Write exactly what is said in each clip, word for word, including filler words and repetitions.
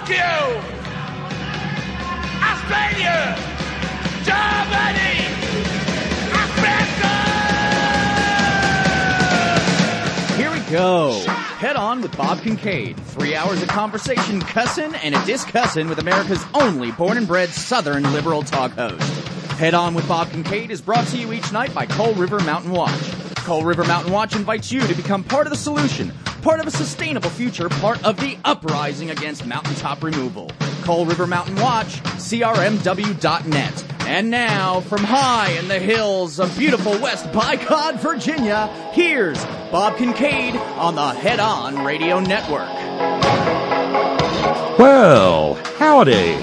Tokyo, Australia, Germany, Africa! Here we go. Head On with Bob Kincaid. Three hours of conversation, cussin' and a discussin' with America's only born and bred Southern liberal talk host. Head On with Bob Kincaid is brought to you each night by Coal River Mountain Watch. Coal River Mountain Watch invites you to become part of the solution, part of a sustainable future, part of the uprising against mountaintop removal. Coal River Mountain Watch, C R M W dot net. And now, from high in the hills of beautiful West Bycod, Virginia, here's Bob Kincaid on the Head On Radio Network. Well, howdy.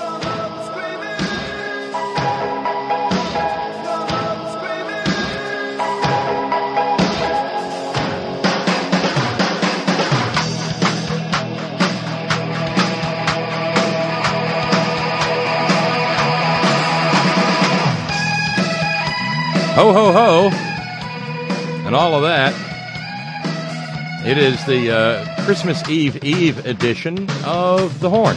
Ho, ho, ho, and all of that. It is the uh, Christmas Eve Eve edition of The Horn.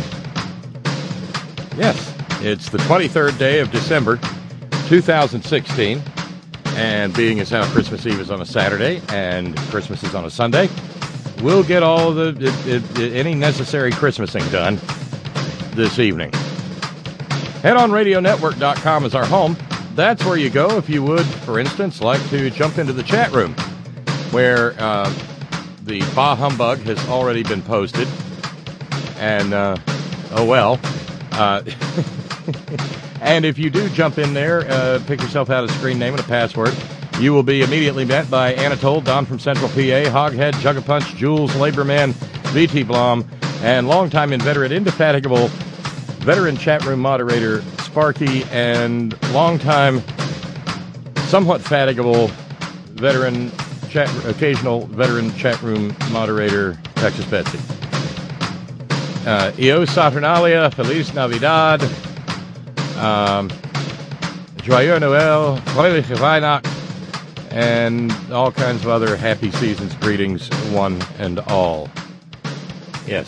Yes, it's the twenty-third day of December, two thousand sixteen, and being as how Christmas Eve is on a Saturday and Christmas is on a Sunday, we'll get all the it, it, any necessary Christmasing done this evening. head on radio network dot com is our home. That's where you go if you would, for instance, like to jump into the chat room, where uh, the Bah Humbug has already been posted. And, uh, oh well. Uh, and if you do jump in there, uh, pick yourself out a screen name and a password, you will be immediately met by Anatole, Don from Central P A, Hoghead, Jug-a-Punch, Jules, Laborman, V T Blom, and longtime inveterate, indefatigable veteran chat room moderator Sparky, and longtime, somewhat fatigable veteran chat, occasional veteran chat room moderator Texas Betsy. Uh, Io Saturnalia, Feliz Navidad, um, Joyeux Noel, Fröhliche Weihnacht, and all kinds of other happy seasons greetings, one and all. Yes.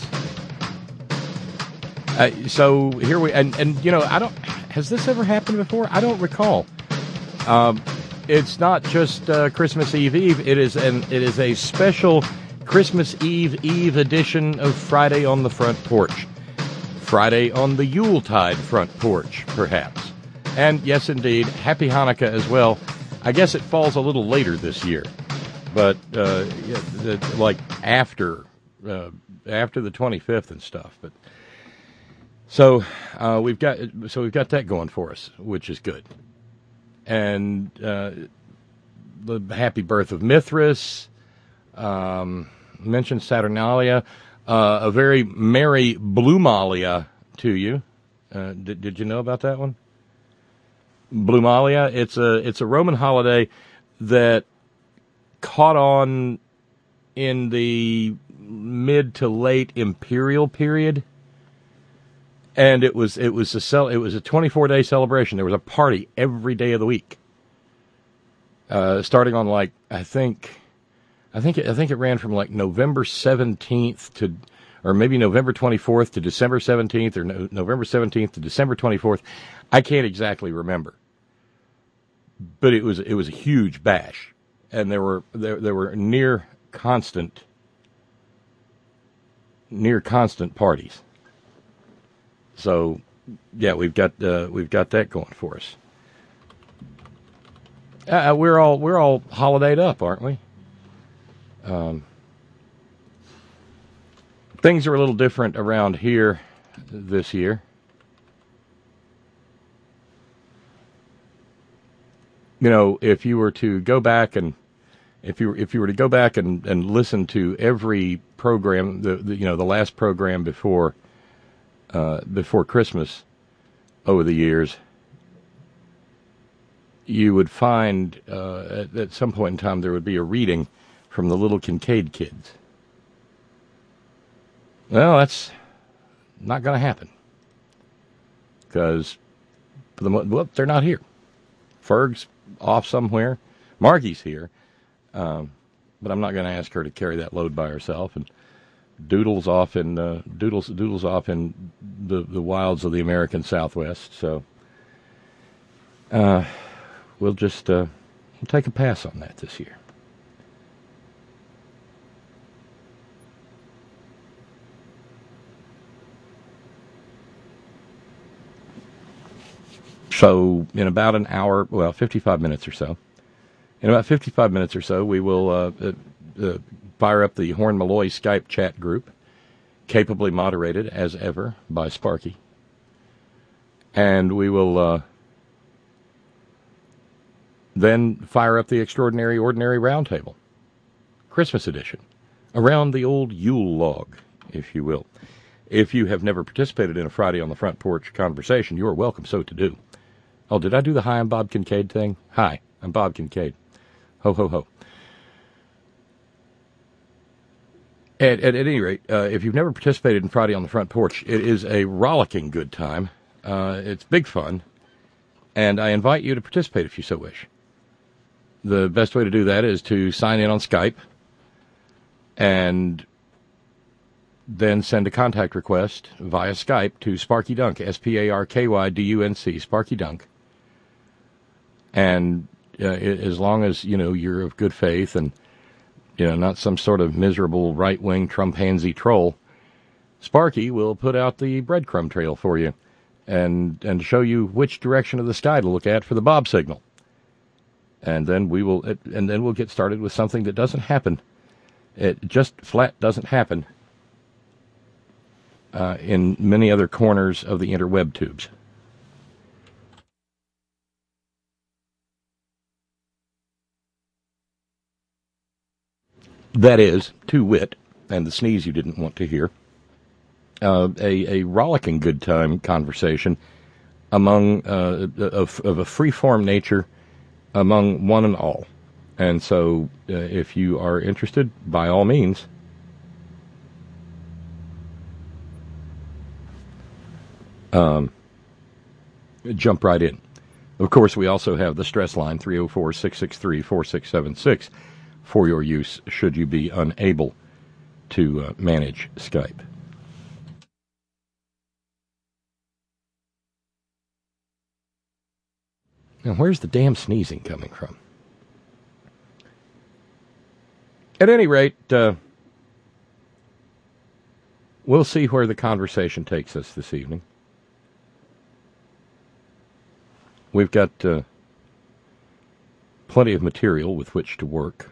Uh, so here we, and, and you know, I don't, has this ever happened before? I don't recall. Um, it's not just uh, Christmas Eve Eve. It is an, it is a special Christmas Eve Eve edition of Friday on the Front Porch. Friday on the Yuletide front porch, perhaps. And yes, indeed, Happy Hanukkah as well. I guess it falls a little later this year, but uh, yeah, the, like after, uh, after the twenty-fifth and stuff, but. So uh, we've got so we've got that going for us, which is good. And uh, the happy birth of Mithras, um, mentioned Saturnalia, uh, a very merry Blumalia to you. Uh, did did you know about that one? Blumalia, it's a it's a Roman holiday that caught on in the mid to late imperial period. And it was it was a cel- it was a twenty-four day celebration. There was a party every day of the week, uh, starting on like I think, I think it, I think it ran from like November seventeenth to, or maybe November twenty-fourth to December seventeenth, or no, November seventeenth to December twenty-fourth. I can't exactly remember, but it was it was a huge bash, and there were there there were near constant near constant parties. So, yeah, we've got uh, we've got that going for us. Uh, we're all we're all holidayed up, aren't we? Um, things are a little different around here this year. You know, if you were to go back and if you if you were to go back and, and listen to every program, the, the you know the last program before. Uh, before Christmas over the years, you would find uh, at, at some point in time there would be a reading from the Little Kincaid Kids. Well, that's not going to happen because the well, they're not here. Ferg's off somewhere. Margie's here, um, but I'm not going to ask her to carry that load by herself. And Doodles off in uh, Doodles Doodles off in the, the wilds of the American Southwest. So uh, we'll just uh, we'll take a pass on that this year. So in about an hour, well, fifty-five minutes or so, in about fifty-five minutes or so, we will uh, uh, uh, fire up the Horn Malloy Skype chat group, capably moderated, as ever, by Sparky. And we will uh, then fire up the Extraordinary Ordinary Roundtable, Christmas edition, around the old Yule log, if you will. If you have never participated in a Friday on the Front Porch conversation, you are welcome so to do. Oh, did I do the hi, I'm Bob Kincaid thing? Hi, I'm Bob Kincaid. Ho, ho, ho. At, at, at any rate, uh, if you've never participated in Friday on the Front Porch, it is a rollicking good time. Uh, it's big fun, and I invite you to participate if you so wish. The best way to do that is to sign in on Skype and then send a contact request via Skype to Sparky Dunk, S P A R K Y D U N C, Sparky Dunk. And uh, as long as, you know, you're of good faith and, you know, not some sort of miserable right-wing Trump-pansy troll, Sparky will put out the breadcrumb trail for you and and show you which direction of the sky to look at for the Bob signal. And then we will, and then we'll get started with something that doesn't happen. It just flat doesn't happen uh, in many other corners of the interweb tubes. That is, to wit, and the sneeze you didn't want to hear, uh, a, a rollicking good time conversation among uh, of, of a free-form nature among one and all. And so uh, if you are interested, by all means, um, jump right in. Of course, we also have the stress line, three oh four, six six three, four six seven six, for your use should you be unable to uh, manage Skype. Now, where's the damn sneezing coming from? At any rate, uh, we'll see where the conversation takes us this evening. We've got uh, plenty of material with which to work.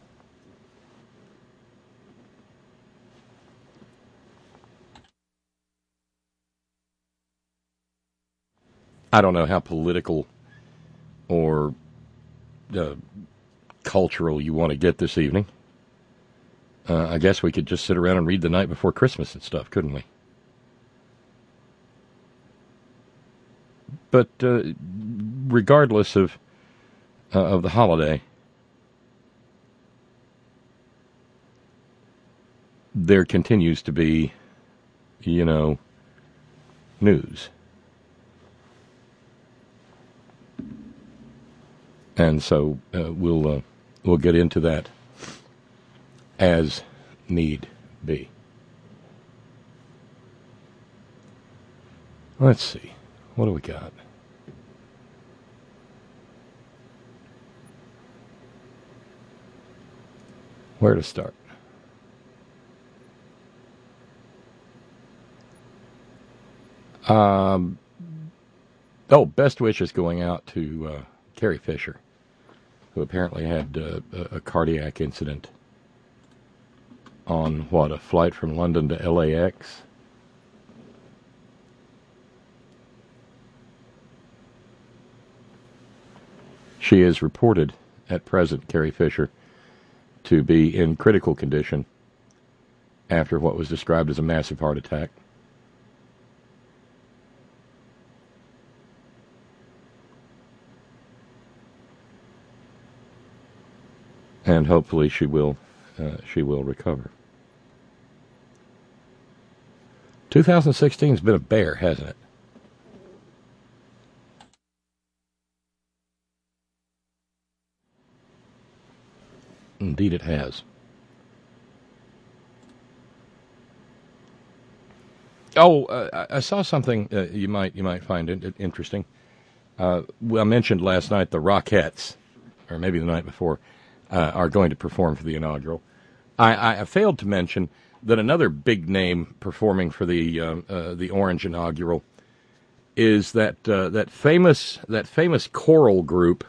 I don't know how political or uh, cultural you want to get this evening. Uh, I guess we could just sit around and read The Night Before Christmas and stuff, couldn't we? But uh, regardless of uh, of the holiday, there continues to be, you know, news. And so uh, we'll uh, we'll get into that as need be. Let's see. What do we got? Where to start? Um. Oh, best wishes going out to uh, Carrie Fisher, who apparently had uh, a, a cardiac incident on, what, a flight from London to L A X? She is reported at present, Carrie Fisher, to be in critical condition after what was described as a massive heart attack. And hopefully she will, uh, she will recover. twenty sixteen has been a bear, hasn't it? Indeed it has. Oh, uh, I saw something uh, you might you might find it interesting. Uh, I mentioned last night the Rockettes, or maybe the night before, uh, are going to perform for the inaugural. I, I failed to mention that another big name performing for the uh, uh, the Orange inaugural is that uh, that famous that famous choral group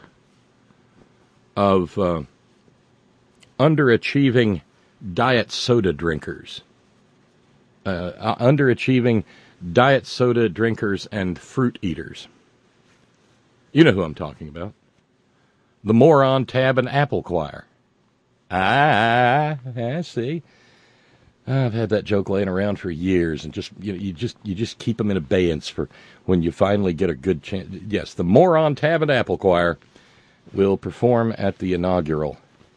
of uh, underachieving diet soda drinkers, uh, underachieving diet soda drinkers and fruit eaters. You know who I'm talking about. The Moron, Tab, and Apple Choir. Ah, I see. I've had that joke laying around for years, and just you know, you just you just keep them in abeyance for when you finally get a good chance. Yes, the Moron, Tab, and Apple Choir will perform at the inaugural.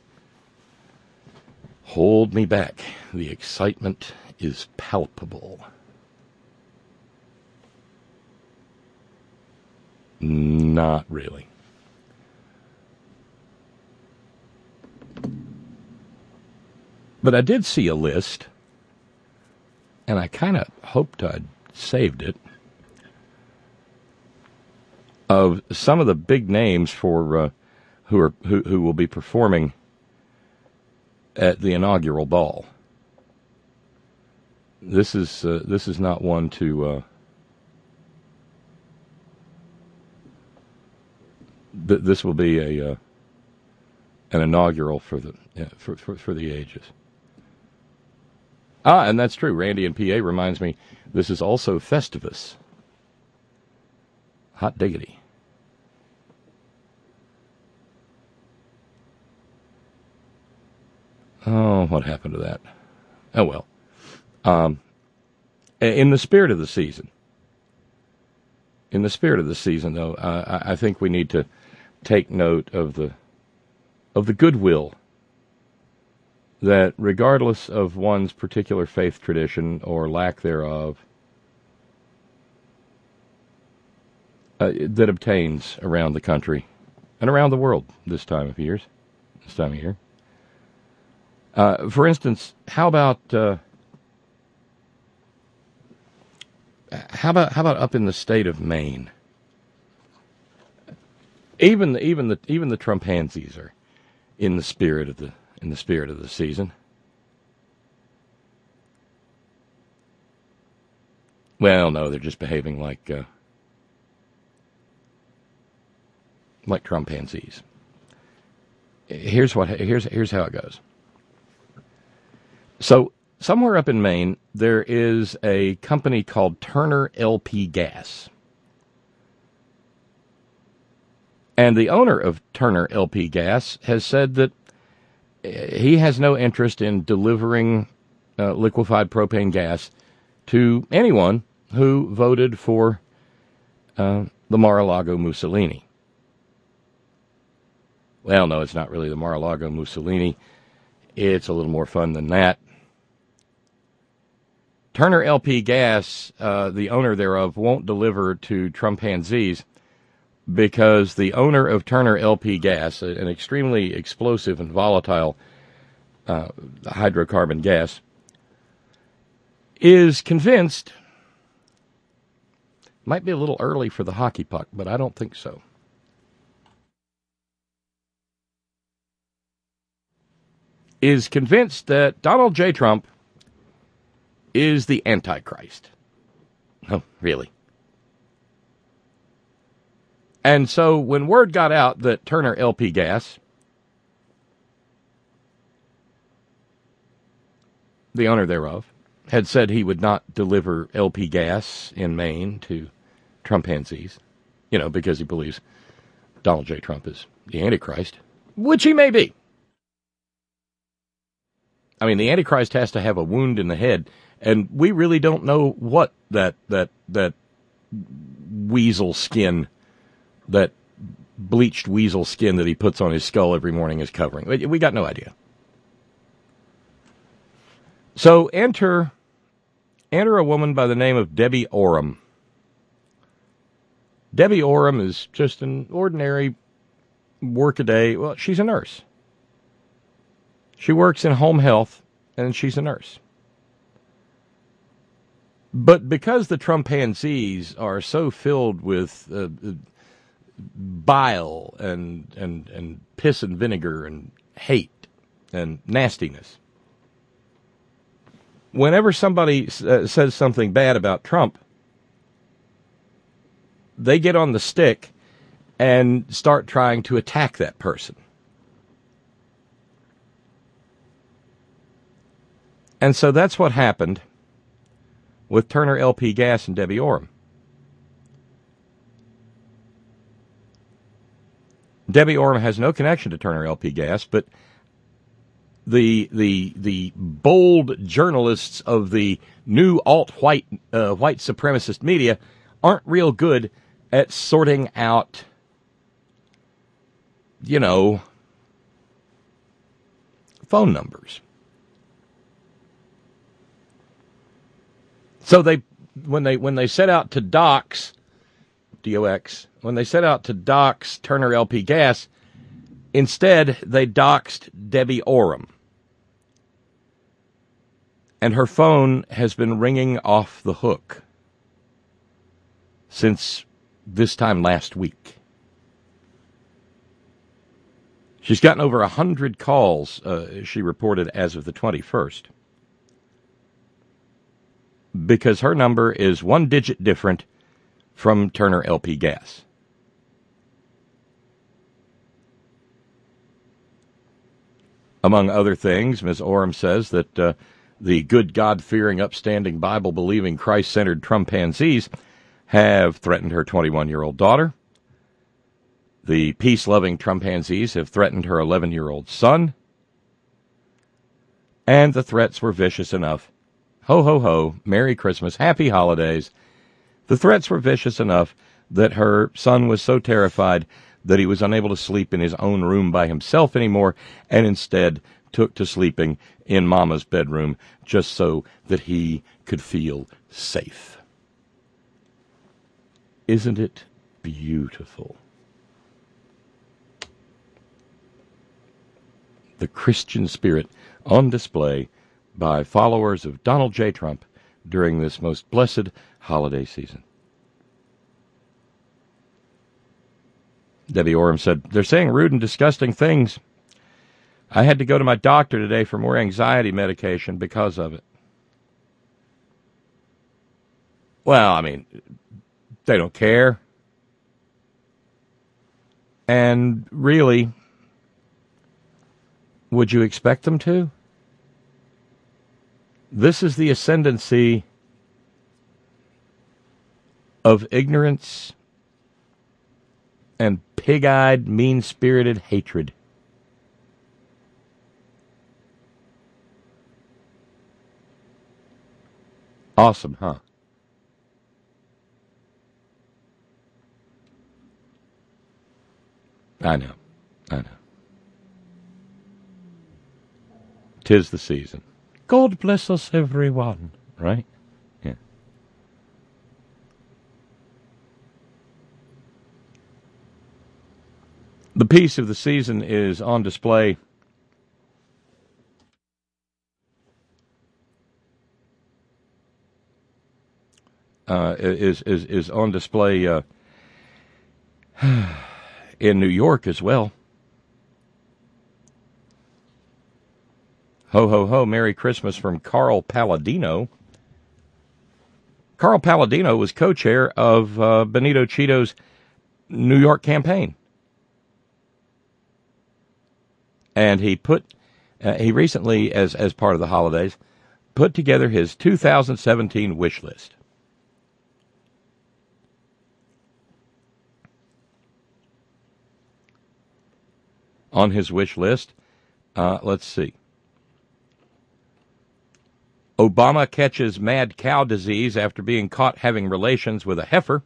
Hold me back. The excitement is palpable. Not really. But I did see a list, and I kind of hoped I'd saved it, of some of the big names for uh, who are who, who will be performing at the inaugural ball. This is uh, this is not one to. Uh, th- this will be a uh, an inaugural for the yeah, for, for for the ages. Ah, and that's true. Randy in P A reminds me this is also Festivus. Hot diggity. Oh, what happened to that? Oh, well. Um, in the spirit of the season, in the spirit of the season, though, uh, I think we need to take note of the of the goodwill that, regardless of one's particular faith tradition or lack thereof, uh, that obtains around the country and around the world this time of years, this time of year. Uh, for instance, how about uh, how about how about up in the state of Maine? Even the, even the even the Trumpansies are in the spirit of the in the spirit of the season. Well, no, they're just behaving like uh, like Trumpansies. Here's what here's here's how it goes. So, somewhere up in Maine, there is a company called Turner L P Gas. And the owner of Turner L P Gas has said that he has no interest in delivering uh, liquefied propane gas to anyone who voted for uh, the Mar-a-Lago Mussolini. Well, no, it's not really the Mar-a-Lago Mussolini. It's a little more fun than that. Turner L P Gas, uh, the owner thereof, won't deliver to Trumpansies because the owner of Turner L P Gas, an extremely explosive and volatile uh, hydrocarbon gas, is convinced, might be a little early for the hockey puck, but I don't think so. Is convinced that Donald J. Trump is the Antichrist. Oh, really? And so when word got out that Turner L P Gas, the owner thereof, had said he would not deliver L P gas in Maine to Trumpansies, you know, because he believes Donald J. Trump is the Antichrist, which he may be. I mean, the Antichrist has to have a wound in the head, and we really don't know what that that that weasel skin, that bleached weasel skin that he puts on his skull every morning is covering. We, we got no idea. So enter enter a woman by the name of Debbie Oram. Debbie Oram is just an ordinary workaday. Well, she's a nurse. She works in home health, and she's a nurse. But because the Trumpanzees are so filled with uh, bile and, and, and piss and vinegar and hate and nastiness, whenever somebody uh, says something bad about Trump, they get on the stick and start trying to attack that person. And so that's what happened with Turner L P Gas and Debbie Orem. Debbie Orem has no connection to Turner L P Gas, but the the the bold journalists of the new alt-white uh, white supremacist media aren't real good at sorting out, you know, phone numbers. So they, when they when they set out to dox, D O X, when they set out to dox Turner L P Gas, instead they doxed Debbie Orem. And her phone has been ringing off the hook since this time last week. She's gotten over one hundred calls, uh, she reported, as of the twenty-first. Because her number is one digit different from Turner L P Gas. Among other things, Miz Orem says that uh, the good, God-fearing, upstanding, Bible-believing, Christ-centered Trumpanzees have threatened her twenty-one-year-old daughter. The peace-loving Trumpanzees have threatened her eleven-year-old son. And the threats were vicious enough. Ho, ho, ho, Merry Christmas, Happy Holidays. The threats were vicious enough that her son was so terrified that he was unable to sleep in his own room by himself anymore, and instead took to sleeping in Mama's bedroom just so that he could feel safe. Isn't it beautiful? The Christian spirit on display by followers of Donald J. Trump during this most blessed holiday season. Debbie Orem said, "They're saying rude and disgusting things. I had to go to my doctor today for more anxiety medication because of it." Well, I mean, they don't care. And really, would you expect them to? This is the ascendancy of ignorance and pig-eyed, mean-spirited hatred. Awesome, huh? I know. I know. 'Tis the season. God bless us, everyone. Right? Yeah. The piece of the season is on display uh, is is is on display uh, in New York as well. Ho, ho, ho, Merry Christmas from Carl Palladino. Carl Palladino was co-chair of uh, Benito Cheeto's New York campaign. And he put, uh, he recently, as, as part of the holidays, put together his two thousand seventeen wish list. On his wish list, uh, let's see. Obama catches mad cow disease after being caught having relations with a heifer.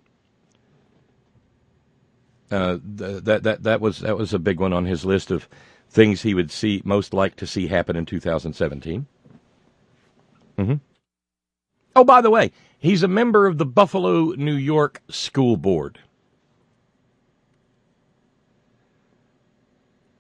Uh, th- that that that was that was a big one on his list of things he would see most like to see happen in two thousand seventeen. Mm-hmm. Oh, by the way, he's a member of the Buffalo, New York School Board.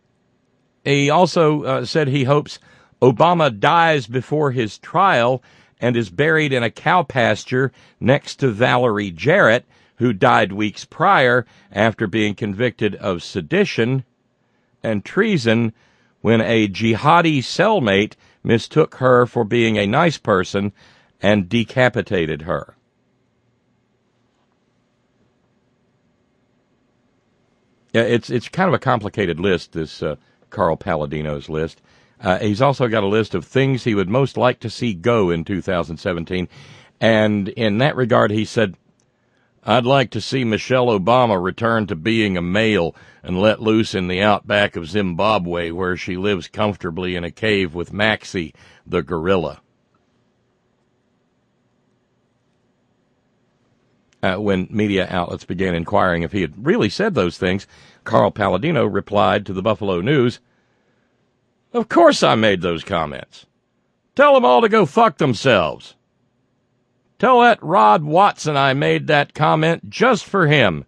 He also uh, said he hopes Obama dies before his trial and is buried in a cow pasture next to Valerie Jarrett, who died weeks prior after being convicted of sedition and treason when a jihadi cellmate mistook her for being a nice person and decapitated her. Yeah, it's it's kind of a complicated list, this uh, Carl Palladino's list. Uh, he's also got a list of things he would most like to see go in two thousand seventeen. And in that regard, he said, I'd like to see Michelle Obama return to being a male and let loose in the outback of Zimbabwe, where she lives comfortably in a cave with Maxie, the gorilla. Uh, when media outlets began inquiring if he had really said those things, Carl Palladino replied to the Buffalo News, Of course I made those comments. Tell them all to go fuck themselves. Tell that Rod Watson I made that comment just for him.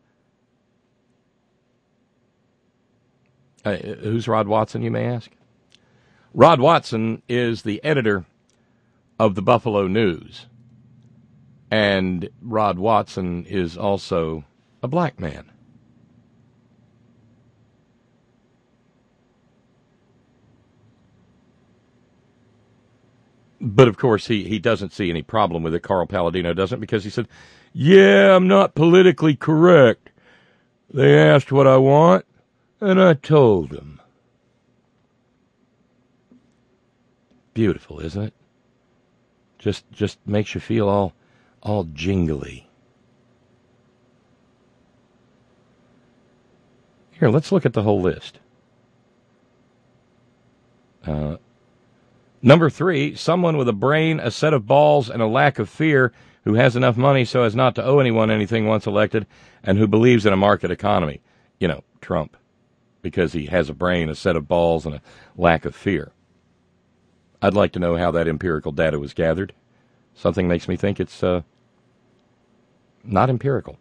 Uh, who's Rod Watson, you may ask? Rod Watson is the editor of the Buffalo News. And Rod Watson is also a black man. But, of course, he, he doesn't see any problem with it. Carl Palladino doesn't, because he said, yeah, I'm not politically correct. They asked what I want, and I told them. Beautiful, isn't it? Just just makes you feel all... all jingly. Here, let's look at the whole list. Uh, number three, someone with a brain, a set of balls, and a lack of fear, who has enough money so as not to owe anyone anything once elected, and who believes in a market economy. You know, Trump, because he has a brain, a set of balls, and a lack of fear. I'd like to know how that empirical data was gathered. Something makes me think it's uh, not empirical.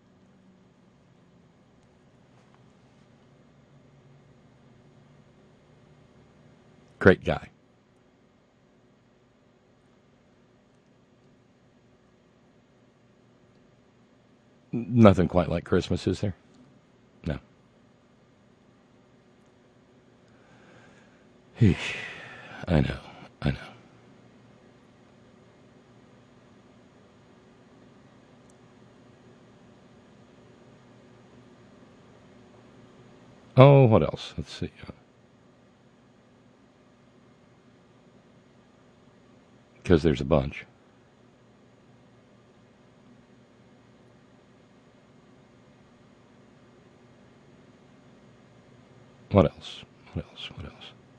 Great guy. Nothing quite like Christmas, is there? No. I know, I know. Oh, what else? Let's see. Because there's a bunch. What else? What else? What else?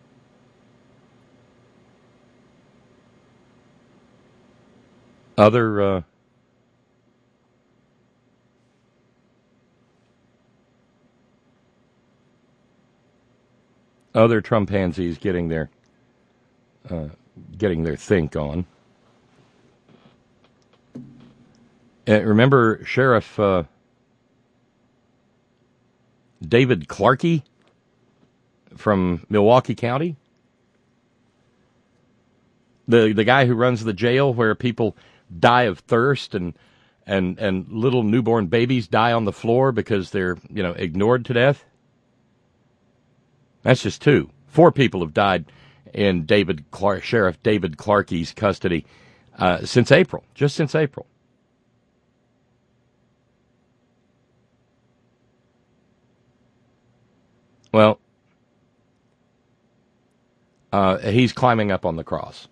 Other, uh... other Trumpansies getting their, uh, getting their think on. Uh, remember Sheriff uh, David Clarkey from Milwaukee County? The the guy who runs the jail where people die of thirst and and and little newborn babies die on the floor because they're, you know, ignored to death. That's just two. Four people have died in David Clark, Sheriff David Clarkey's custody uh, since April, just since April. Well, uh, he's climbing up on the cross.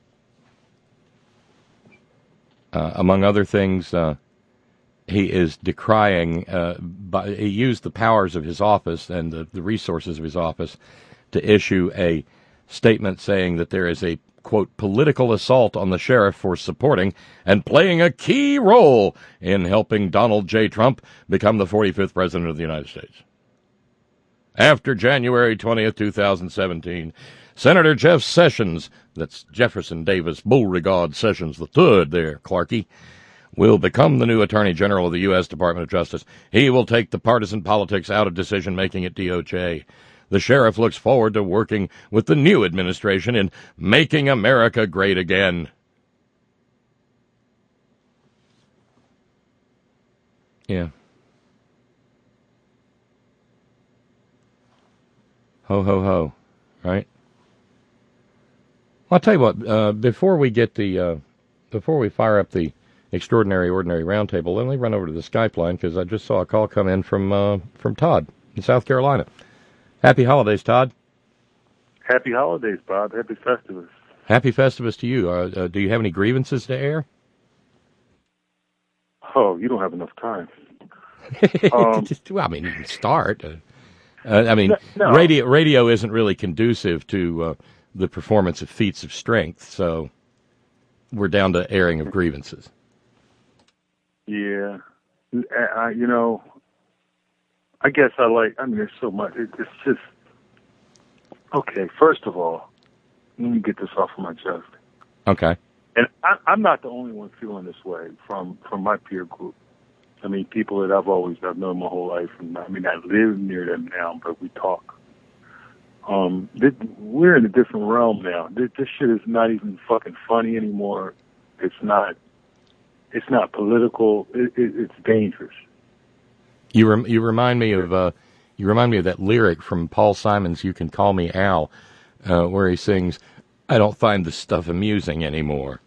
Uh, among other things, uh, he is decrying, uh, by, he used the powers of his office and the, the resources of his office to issue a statement saying that there is a, quote, political assault on the sheriff for supporting and playing a key role in helping Donald J. Trump become the forty-fifth president of the United States. After January twentieth, twenty seventeen, Senator Jeff Sessions, that's Jefferson Davis Beauregard Sessions the third there, Clarkey, will become the new Attorney General of the U S Department of Justice. He will take the partisan politics out of decision-making at D O J. The sheriff looks forward to working with the new administration in making America great again. Yeah. Ho, ho, ho. Right? Well, I'll tell you what, uh, before we get the, uh, before we fire up the Extraordinary Ordinary Roundtable, let me run over to the Skype line because I just saw a call come in from, uh, from Todd in South Carolina. Happy holidays, Todd. Happy holidays, Bob. Happy Festivus. Happy Festivus to you. Uh, uh, do you have any grievances to air? Oh, you don't have enough time. Um, Just, well, I mean, you can start. Uh, uh, I mean, no, no. radio radio isn't really conducive to uh, the performance of feats of strength, so we're down to airing of grievances. Yeah. I, you know, I guess I like, I mean, there's so much. It, it's just, okay, first of all, let me get this off of my chest. Okay. And I, I'm not the only one feeling this way from, from my peer group. I mean, people that I've always, I've known my whole life, and I mean, I live near them now, but we talk. Um, this, we're in a different realm now. This, this shit is not even fucking funny anymore. It's not, it's not political. It, it, it's dangerous. You rem- you remind me of uh, you remind me of that lyric from Paul Simon's "You Can Call Me Al," uh, where he sings, "I don't find this stuff amusing anymore."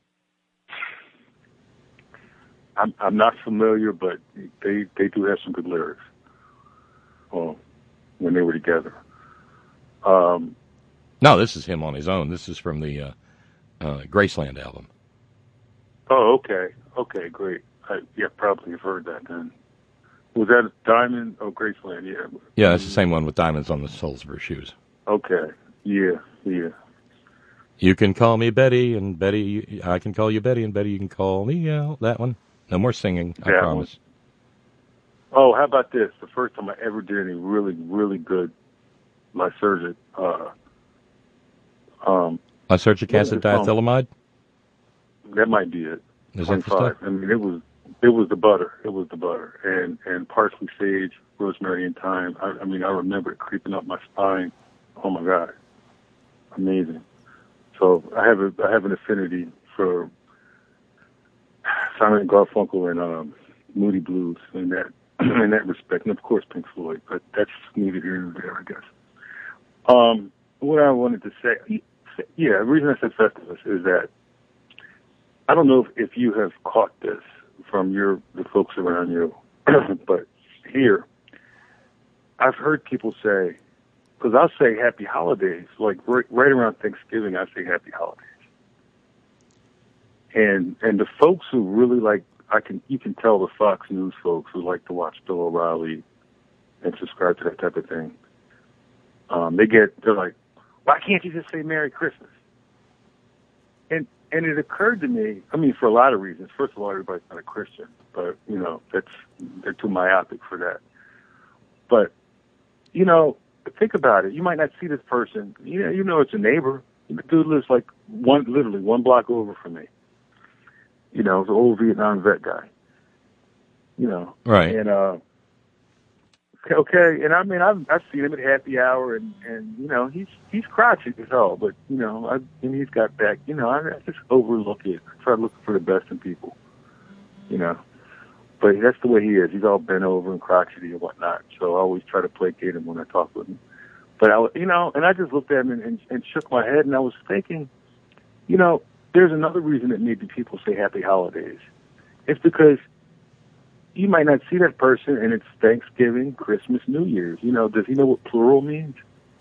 I'm I'm not familiar, but they they do have some good lyrics. Well, when they were together. Um, no, this is him on his own. This is from the uh, uh, Graceland album. Oh, okay, okay, great. I, yeah, probably have heard that then. Was that Diamond? Oh, Graceland, yeah. Yeah, that's the same one with diamonds on the soles of her shoes. Okay, yeah, yeah. You can call me Betty, and Betty, I can call you Betty, and Betty, you can call me Al. That one. No more singing, I that promise. One. Oh, how about this? The first time I ever did any really, really good lysergic, uh, um, Lysergic acid diethylamide? That might be it. Is that the stuff? I mean, it was it was the butter. It was the butter, and and parsley, sage, rosemary, and thyme. I, I mean, I remember it creeping up my spine. Oh my God, amazing. So I have a I have an affinity for Simon and Garfunkel and um, Moody Blues in that in that respect, and of course Pink Floyd. But that's neither here nor there, I guess. Um, what I wanted to say, yeah, the reason I said Festivus is that I don't know if, if you have caught this from your the folks around you, but here, I've heard people say, because I'll say Happy Holidays, like right, right around Thanksgiving, I say Happy Holidays. And and the folks who really like, I can you can tell the Fox News folks who like to watch Bill O'Reilly and subscribe to that type of thing, um, they get, they're like, why can't you just say Merry Christmas? And and it occurred to me, I mean, for a lot of reasons. First of all, everybody's not a Christian, but, you know, that's, they're too myopic for that. But, you know, think about it. You might not see this person. You know, you know it's a neighbor. The dude lives like one, literally one block over from me. You know, it's an old Vietnam vet guy. You know. Right. And, uh, okay, and I mean, I've, I've seen him at happy hour, and, and you know, he's he's crotchety as hell, but, you know, I, and he's got back, you know, I, I just overlook it. I try to look for the best in people, you know. But that's the way he is. He's all bent over and crotchety and whatnot, so I always try to placate him when I talk with him. But, I, you know, and I just looked at him and, and, and shook my head, and I was thinking, you know, there's another reason that maybe people say Happy Holidays. It's because you might not see that person, and it's Thanksgiving, Christmas, New Year's. You know, does he know what plural means?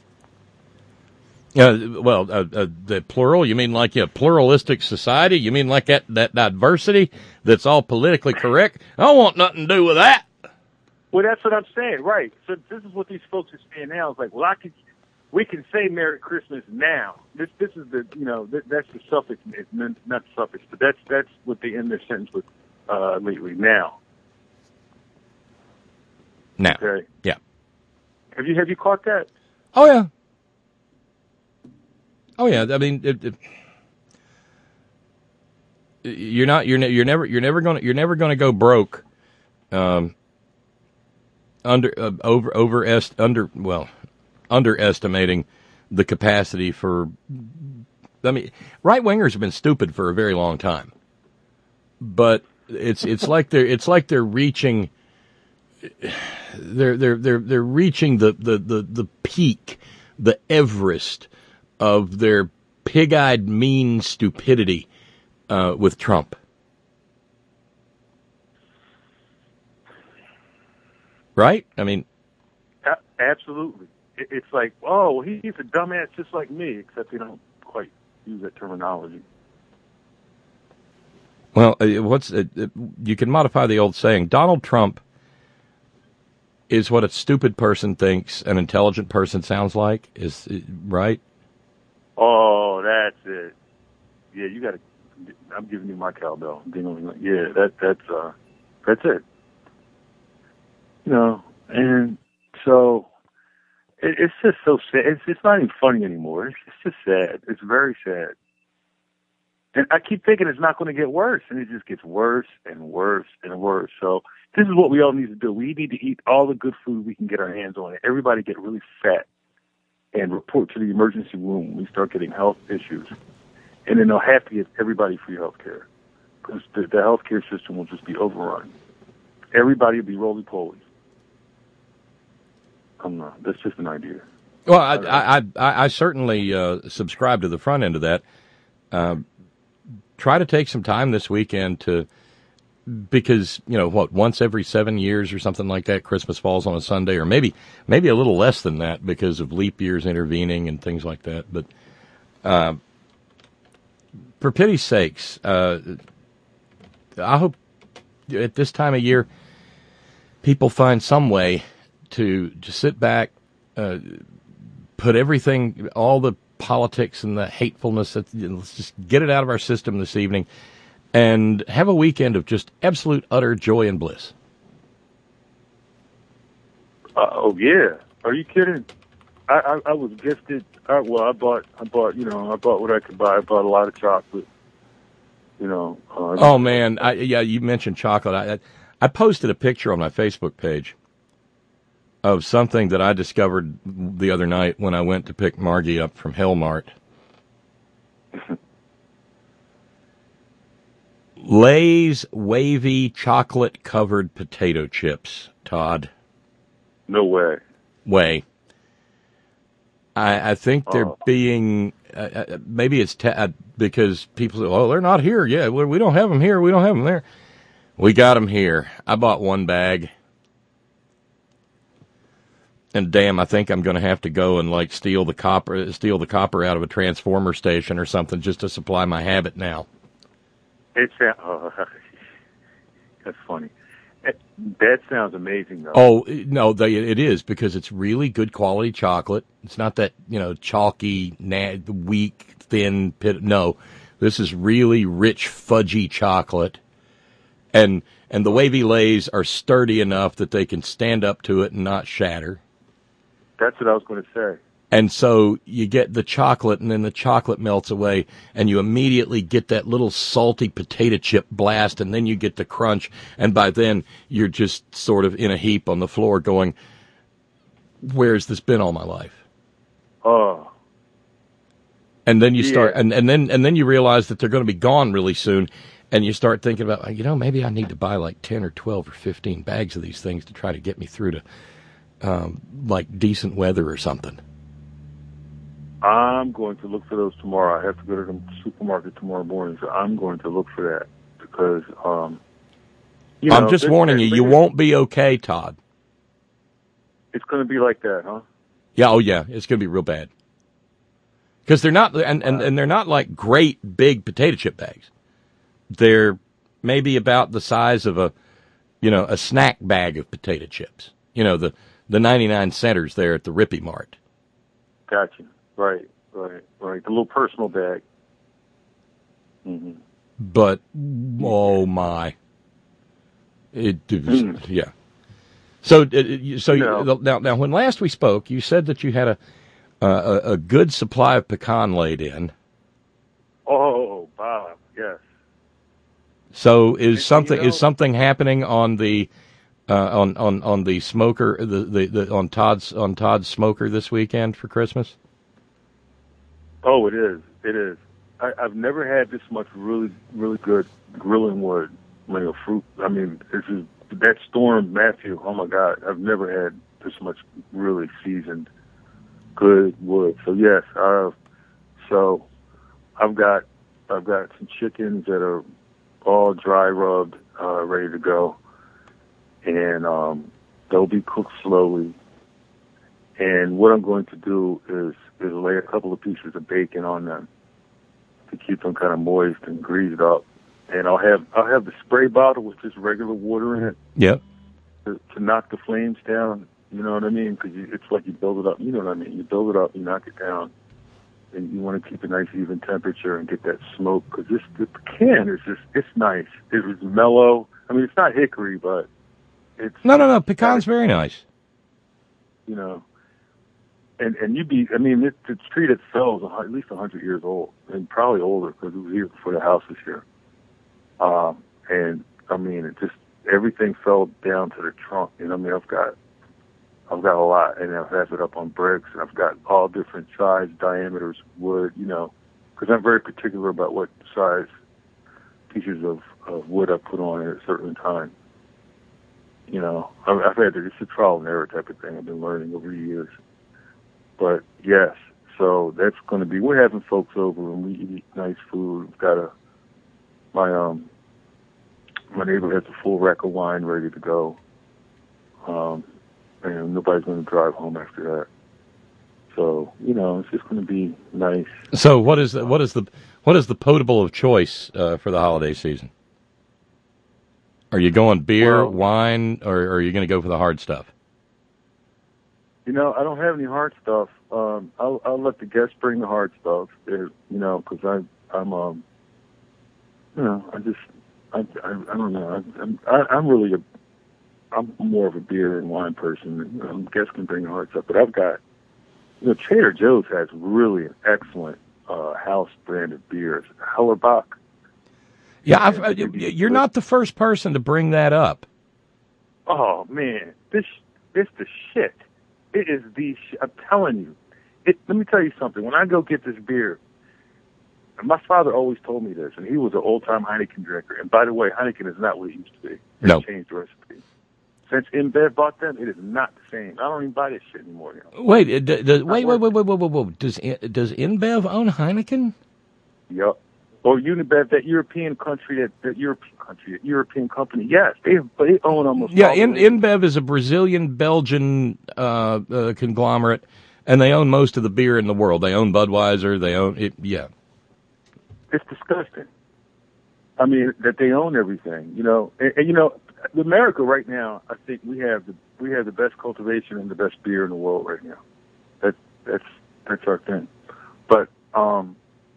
Uh, well, uh, uh, the plural, you mean like a pluralistic society? You mean like that, that diversity that's all politically correct? I don't want nothing to do with that. Well, that's what I'm saying, right. So this is what these folks are saying now. It's like, well, I could, we can say Merry Christmas now. This this is the, you know, th- that's the suffix, not the suffix, but that's, that's what they end their sentence with uh, lately, now. Now, okay. Yeah. Have you have you caught that? Oh yeah. Oh yeah. I mean, it, it, you're not you're ne- you're never you're never gonna you're never gonna go broke. Um. Under uh, over over est, under well, underestimating the capacity for. I mean, right wingers have been stupid for a very long time, but It's it's like they're it's like they're reaching. They're they're they're they're reaching the, the, the, the peak, the Everest of their pig-eyed mean stupidity uh, with Trump. Right? I mean, a- absolutely. It, it's like, oh, he, he's a dumbass just like me, except they don't quite use that terminology. Well, uh, what's uh, you can modify the old saying. Donald Trump is what a stupid person thinks an intelligent person sounds like. Is right? Oh, that's it. Yeah, you got to. I'm giving you my cowbell. Yeah, that that's uh, that's it. You know, and so it, it's just so sad. It's it's not even funny anymore. It's, it's just sad. It's very sad. And I keep thinking it's not going to get worse, and it just gets worse and worse and worse. So this is what we all need to do. We need to eat all the good food we can get our hands on. Everybody get really fat and report to the emergency room when we start getting health issues. And then they'll have to give everybody free health care because the, the health care system will just be overrun. Everybody will be roly-poly. I'm not. That's just an idea. Well, I I, I, I certainly uh, subscribe to the front end of that. Uh, try to take some time this weekend to, because, you know, what, once every seven years or something like that, Christmas falls on a Sunday, or maybe maybe a little less than that because of leap years intervening and things like that. But uh, for pity's sakes, uh, I hope at this time of year people find some way to just sit back, uh, put everything, all the politics and the hatefulness, that, you know, let's just get it out of our system this evening and have a weekend of just absolute, utter joy and bliss. Uh, oh, yeah. Are you kidding? I, I, I was gifted. I, well, I bought, I bought, you know, I bought what I could buy. I bought a lot of chocolate, you know. Uh, oh, man. I, yeah, you mentioned chocolate. I, I posted a picture on my Facebook page of something that I discovered the other night when I went to pick Margie up from Hellmart. Lay's wavy chocolate-covered potato chips, Todd. No way. Way. I, I think they're oh. being, uh, maybe it's te- uh, because people say, oh, they're not here. Yeah, we don't have them here. We don't have them there. We got them here. I bought one bag. And damn, I think I'm going to have to go and like steal the copper, steal the copper out of a transformer station or something just to supply my habit now. It's uh, oh, that's funny. It, that sounds amazing, though. Oh no, they, it is because it's really good quality chocolate. It's not that, you know, chalky, na- weak, thin pit. No, this is really rich, fudgy chocolate, and and the wavy Lays are sturdy enough that they can stand up to it and not shatter. That's what I was going to say. And so you get the chocolate, and then the chocolate melts away, and you immediately get that little salty potato chip blast, and then you get the crunch, and by then you're just sort of in a heap on the floor going, where's this been all my life? Oh. And then you start, yeah. and, and then and then you realize that they're going to be gone really soon, and you start thinking about, you know, maybe I need to buy like ten or twelve or fifteen bags of these things to try to get me through to, um, like, decent weather or something. I'm going to look for those tomorrow. I have to go to the supermarket tomorrow morning, so I'm going to look for that because, um, you know, I'm just warning you, you won't be okay, Todd. It's going to be like that, huh? Yeah, oh yeah, it's going to be real bad. Because they're not, and, and, and they're not like great big potato chip bags. They're maybe about the size of a, you know, a snack bag of potato chips. You know, the, the ninety-nine centers there at the Rippy Mart. Gotcha. Right, right, right. The little personal bag. Mm-hmm. But, oh my. It, it was, mm. yeah. So, uh, so no. you, now, now, when last we spoke, you said that you had a, uh, a, a good supply of pecan laid in. Oh, Bob, yes. So, is and, something you know, is something happening on the uh, on, on, on the smoker the, the, the on Todd's on Todd's smoker this weekend for Christmas? Oh, it is. It is. I, I've never had this much really, really good grilling wood I mean, fruit. I mean, this is that storm, Matthew. Oh my God, I've never had this much really seasoned, good wood. So yes, uh, so I've got I've got some chickens that are all dry rubbed, uh, ready to go, and um, they'll be cooked slowly. And what I'm going to do is is lay a couple of pieces of bacon on them to keep them kind of moist and greased up. And I'll have I'll have the spray bottle with just regular water in it. Yep. To, to knock the flames down. You know what I mean? Because it's like you build it up. You know what I mean? You build it up, you knock it down, and you want to keep a nice even temperature and get that smoke. Because this the can is just it's nice. It was mellow. I mean, it's not hickory, but it's no, no, no. Pecan's very nice. You know. And and you'd be, I mean, it, the tree itself is at least a hundred years old, and probably older because it was here before the house was here. Um, and I mean, it just everything fell down to the trunk. You know, I mean, I've got, I've got a lot, and I have it up on bricks, and I've got all different size, diameters, wood. You know, because I'm very particular about what size pieces of, of wood I put on at a certain time. You know, I've, I've had to, it's a trial and error type of thing. I've been learning over the years. But yes, so that's going to be. We're having folks over and we eat nice food. We've got a my um my neighbor has a full rack of wine ready to go, um, and nobody's going to drive home after that. So you know, it's just going to be nice. So what is the, what is the what is the potable of choice uh, for the holiday season? Are you going beer, well, wine, or, or are you going to go for the hard stuff? You know, I don't have any hard stuff. Um, I'll, I'll let the guests bring the hard stuff. They're, you know, because I, I'm, um, you know, I just, I, I, I don't know. I, I'm, I, I'm really a, I'm more of a beer and wine person. Um, guests can bring the hard stuff, but I've got, you know, Trader Joe's has really an excellent uh, house branded beers. Hellerbach. Yeah, I've, uh, you're not the first person to bring that up. Oh man, this, this the shit. It is the, sh- I'm telling you. It, let me tell you something. When I go get this beer, my father always told me this, and he was an old-time Heineken drinker. And by the way, Heineken is not what it used to be. They no. changed the recipe. Since InBev bought them, it is not the same. I don't even buy this shit anymore. You know? Wait, it, d- d- wait, wait, wait, wait, wait, wait, wait. Does does InBev own Heineken? Yep. Or Unibev, that European country, that, that European country, that European company. Yes, they they own almost. Yeah, all In, of it. InBev is a Brazilian Belgian uh, uh, conglomerate, and they own most of the beer in the world. They own Budweiser. They own it. Yeah. It's disgusting. I mean, that they own everything, you know. And, and you know, America right now, I think we have the we have the best cultivation and the best beer in the world right now. That that's that's our thing. But um,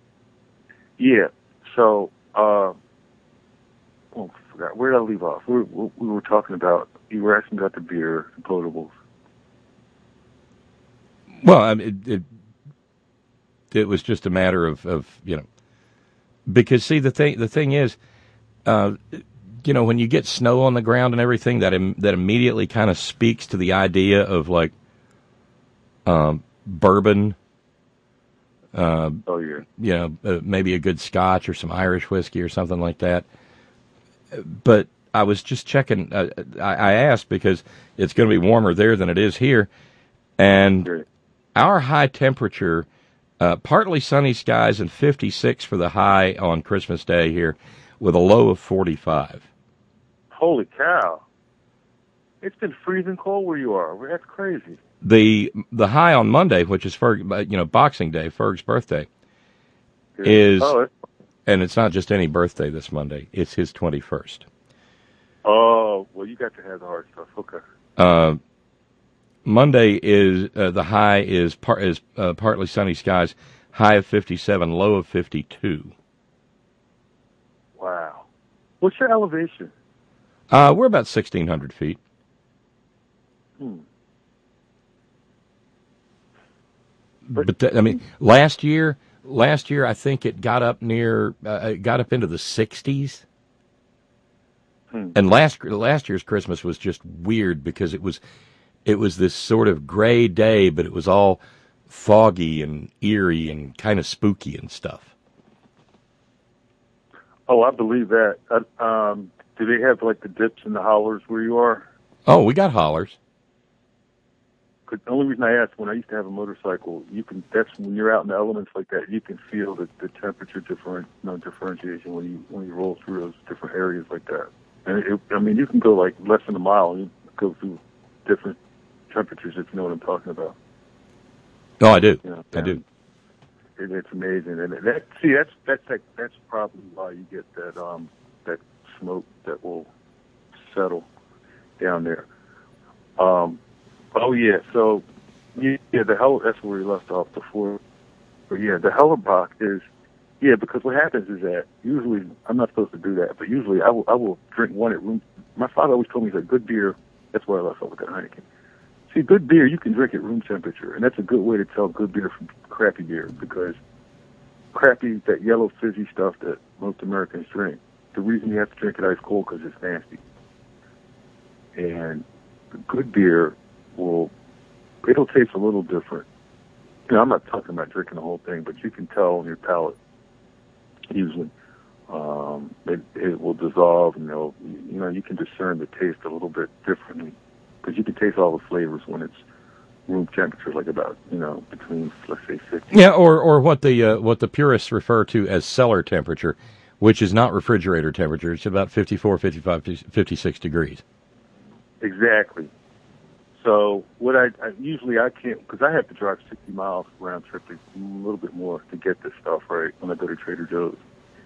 yeah. So uh, oh, I forgot. Where did I leave off? We were, we were talking about. You were asking about the beer and potables. Well, I mean, it, it it was just a matter of, of you know. Because see, the thing the thing is, uh, you know, when you get snow on the ground and everything, that Im- that immediately kind of speaks to the idea of like um, bourbon. Uh, oh yeah. You know, uh, maybe a good Scotch or some Irish whiskey or something like that. But I was just checking. Uh, I, I asked because it's going to be warmer there than it is here, and Great. Our high temperature. Uh, partly sunny skies and fifty-six for the high on Christmas Day here, with a low of forty-five. Holy cow! It's been freezing cold where you are. That's crazy. The the high on Monday, which is Ferg, you know Boxing Day, Ferg's birthday, Good. is, oh, and it's not just any birthday this Monday; it's his twenty-first. Oh, well, you got to have the hard stuff. Okay. Uh, Monday is uh, the high is part is uh, partly sunny skies, high of fifty-seven, low of fifty-two. Wow. What's your elevation? Uh, we're about sixteen hundred feet. Hmm. But, but th- I mean, last year, last year I think it got up near, uh, it got up into the sixties. Hmm. And last last year's Christmas was just weird because it was. It was this sort of gray day, but it was all foggy and eerie and kind of spooky and stuff. Oh, I believe that. Uh, um, do they have like the dips and the hollers where you are? Oh, we got hollers. Cause the only reason I asked, when I used to have a motorcycle, you can. That's when you're out in the elements like that. You can feel the, the temperature different, you know, differentiation when you when you roll through those different areas like that. And it, I mean, you can go like less than a mile and you go through different temperatures if you know what I'm talking about. Oh, I do. You know, I do. It, it's amazing, and that see that's that's that, that's probably why you get that um that smoke that will settle down there. Um. Oh yeah, so yeah, yeah the hell that's where we left off before. But yeah, the Hellerbach is yeah because what happens is that usually I'm not supposed to do that, but usually I will I will drink one at room. My father always told me that good beer. That's why I left off with that Heineken. See, good beer you can drink at room temperature, and that's a good way to tell good beer from crappy beer because crappy that yellow fizzy stuff that most Americans drink. The reason you have to drink it ice cold because it's nasty. And the good beer will, it'll taste a little different. You know, I'm not talking about drinking the whole thing, but you can tell on your palate, usually. Um, it, it will dissolve, and you know, you can discern the taste a little bit differently. Because you can taste all the flavors when it's room temperature, like about, you know, between, let's say, fifty. Yeah, or, or what the uh, what the purists refer to as cellar temperature, which is not refrigerator temperature. It's about fifty-four, fifty-five, fifty-six degrees. Exactly. So what I, I usually I can't, because I have to drive sixty miles round trip, a little bit more to get this stuff right when I go to Trader Joe's.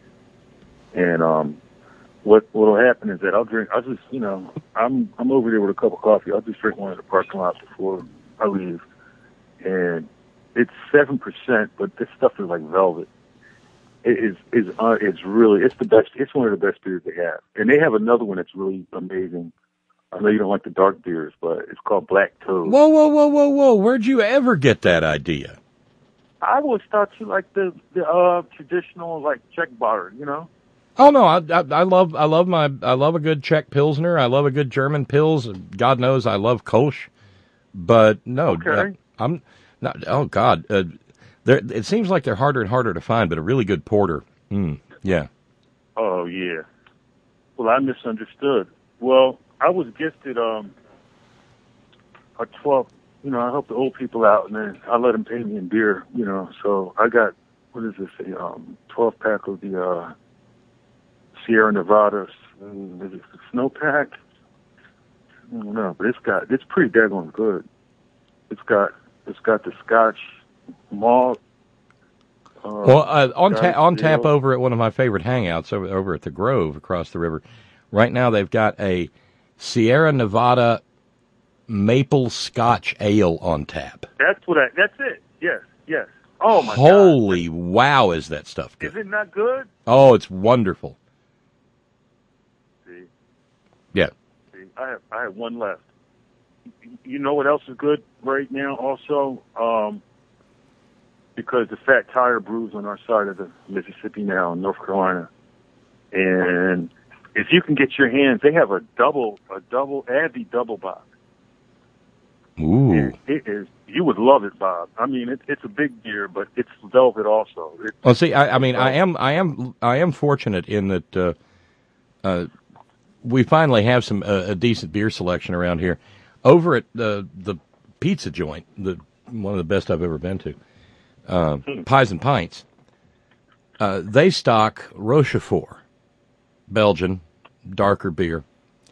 And um, what what'll happen is that I'll drink. I'll just you know I'm I'm over there with a cup of coffee. I'll just drink one in the parking lot before I leave, and it's seven percent, but this stuff is like velvet. It is is uh, it's really it's the best. It's one of the best beers they have, and they have another one that's really amazing. I know you don't like the dark beers, but it's called Black Toad. Whoa, whoa, whoa, whoa, whoa! Where'd you ever get that idea? I always thought you liked the the uh, traditional like Czech bar, you know. Oh no, I, I I love I love my I love a good Czech Pilsner. I love a good German Pils. God knows I love Kolsch. But no, okay. uh, I'm not. Oh God, uh, there. It seems like they're harder and harder to find. But a really good porter, mm, yeah. Oh yeah. Well, I misunderstood. Well, I was gifted um a twelve. You know, I help the old people out, and then I let them pay me in beer. You know, so I got what is this? A um twelve pack of the uh, Sierra Nevada. Um, is it the snow pack? I don't know, but it's got it's pretty daggone good. It's got it's got the Scotch malt. Uh, well, uh, on Scotch ta- on tap ale. over at one of my favorite hangouts over over at the Grove across the river. Right now, they've got a Sierra Nevada maple Scotch ale on tap. That's what I. That's it. Yes, yes. Oh my Holy God. wow, is that stuff good? Is it not good? Oh, it's wonderful. See, Yeah. see, I have I have one left. You know what else is good right now? Also, um, because the Fat Tire brews on our side of the Mississippi now in North Carolina, and if you can get your hands, they have a double a double Abbey double box. Ooh. And it is. You would love it, Bob. I mean, it, it's a big beer, but it's velvet also. It, Well, see, I, I mean, I am, I am, I am fortunate in that uh, uh, we finally have some uh, a decent beer selection around here. Over at the the pizza joint, the one of the best I've ever been to, uh, Pies and Pints. Uh, they stock Rochefort, Belgian, darker beer.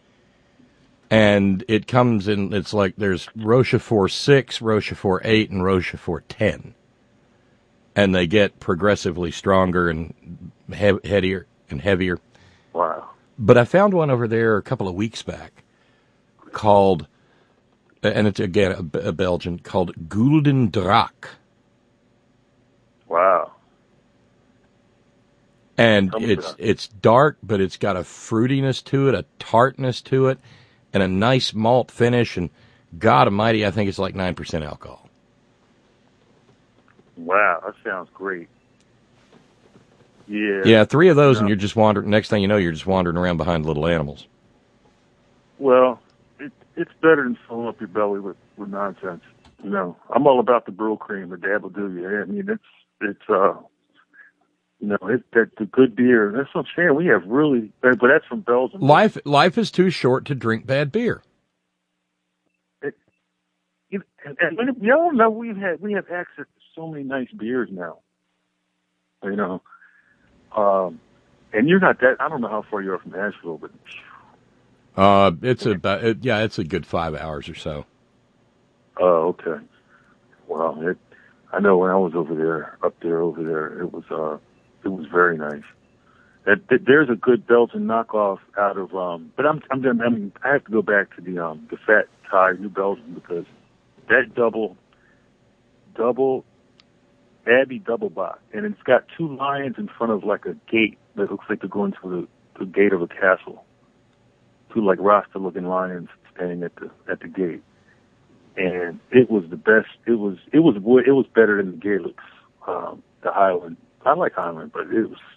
And it comes in, it's like there's Rochefort six, Rochefort eight, and Rochefort ten. And they get progressively stronger and he- headier and heavier. wow. But I found one over there a couple of weeks back called, and it's again a, a Belgian, called Gulden Draak. Wow. And Tell me it's about it. it's dark, but it's got a fruitiness to it, a tartness to it, and a nice malt finish. And God Almighty, I think it's like nine percent alcohol. Wow, that sounds great. Yeah. Yeah, three of those, Yeah. and you're just wandering. Next thing you know, you're just wandering around behind little animals. Well, it, it's better than filling up your belly with, with nonsense. You know, I'm all about the Brill cream. The dab will do you. I mean, it's it's uh, You know, it, that the good beer. That's what I'm saying. We have really, but that's from Belgium. Life life is too short to drink bad beer. It, it, and, and you all know we've had we have access to so many nice beers now. You know, um, and you're not that. I don't know how far you are from Asheville, but uh, it's about it, yeah, it's a good five hours or so. Oh, uh, okay. Well, it. I know when I was over there, up there, over there, it was uh. It was very nice. That, that, there's a good Belgian knockoff out of, um, but I'm, I'm, I mean, I have to go back to the, um, the Fat Thai New Belgium because that double, double, Abbey double bot, and it's got two lions in front of like a gate that looks like they're going to the, the gate of a castle. Two like Rasta-looking lions standing at the at the gate, and it was the best. It was it was it was better than the Gaelics, um, the Highland. I like Highland, but it was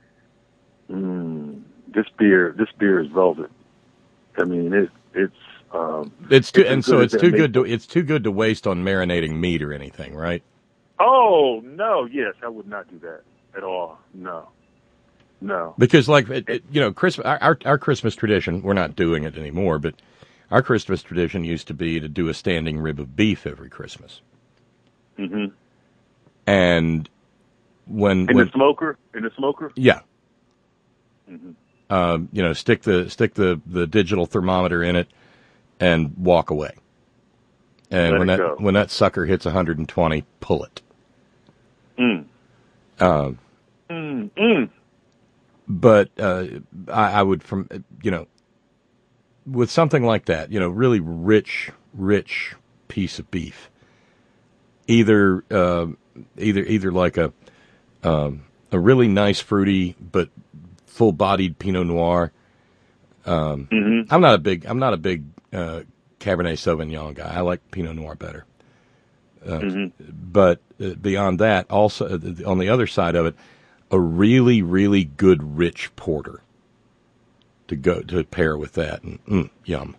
mm, this beer. This beer is velvet. I mean, it it's um, it's too it's and so it's too good to maple. it's too good to waste on marinating meat or anything, right? Oh no, yes, I would not do that at all. No, no. Because like it, it, you know, Christmas our, our our Christmas tradition. We're not doing it anymore, but our Christmas tradition used to be to do a standing rib of beef every Christmas. Mm-hmm. And When, in when the smoker, in the smoker, yeah, mm-hmm. um, you know, stick the stick the, the digital thermometer in it and walk away. And Let when it that go. when that sucker hits one hundred twenty, pull it. Mm. Um, Mm. Mm. but uh, I, I would from you know, with something like that, you know, really rich, rich piece of beef. Either uh, either either like a Um, a really nice fruity but full-bodied Pinot Noir. Um, Mm-hmm. I'm not a big I'm not a big uh, Cabernet Sauvignon guy. I like Pinot Noir better. Uh, Mm-hmm. But uh, beyond that, also uh, on the other side of it, a really really good rich porter to go to pair with that, and mm, yum.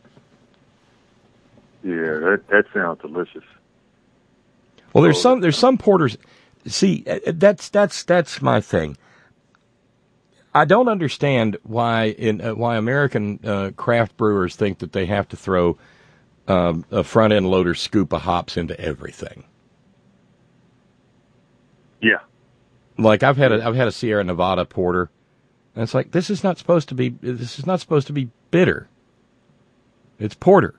Yeah, that that sounds delicious. Well, there's Oh, some there's some porters. See, that's that's that's my thing. I don't understand why in uh, why American uh, craft brewers think that they have to throw um, a front end loader scoop of hops into everything. Yeah. Like I've had a I've had a Sierra Nevada porter, and it's like this is not supposed to be this is not supposed to be bitter. It's porter.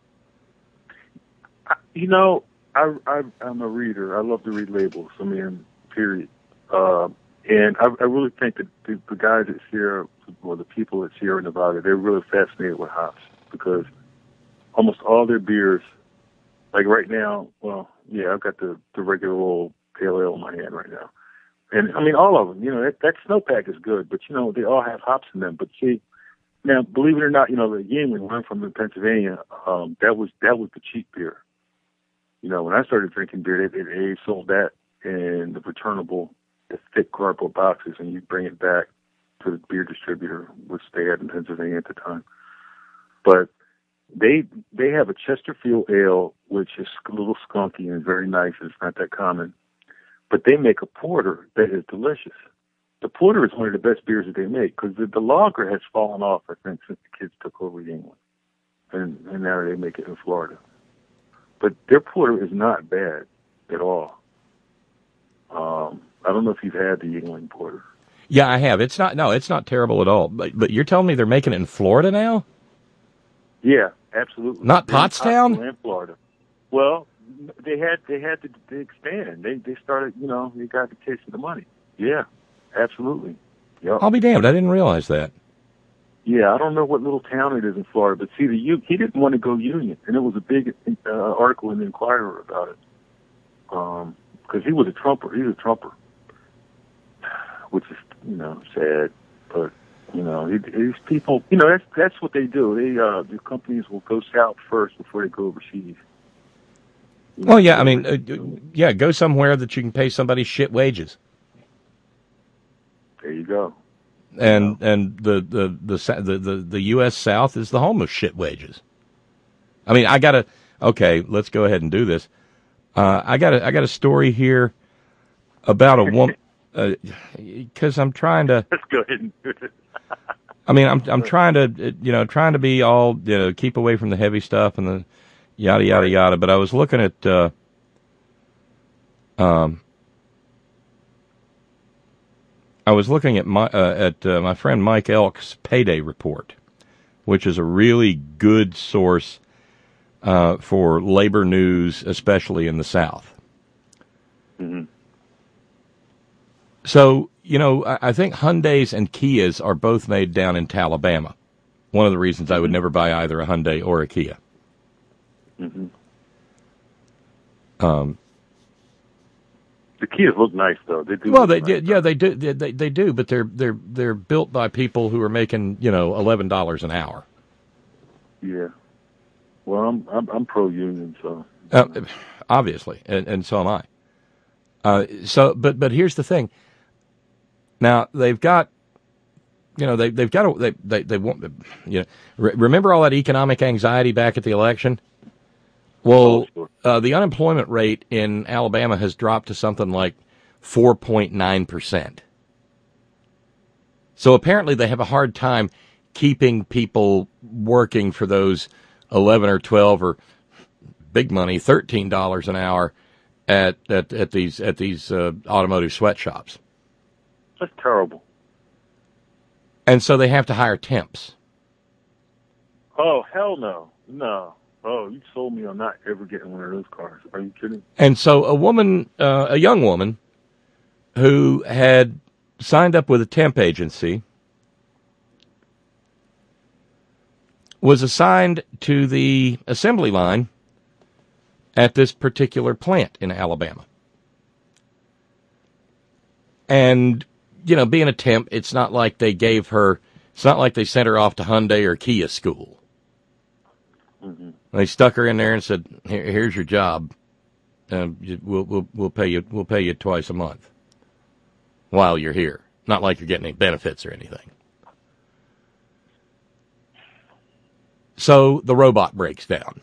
I, you know, I, I I'm a reader. I love to read labels. I mean, period. Uh, and I, I really think that the, the guys at Sierra, or the people at Sierra Nevada, they're really fascinated with hops because almost all their beers, like right now, well, yeah, I've got the, the regular old pale ale in my hand right now. And I mean, all of them, you know, that, that snowpack is good, but you know, they all have hops in them. But see, now, believe it or not, you know, the Yingling, I'm from Pennsylvania, um, that was, that was the cheap beer. You know, when I started drinking beer, they, they sold that in the returnable, the thick cardboard boxes, and you bring it back to the beer distributor, which they had in Pennsylvania at the time. But they they have a Chesterfield ale, which is a little skunky and very nice. It's not that common. But they make a porter that is delicious. The porter is one of the best beers that they make because the, the lager has fallen off, I think, since the kids took over England. And, and now they make it in Florida. But their porter is not bad at all. Um, I don't know if you've had the Yingling porter. Yeah, I have. It's not no, it's not terrible at all. But but you're telling me they're making it in Florida now? Yeah, absolutely. Not They're in Pottstown? Pottsville and Florida. Well, they had they had to, to expand. They they started, you know, they got the taste of the money. Yeah, absolutely. Yep. I'll be damned. I didn't realize that. Yeah, I don't know what little town it is in Florida, but see, the U, he didn't want to go union, and there was a big uh, article in the Inquirer about it. Um, because he was a Trumper. He's a Trumper, which is, you know, sad. But you know, he, these people, you know, that's that's what they do. They uh, the companies will go south first before they go overseas. You know, Well, yeah, I mean, uh, yeah, go somewhere that you can pay somebody shit wages. There you go. And and the the, the the the the U S South is the home of shit wages. I mean, I got to okay. Let's go ahead and do this. Uh, I got a I got a story here about a woman because uh, I'm trying to. Let's go ahead and do it. I mean, I'm I'm trying to, you know, trying to be all, you know, keep away from the heavy stuff and the yada yada yada. But I was looking at, uh, um, I was looking at my uh, at uh, my friend Mike Elk's Payday Report, which is a really good source uh, for labor news, especially in the South. Mm-hmm. So, you know, I think Hyundais and Kias are both made down in Alabama. One of the reasons I would never buy either a Hyundai or a Kia. Mm-hmm. Um, the Kias look nice, though. They do. Well, they nice, yeah, they do. They, they they do, but they're they're they're built by people who are making, you know, eleven dollars an hour. Yeah. Well, I'm I'm, I'm pro union, so. Uh, obviously, and, and so am I. Uh, so, but but here's the thing. Now they've got, you know, they they've got a, they they they won't, you know, re- remember all that economic anxiety back at the election? Well, Oh, sure. uh, the unemployment rate in Alabama has dropped to something like four point nine percent. So apparently they have a hard time keeping people working for those eleven or twelve or big money thirteen dollars an hour at at at these at these uh, automotive sweatshops. That's terrible. And so they have to hire temps. Oh, hell no. No. Oh, you sold me on not ever getting one of those cars. Are you kidding? And so a woman, uh, a young woman, who had signed up with a temp agency was assigned to the assembly line at this particular plant in Alabama. And, you know, being a temp, it's not like they gave her, it's not like they sent her off to Hyundai or Kia school. Mm-hmm. They stuck her in there and said, Here, "Here's your job. Uh, we'll we'll we'll pay you we'll pay you twice a month while you're here. Not like you're getting any benefits or anything." So the robot breaks down.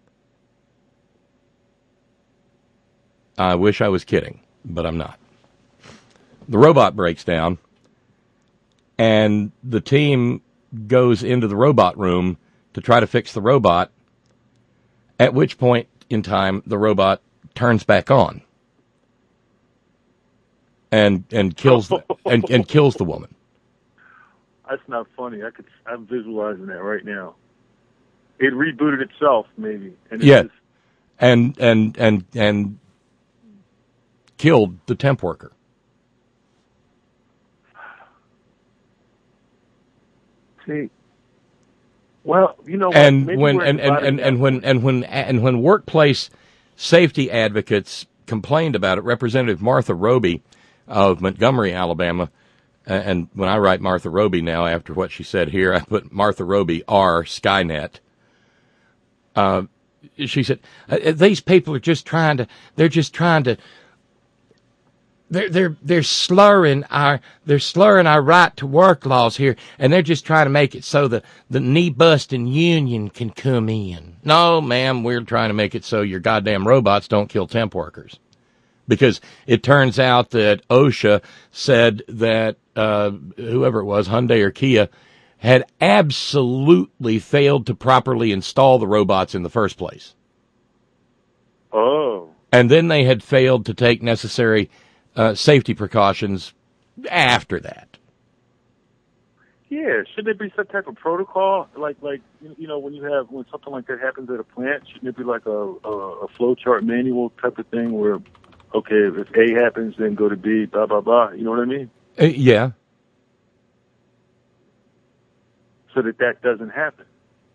I wish I was kidding, but I'm not. The robot breaks down, and the team goes into the robot room to try to fix the robot, at which point in time the robot turns back on and and kills the, and, and kills the woman. That's not funny. I could. I'm visualizing that right now. It rebooted itself, maybe. And it Yeah, just, and and and and killed the temp worker. see. Well, you know, And maybe when we're and, and, and, and when and when and when workplace safety advocates complained about it, Representative Martha Roby of Montgomery, Alabama, and when I write Martha Roby now after what she said here, I put Martha Roby R Skynet. Uh, she said, "These people are just trying to. They're just trying to. They're they're they're slurring our they're slurring our right to work laws here, and they're just trying to make it so the the knee busting union can come in." No, ma'am, we're trying to make it so your goddamn robots don't kill temp workers, because it turns out that OSHA said that uh, whoever it was, Hyundai or Kia, had absolutely failed to properly install the robots in the first place, Oh. and then they had failed to take necessary Uh, safety precautions after that. Yeah, should there be some type of protocol, like like you know when you have when something like that happens at a plant? Shouldn't there be like a a, a flow chart manual type of thing where, okay, if A happens, then go to B, blah blah blah. You know what I mean? Uh, yeah, So that that doesn't happen.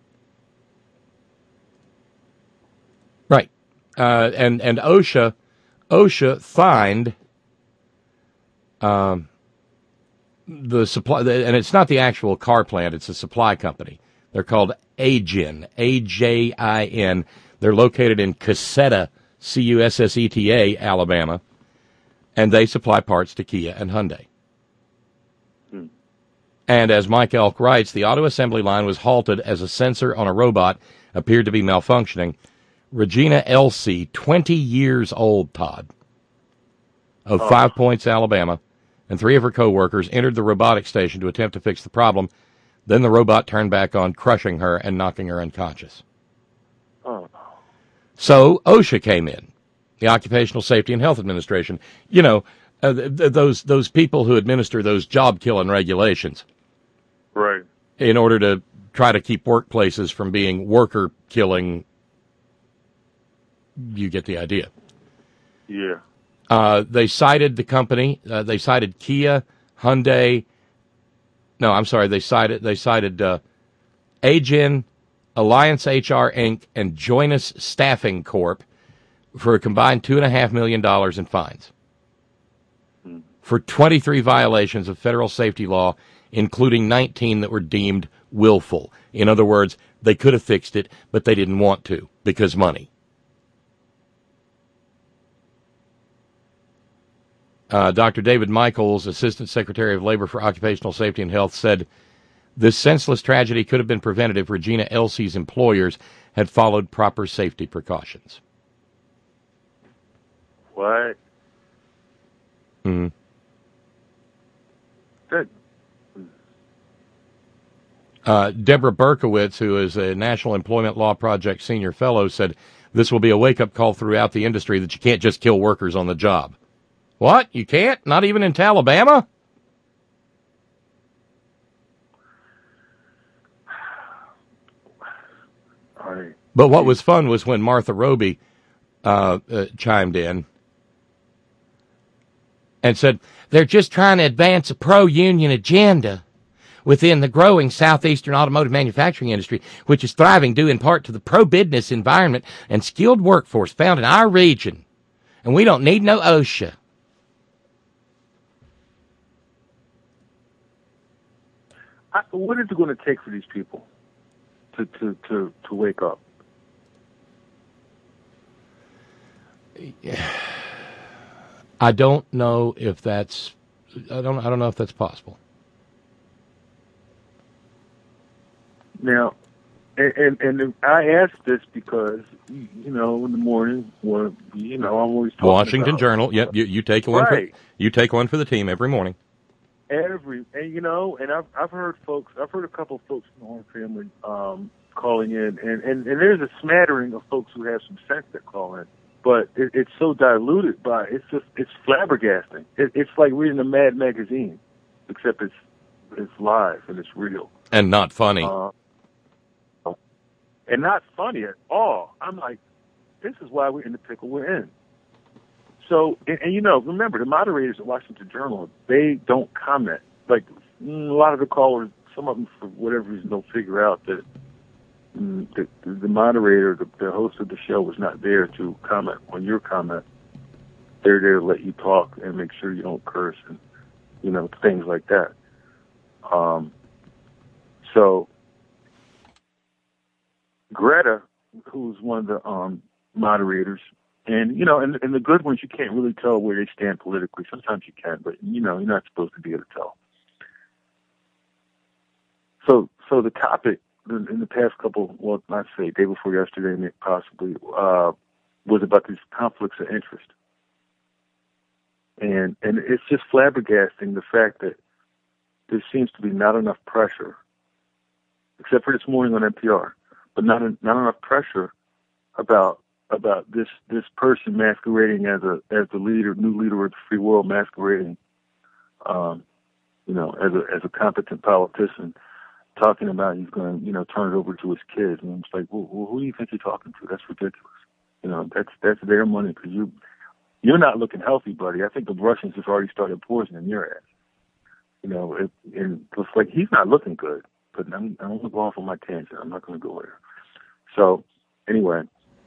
right. Uh, and and OSHA, OSHA fined um, the supply, and it's not the actual car plant; it's a supply company. They're called Ajin, A J I N. They're located in Cusseta, C U S S E T A, Alabama, and they supply parts to Kia and Hyundai. Hmm. And as Mike Elk writes, the auto assembly line was halted as a sensor on a robot appeared to be malfunctioning. Regina Elsey, twenty years old, Todd, of Oh. Five Points, Alabama, and three of her co-workers entered the robotic station to attempt to fix the problem. Then the robot turned back on, crushing her and knocking her unconscious. Oh. So OSHA came in, the Occupational Safety and Health Administration. You know, uh, th- th- those those people who administer those job-killing regulations. Right. In order to try to keep workplaces from being worker-killing. You get the idea. Yeah. Uh, they cited the company. Uh, they cited Kia, Hyundai. No, I'm sorry. They cited they cited uh, Agen, Alliance H R Incorporated, and Joinus Staffing Corp for a combined two and a half million dollars in fines hmm. for twenty-three violations of federal safety law, including nineteen that were deemed willful. In other words, they could have fixed it, but they didn't want to because money. Uh, Doctor David Michaels, Assistant Secretary of Labor for Occupational Safety and Health, said this senseless tragedy could have been prevented if Regina Elsey's employers had followed proper safety precautions. What? Mm-hmm. Good. Uh, Deborah Berkowitz, who is a National Employment Law Project Senior Fellow, said this will be a wake-up call throughout the industry that you can't just kill workers on the job. What? You can't? Not even in Alabama? Right. But what was fun was when Martha Roby uh, uh, chimed in and said, they're just trying to advance a pro-union agenda within the growing southeastern automotive manufacturing industry, which is thriving due in part to the pro-business environment and skilled workforce found in our region. And we don't need no OSHA. I, what is it going to take for these people to, to, to, to wake up? I don't know if that's I don't I don't know if that's possible. Now, and, and and I ask this because you know in the morning, when, you know I'm always talking Washington about, Journal. Yep, you, you take one right. for you take one for the team every morning. Every and you know, and I've I've heard folks, I've heard a couple of folks in the Horn family um, calling in, and, and, and there's a smattering of folks who have some sense that call in, but it, it's so diluted by it's just it's flabbergasting. It, it's like reading a Mad magazine, except it's it's live and it's real and not funny, uh, and not funny at all. I'm like, this is why we're in the pickle we're in. So, and, and you know, remember, the moderators at Washington Journal, they don't comment. Like, mm, a lot of the callers, some of them, for whatever reason, don't figure out that mm, the, the moderator, the, the host of the show, was not there to comment on your comment. They're there to let you talk and make sure you don't curse and, you know, things like that. Um, so, Greta, who's one of the um, moderators, and, you know, and, and the good ones, you can't really tell where they stand politically. Sometimes you can, but, you know, you're not supposed to be able to tell. So so the topic in the past couple, well, not say, day before yesterday, possibly, uh, was about these conflicts of interest. And and it's just flabbergasting, the fact that there seems to be not enough pressure, except for this morning on N P R, but not not enough pressure about about this this person masquerading as a as the leader, new leader of the free world, masquerading, um, you know, as a as a competent politician, talking about he's going to, you know, turn it over to his kids. And it's like, well, who do you think you're talking to? That's ridiculous. You know, that's that's their money, because you you're not looking healthy, buddy. I think the Russians have already started poisoning your ass. You know, it, and it's like he's not looking good. But I'm I'm going to go off on my tangent. I'm not going to go there. So anyway.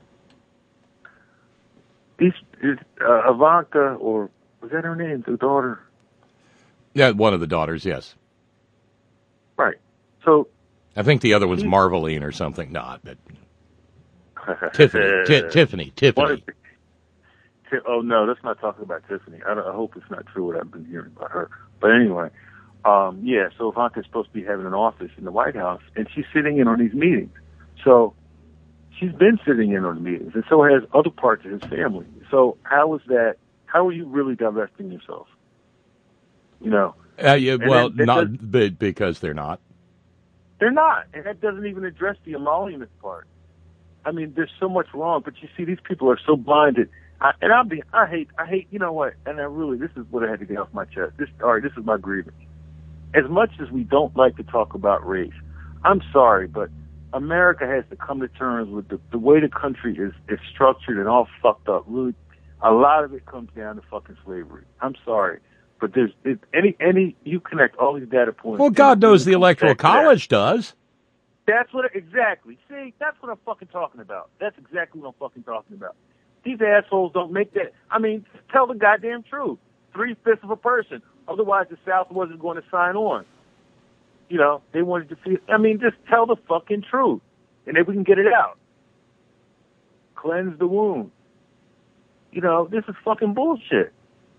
These, uh, Ivanka, or was that her name, the daughter? Yeah, one of the daughters, yes. Right. So I think the other one's Marveline or something. Not, but Tiffany, t- Tiffany, Tiffany. T- oh no, let's not talk about Tiffany. I, I hope it's not true what I've been hearing about her. But anyway, um, yeah. So Ivanka's supposed to be having an office in the White House, and she's sitting in on these meetings. So. She's been sitting in on the meetings, and so has other parts of his family. So how is that? How are you really divesting yourself? You know. Uh, yeah, well, that, that not does, because they're not. They're not, and that doesn't even address the emollient part. I mean, there's so much wrong, but you see, these people are so blinded. I, and I'll be, I hate, I hate. You know what? And I really, this is what I had to get off my chest. This, all right, this is my grievance. As much as we don't like to talk about race, I'm sorry, but America has to come to terms with the, the way the country is, is structured and all fucked up. Really, a lot of it comes down to fucking slavery. I'm sorry. But there's it, any any you connect all these data points. Well, God knows the Electoral College does. That's what it, exactly. See, that's what I'm fucking talking about. That's exactly what I'm fucking talking about. These assholes don't make that. I mean, tell the goddamn truth. Three fifths of a person. Otherwise, the South wasn't going to sign on. You know, they wanted to see. I mean, just tell the fucking truth, and then we can get it out. Cleanse the wound. You know, this is fucking bullshit.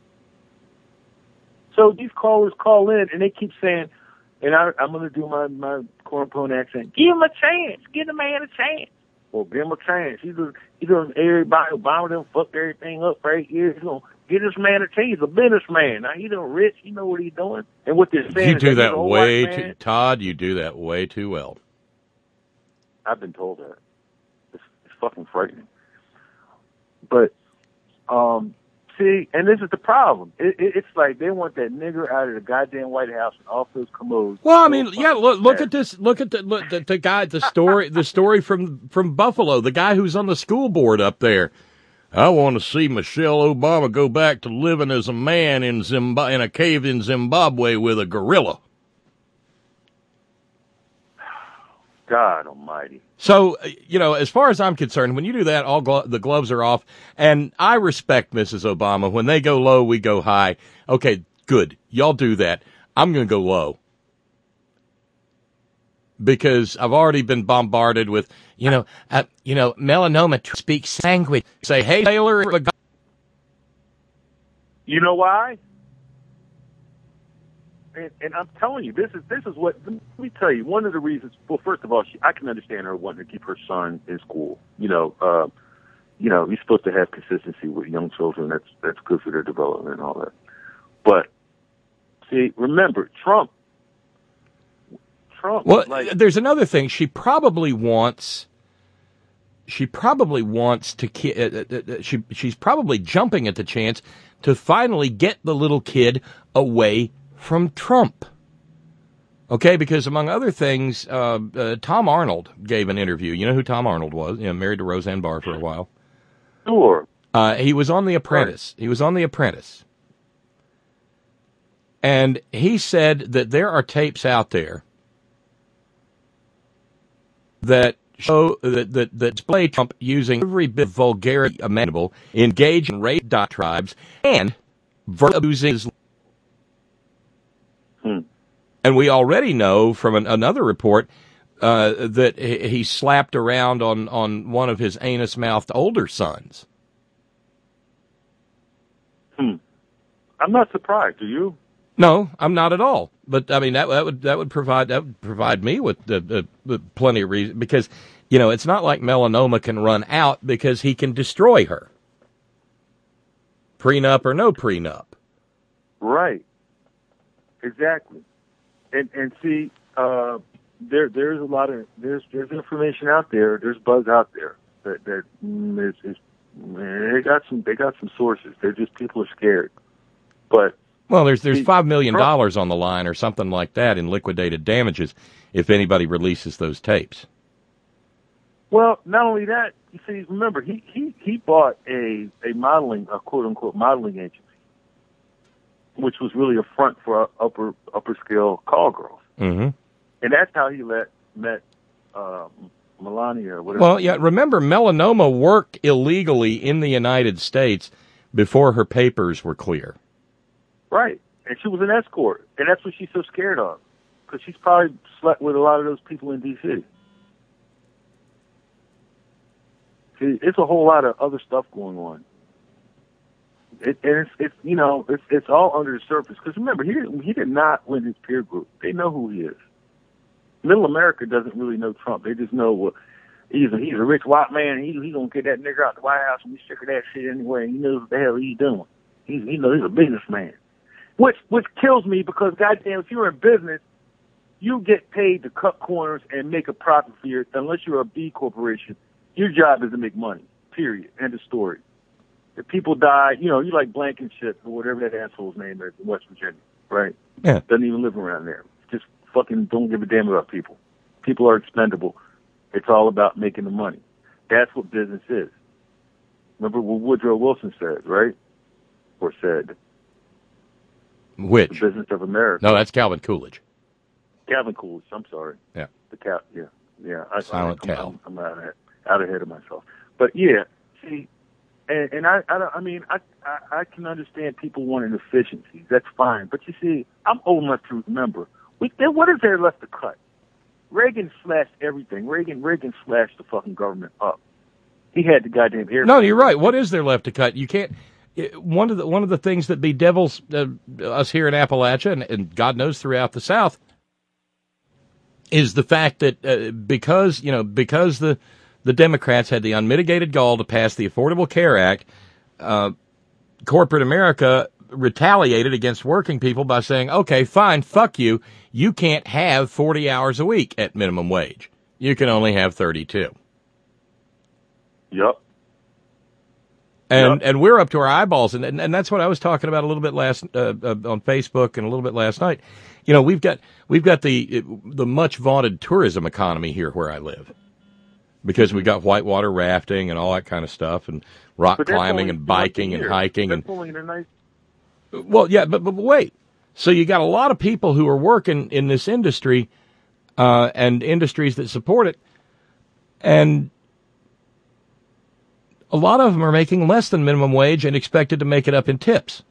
So these callers call in, and they keep saying, and I, I'm going to do my, my cornpone accent, give him a chance. Give the man a chance. Well, give him a chance. He's a, he's a, everybody, Obama done fucked everything up for eight years. He's going to give this man a chance. He's a businessman. Now, he's rich. He know what he's doing. And what they're saying You is do that that way too, Todd, you do that way too well. I've been told that. It's, it's fucking frightening. But, um... see, and this is the problem. It, it, it's like they want that nigger out of the goddamn White House and off those commodes. Well, I mean, yeah. Look, look at this. Look at the look, the, the guy. The story. The story from from Buffalo. The guy who's on the school board up there. I want to see Michelle Obama go back to living as a man in Zimba- in a cave in Zimbabwe with a gorilla. God Almighty. So, you know, as far as I'm concerned, when you do that, all glo- the gloves are off. And I respect Missus Obama. When they go low, we go high. Okay, good. Y'all do that. I'm going to go low. Because I've already been bombarded with, you know, uh, you know, melanoma speaks language. Say, hey, Taylor. You know why? And, and I'm telling you, this is this is what. Let me tell you, one of the reasons. Well, first of all, she, I can understand her wanting to keep her son in school. You know, uh, you know, he's supposed to have consistency with young children. That's that's good for their development and all that. But see, remember, Trump. Trump. Well, like, there's another thing. She probably wants. She probably wants to. Ki- uh, uh, she she's probably jumping at the chance to finally get the little kid away from Trump. Okay, because among other things, uh, uh, Tom Arnold gave an interview. You know who Tom Arnold was? You know, married to Roseanne Barr for a while. Sure. Uh, he was on The Apprentice. He was on The Apprentice. And he said that there are tapes out there that show that, that, that display Trump using every bit of vulgarity imaginable, engage in rape tribes, and abusing his. Hmm. And we already know from an, another report uh, that he, he slapped around on, on one of his anus-mouthed older sons. Hmm. I'm not surprised. Are you? No, I'm not at all. But I mean that that would that would provide that would provide me with uh, uh, plenty of reason, because you know it's not like melanoma can run out because he can destroy her. Prenup or no prenup. Right. Exactly. And and see, uh, there there's a lot of there's there's information out there. There's buzz out there that that mm, is, is they got some they got some sources. They're just people are scared. But well, there's there's five million dollars on the line or something like that in liquidated damages if anybody releases those tapes. Well, not only that, you see, remember he he he bought a a modeling a quote unquote modeling agency, which was really a front for upper upper scale call girls. Mm-hmm. And that's how he let met uh, Melania or whatever. Well, yeah, remember, melanoma worked illegally in the United States before her papers were clear. Right. And she was an escort. And that's what she's so scared of. Because she's probably slept with a lot of those people in D C See, it's a whole lot of other stuff going on. It, and it's, it's, you know, it's, it's all under the surface. Because remember, he did, he did not win his peer group. They know who he is. Middle America doesn't really know Trump. They just know what he's a, he's a rich white man. He he's gonna get that nigger out the White House and we sick of that shit anyway. And he knows what the hell he's doing. He's he knows he's a businessman. which which kills me because goddamn, if you're in business, you get paid to cut corners and make a profit for your. Unless you're a B corporation, your job is to make money. Period. End of story. If people die, you know, you like Blankenship or whatever that asshole's name is in West Virginia, right? Yeah. Doesn't even live around there. Just fucking don't give a damn about people. People are expendable. It's all about making the money. That's what business is. Remember what Woodrow Wilson said, right? Or said. Which? The business of America. No, that's Calvin Coolidge. Calvin Coolidge, I'm sorry. Yeah. The Cal, yeah, yeah. I, Silent I'm, Cal. I'm, I'm out, of, out ahead of myself. But yeah, see, and, and I, I, I mean, I, I, I can understand people wanting efficiencies. That's fine. But you see, I'm old enough to remember. We, there, what is there left to cut? Reagan slashed everything. Reagan, Reagan slashed the fucking government up. He had the goddamn air. No, you're right. What is there left to cut? You can't. One of the one of the things that bedevils uh, us here in Appalachia, and, and God knows throughout the South, is the fact that uh, because you know because the the Democrats had the unmitigated gall to pass the Affordable Care Act, uh, corporate America retaliated against working people by saying, "Okay, fine, fuck you. You can't have forty hours a week at minimum wage. You can only have thirty-two." Yep. And yep. and we're up to our eyeballs, and, and and that's what I was talking about a little bit last uh, uh, on Facebook and a little bit last night. You know, we've got we've got the the much vaunted tourism economy here where I live, because we got whitewater rafting and all that kind of stuff, and rock But that's climbing only and biking once a and year. hiking That's and only in a nice. well, yeah, but, but but wait. So you got a lot of people who are working in this industry, uh, and industries that support it, and a lot of them are making less than minimum wage and expected to make it up in tips.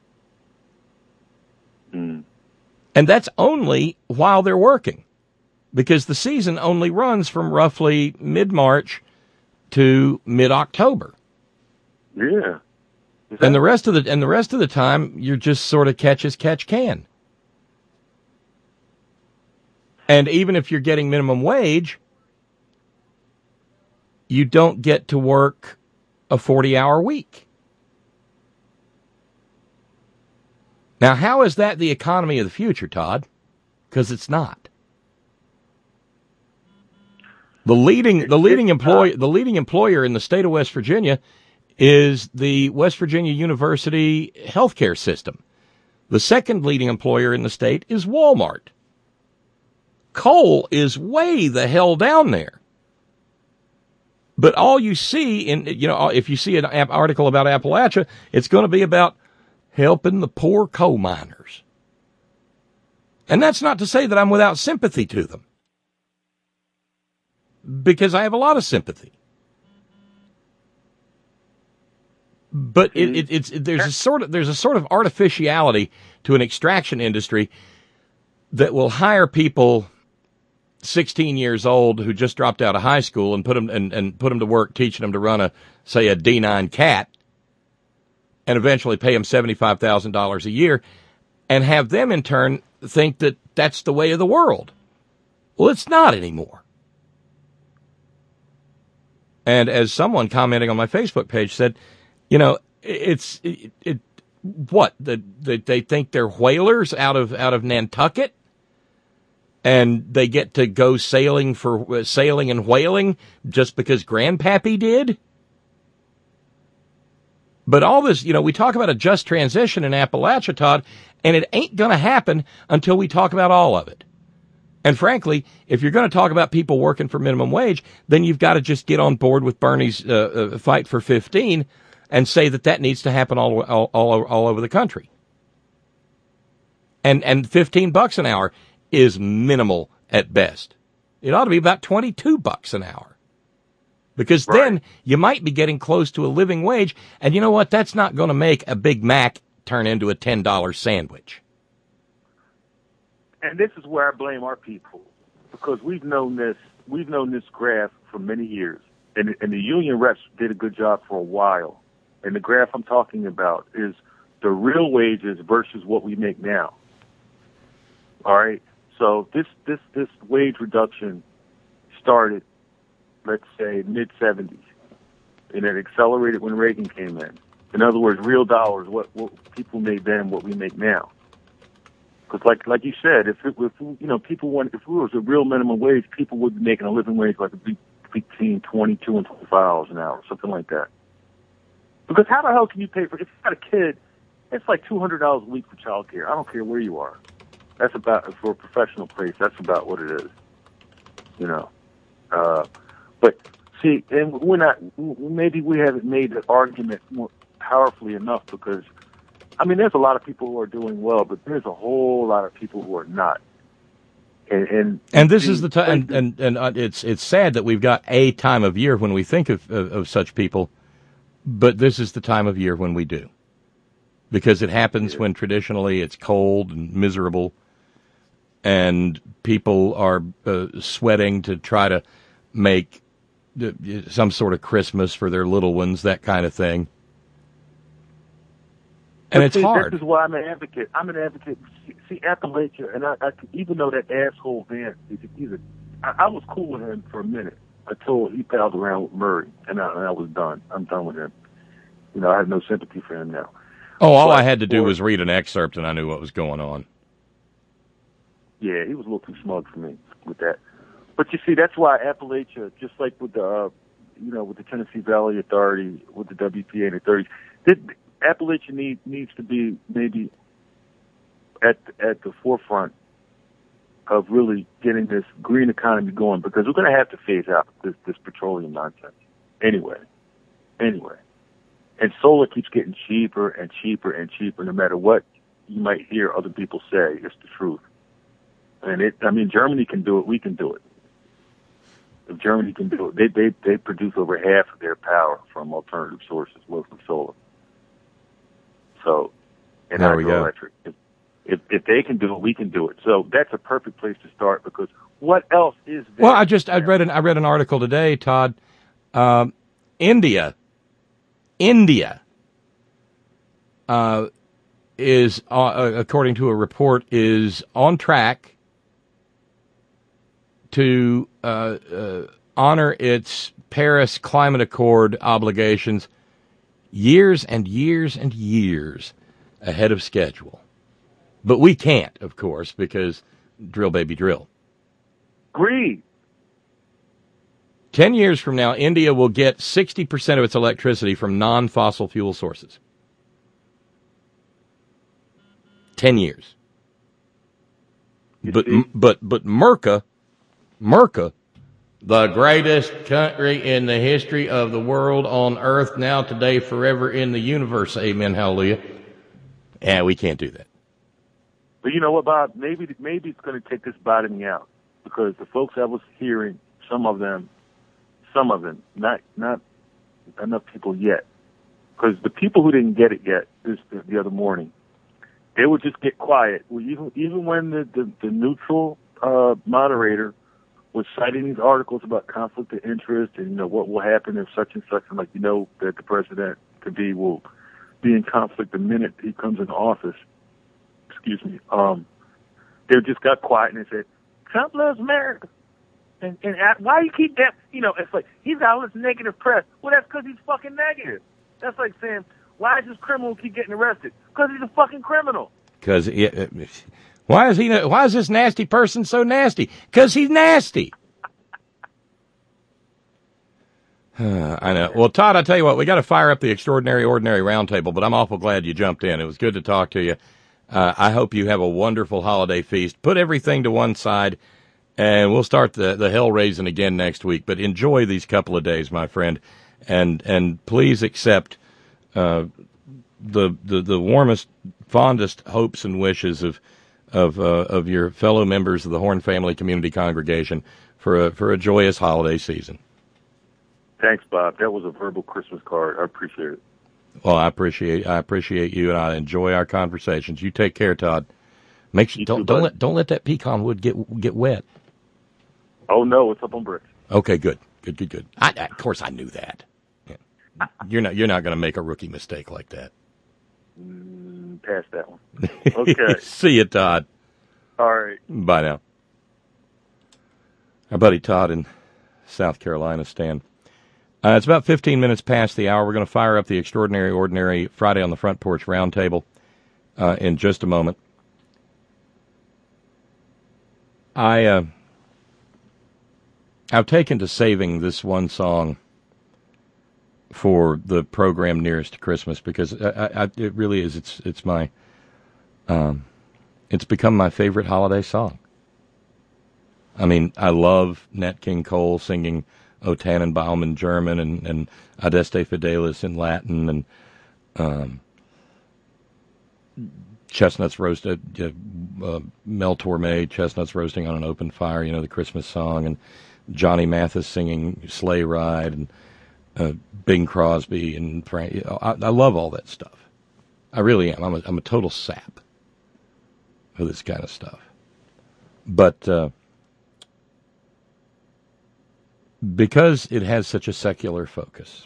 Mm. And that's only while they're working, because the season only runs from roughly mid-March to mid-October. Yeah. And the rest of the and the rest of the time, you're just sort of catch as catch can. And even if you're getting minimum wage, you don't get to work a forty-hour week. Now, how is that the economy of the future, Todd? Because it's not. The leading the leading employer the leading employer in the state of West Virginia is the West Virginia University healthcare system. The second leading employer in the state is Walmart. Coal is way the hell down there. But all you see in, you know, if you see an article about Appalachia, it's going to be about helping the poor coal miners. And that's not to say that I'm without sympathy to them, because I have a lot of sympathy. But it, it, it's it, there's a sort of there's a sort of artificiality to an extraction industry that will hire people sixteen years old who just dropped out of high school and put them and, and put them to work teaching them to run a say a D nine Cat, and eventually pay them seventy-five thousand dollars a year, and have them in turn think that that's the way of the world. Well, it's not anymore. And as someone commenting on my Facebook page said, you know, it's it, it what the, the they think they're whalers out of out of Nantucket, and they get to go sailing for uh, sailing and whaling just because Grandpappy did. But all this, you know, we talk about a just transition in Appalachia, Todd, and it ain't going to happen until we talk about all of it. And frankly, if you're going to talk about people working for minimum wage, then you've got to just get on board with Bernie's uh, uh, fight for fifteen and say that that needs to happen all all all, all over the country. And and fifteen bucks an hour is minimal at best. It ought to be about twenty-two bucks an hour. Because right. Then you might be getting close to a living wage, and you know what? That's not going to make a Big Mac turn into a ten dollar sandwich. And this is where I blame our people, because we've known this we've known this graph for many years, and, and the union reps did a good job for a while. And the graph I'm talking about is the real wages versus what we make now. All right. So this this this wage reduction started, let's say, mid seventies, and it accelerated when Reagan came in. In other words, real dollars, what, what people made then, what we make now. Because, like like you said, if it, if you know people want, if it was a real minimum wage, people would be making a living wage like between twenty-two and twenty-five dollars an hour, something like that. Because how the hell can you pay for? If you got a kid, it's like two hundred dollars a week for child care. I don't care where you are. That's about, for a professional place, that's about what it is. You know, uh, but see, and we're not. Maybe we haven't made the argument more powerfully enough because. I mean, there's a lot of people who are doing well, but there's a whole lot of people who are not. And and, and this is the time, and and, and uh, it's it's sad that we've got a time of year when we think of, of of such people, but this is the time of year when we do, because it happens yeah. when traditionally it's cold and miserable, and people are uh, sweating to try to make uh, some sort of Christmas for their little ones, that kind of thing. And it's see, hard. This is why I'm an advocate. I'm an advocate. See, see Appalachia, and I, I, even though that asshole Vance, he's a, I, I was cool with him for a minute until he palled around with Murray, and I, and I was done. I'm done with him. You know, I have no sympathy for him now. Oh, all but, I had to do or, was read an excerpt, and I knew what was going on. Yeah, he was a little too smug for me with that. But you see, that's why Appalachia, just like with the, uh, you know, with the Tennessee Valley Authority, with the W P A and the thirties, did. Appalachia need, needs to be maybe at at the forefront of really getting this green economy going because we're going to have to phase out this, this petroleum nonsense anyway. Anyway. And solar keeps getting cheaper and cheaper and cheaper no matter what you might hear other people say. It's the truth. And it, I mean, Germany can do it. We can do it. If Germany can do it, they, they, they produce over half of their power from alternative sources, mostly solar. So, and there we go. If, if if they can do it, we can do it. So that's a perfect place to start because what else is there? Well, I just I read an I read an article today, Todd. Um, India, India, uh, is uh, according to a report is on track to uh, uh, honor its Paris Climate Accord obligations. Years and years and years ahead of schedule. But we can't, of course, because drill, baby, drill. Agreed. Ten years from now, India will get sixty percent of its electricity from non-fossil fuel sources. Ten years. You But, see? but, but Merca, Merca, the greatest country in the history of the world on earth, now, today, forever in the universe. Amen, hallelujah. Yeah, we can't do that. But you know what, Bob? Maybe maybe it's going to take this bottoming out because the folks I was hearing, some of them, some of them, not not enough people yet. Because the people who didn't get it yet, this the other morning, they would just get quiet. Well, even even when the the, the neutral uh, moderator was citing these articles about conflict of interest and, you know, what will happen if such and such, and like, you know, that the president could be, will be in conflict the minute he comes into office. Excuse me. Um, they just got quiet and they said, Trump loves America. And, and why you keep that, you know, it's like, he's got all this negative press. Well, that's because he's fucking negative. That's like saying, why does this criminal keep getting arrested? Because he's a fucking criminal. Because why is he? Why is this nasty person so nasty? Because he's nasty. I know. Well, Todd, I tell you what, we got to fire up the Extraordinary Ordinary Roundtable, but I'm awful glad you jumped in. It was good to talk to you. Uh, I hope you have a wonderful holiday feast. Put everything to one side, and we'll start the, the hell raising again next week. But enjoy these couple of days, my friend, and and please accept uh, the, the the warmest, fondest hopes and wishes of of uh, of your fellow members of the Horn Family Community Congregation for a for a joyous holiday season. Thanks, Bob. That was a verbal Christmas card. I appreciate it. Well, I appreciate I appreciate you, and I enjoy our conversations. You take care, Todd. Make sure You don't too, don't buddy. let don't let that pecan wood get get wet. Oh no, it's up on bricks. Okay, good, good, good, good. I, I, of course, I knew that. Yeah. You're not you're not going to make a rookie mistake like that. Mm, pass that one. Okay. See you, Todd. All right. Bye now. Our buddy Todd in South Carolina, Stan. Uh, it's about fifteen minutes past the hour. We're going to fire up the Extraordinary Ordinary Friday on the Front Porch Roundtable uh, in just a moment. I, uh, I've taken to saving this one song for the program nearest to Christmas because I, I, it really is. It's it's my, um, it's become my favorite holiday song. I mean, I love Nat King Cole singing O Tannenbaum in German and, and Adeste Fidelis in Latin and um, chestnuts roasted, uh, uh, Mel Torme, chestnuts roasting on an open fire, you know, the Christmas song, and Johnny Mathis singing Sleigh Ride and uh, Bing Crosby and Frank. You know, I, I love all that stuff. I really am. I'm a, I'm a total sap for this kind of stuff. But uh, because it has such a secular focus,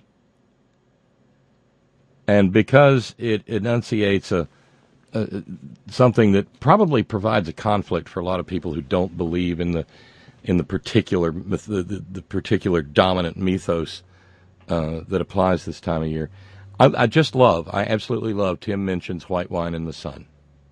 and because it enunciates a, a something that probably provides a conflict for a lot of people who don't believe in the in the particular the the, the particular dominant mythos uh, that applies this time of year, I, I just love. I absolutely love Tim Minchin's "White Wine in the Sun."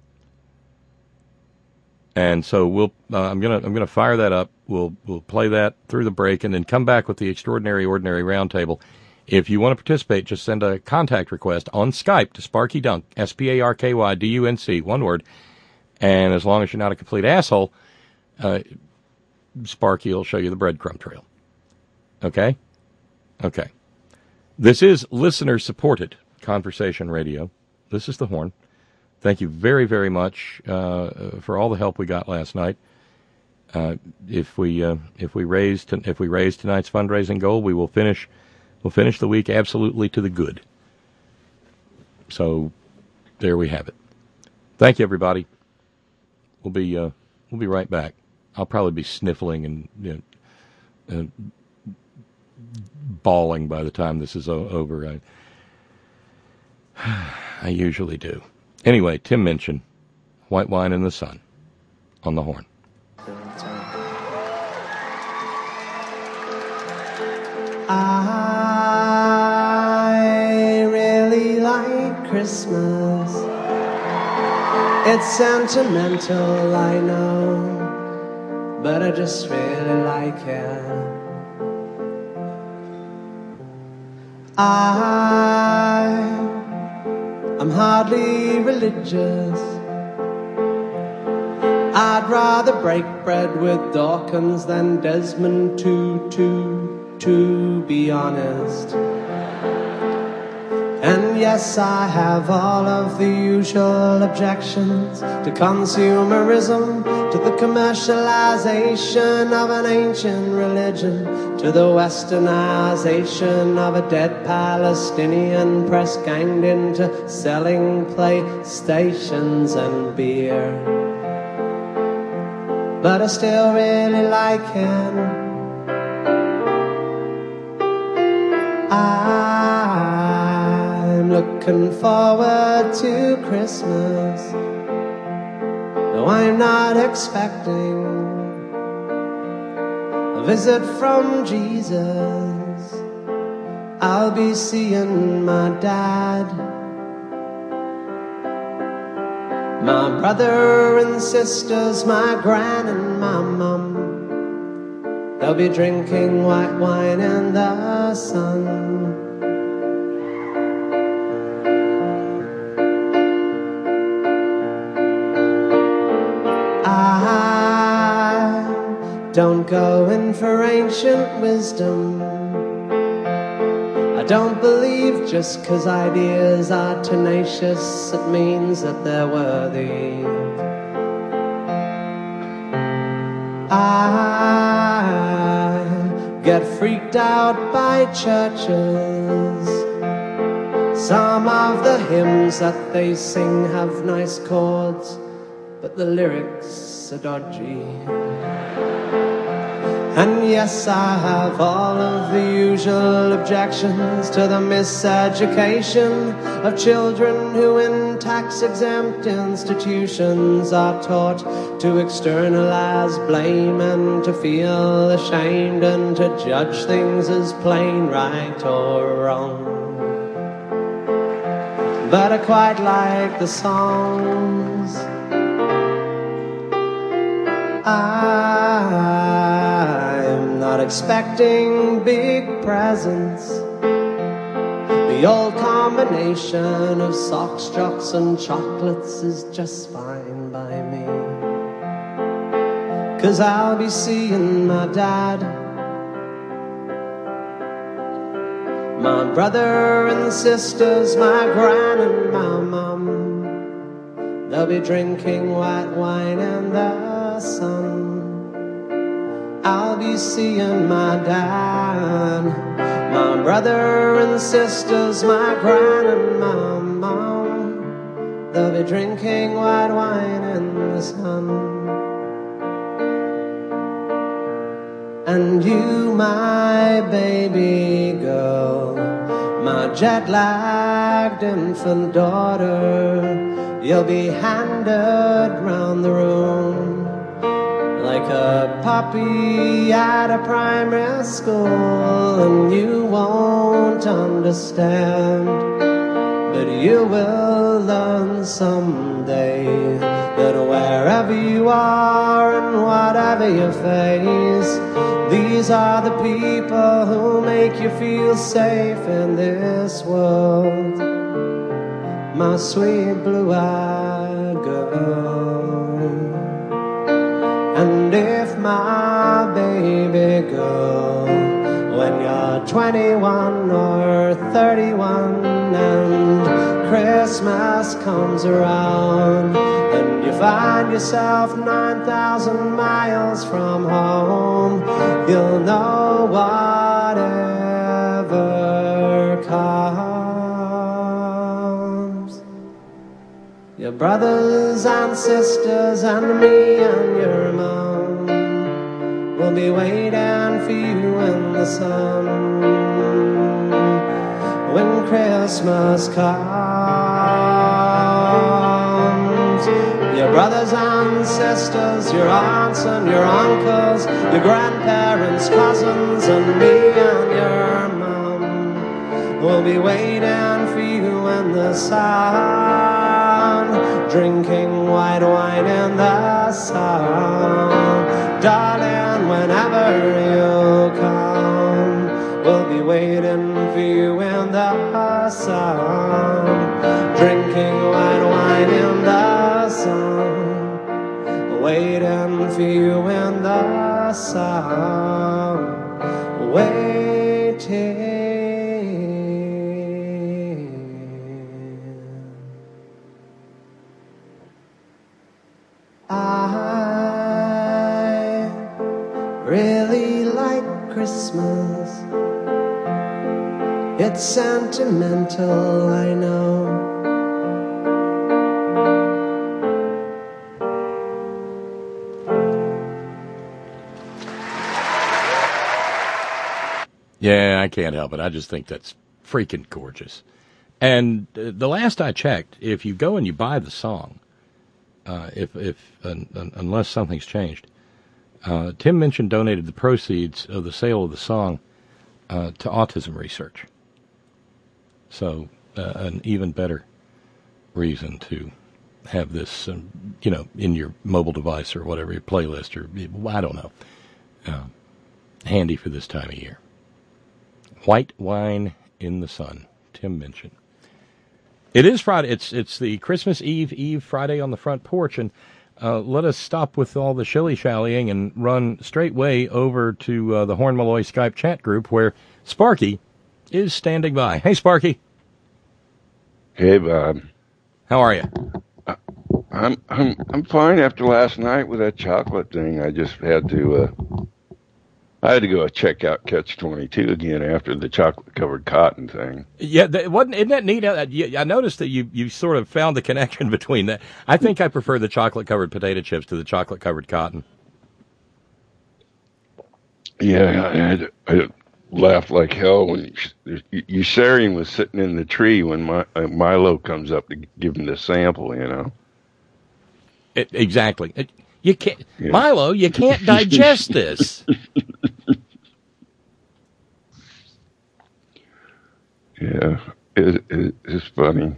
And so we'll. Uh, I'm gonna. I'm gonna fire that up. We'll. We'll play that through the break, and then come back with the Extraordinary Ordinary Roundtable. If you want to participate, just send a contact request on Skype to Sparky Dunk, S P A R K Y D U N C, one word. And as long as you're not a complete asshole, uh, Sparky will show you the breadcrumb trail. Okay? Okay. This is listener-supported conversation radio. This is The Horn. Thank you very, very much uh, for all the help we got last night. Uh, if we uh, if we raise to, if we raise tonight's fundraising goal, we will finish we'll finish the week absolutely to the good. So there we have it. Thank you, everybody. We'll be uh, we'll be right back. I'll probably be sniffling and you know, uh, bawling by the time this is o- over. I I usually do. Anyway, Tim Minchin, White Wine in the Sun, on the Horn. I really like Christmas. It's sentimental, I know, but I just really like it. I I'm hardly religious. I'd rather break bread with Dawkins than Desmond Tutu, to be honest. And yes, I have all of the usual objections to consumerism, to the commercialization of an ancient religion, to the westernization of a dead Palestinian press ganged into selling PlayStations and beer. But I still really like him. I'm looking forward to Christmas, though I'm not expecting a visit from Jesus. I'll be seeing my dad, my brother and sisters, my gran and my mum. They'll be drinking white wine in the sun. I don't go in for ancient wisdom. I don't believe just 'cause ideas are tenacious it means that they're worthy. I get freaked out by churches. Some of the hymns that they sing have nice chords, but the lyrics are dodgy. And yes, I have all of the usual objections to the miseducation of children who in tax-exempt institutions are taught to externalize blame and to feel ashamed and to judge things as plain right or wrong. But I quite like the songs. I'm not expecting big presents. The old combination of socks, jocks, and chocolates is just fine by me. 'Cause I'll be seeing my dad, my brother and sisters, my gran and my mum. They'll be drinking white wine in the sun. I'll be seeing my dad, my brother and sisters, my gran and my mom. They'll be drinking white wine in the sun. And you, my baby girl, my jet-lagged infant daughter, you'll be handed round the room like a puppy at a primary school, and you won't understand, but you will learn someday that wherever you are and whatever you face, these are the people who make you feel safe in this world. My sweet blue-eyed girl. And if my baby girl, when you're twenty-one or thirty-one and Christmas comes around and you find yourself nine thousand miles from home, you'll know whatever comes. Your brothers and sisters and me and your mom will be waiting for you in the sun when Christmas comes. Your brothers and sisters, your aunts and your uncles, your grandparents, cousins, and me and your mom will be waiting for you in the sun, drinking white wine in the sun. Darling, whenever you come, we'll be waiting for you in the sun, drinking white wine in the sun, waiting for you in the sun, waiting. I really like Christmas. It's sentimental, I know. Yeah, I can't help it. I just think that's freaking gorgeous. And uh, the last I checked, if you go and you buy the song, Uh, if, if uh, unless something's changed, uh, Tim Minchin donated the proceeds of the sale of the song uh, to autism research. So, uh, an even better reason to have this, um, you know, in your mobile device or whatever, your playlist, or I don't know, uh, handy for this time of year. White wine in the sun, Tim Minchin. It is Friday. It's it's the Christmas Eve Eve Friday on the front porch, and uh, let us stop with all the shilly-shallying and run straightway over to uh, the Horn Malloy Skype chat group where Sparky is standing by. Hey, Sparky. Hey, Bob. How are you? Uh, I'm I'm I'm fine after last night with that chocolate thing. I just had to uh, I had to go check out Catch twenty-two again after the chocolate-covered cotton thing. Yeah, that, wasn't isn't that neat? I, I noticed that you, you sort of found the connection between that. I think I prefer the chocolate-covered potato chips to the chocolate-covered cotton. Yeah, I, had, I laughed like hell when Yossarian was sitting in the tree when my, uh, Milo comes up to give him the sample, you know. It, exactly. It, you can't, yeah. Milo, you can't digest this. Yeah, it, it, it's funny.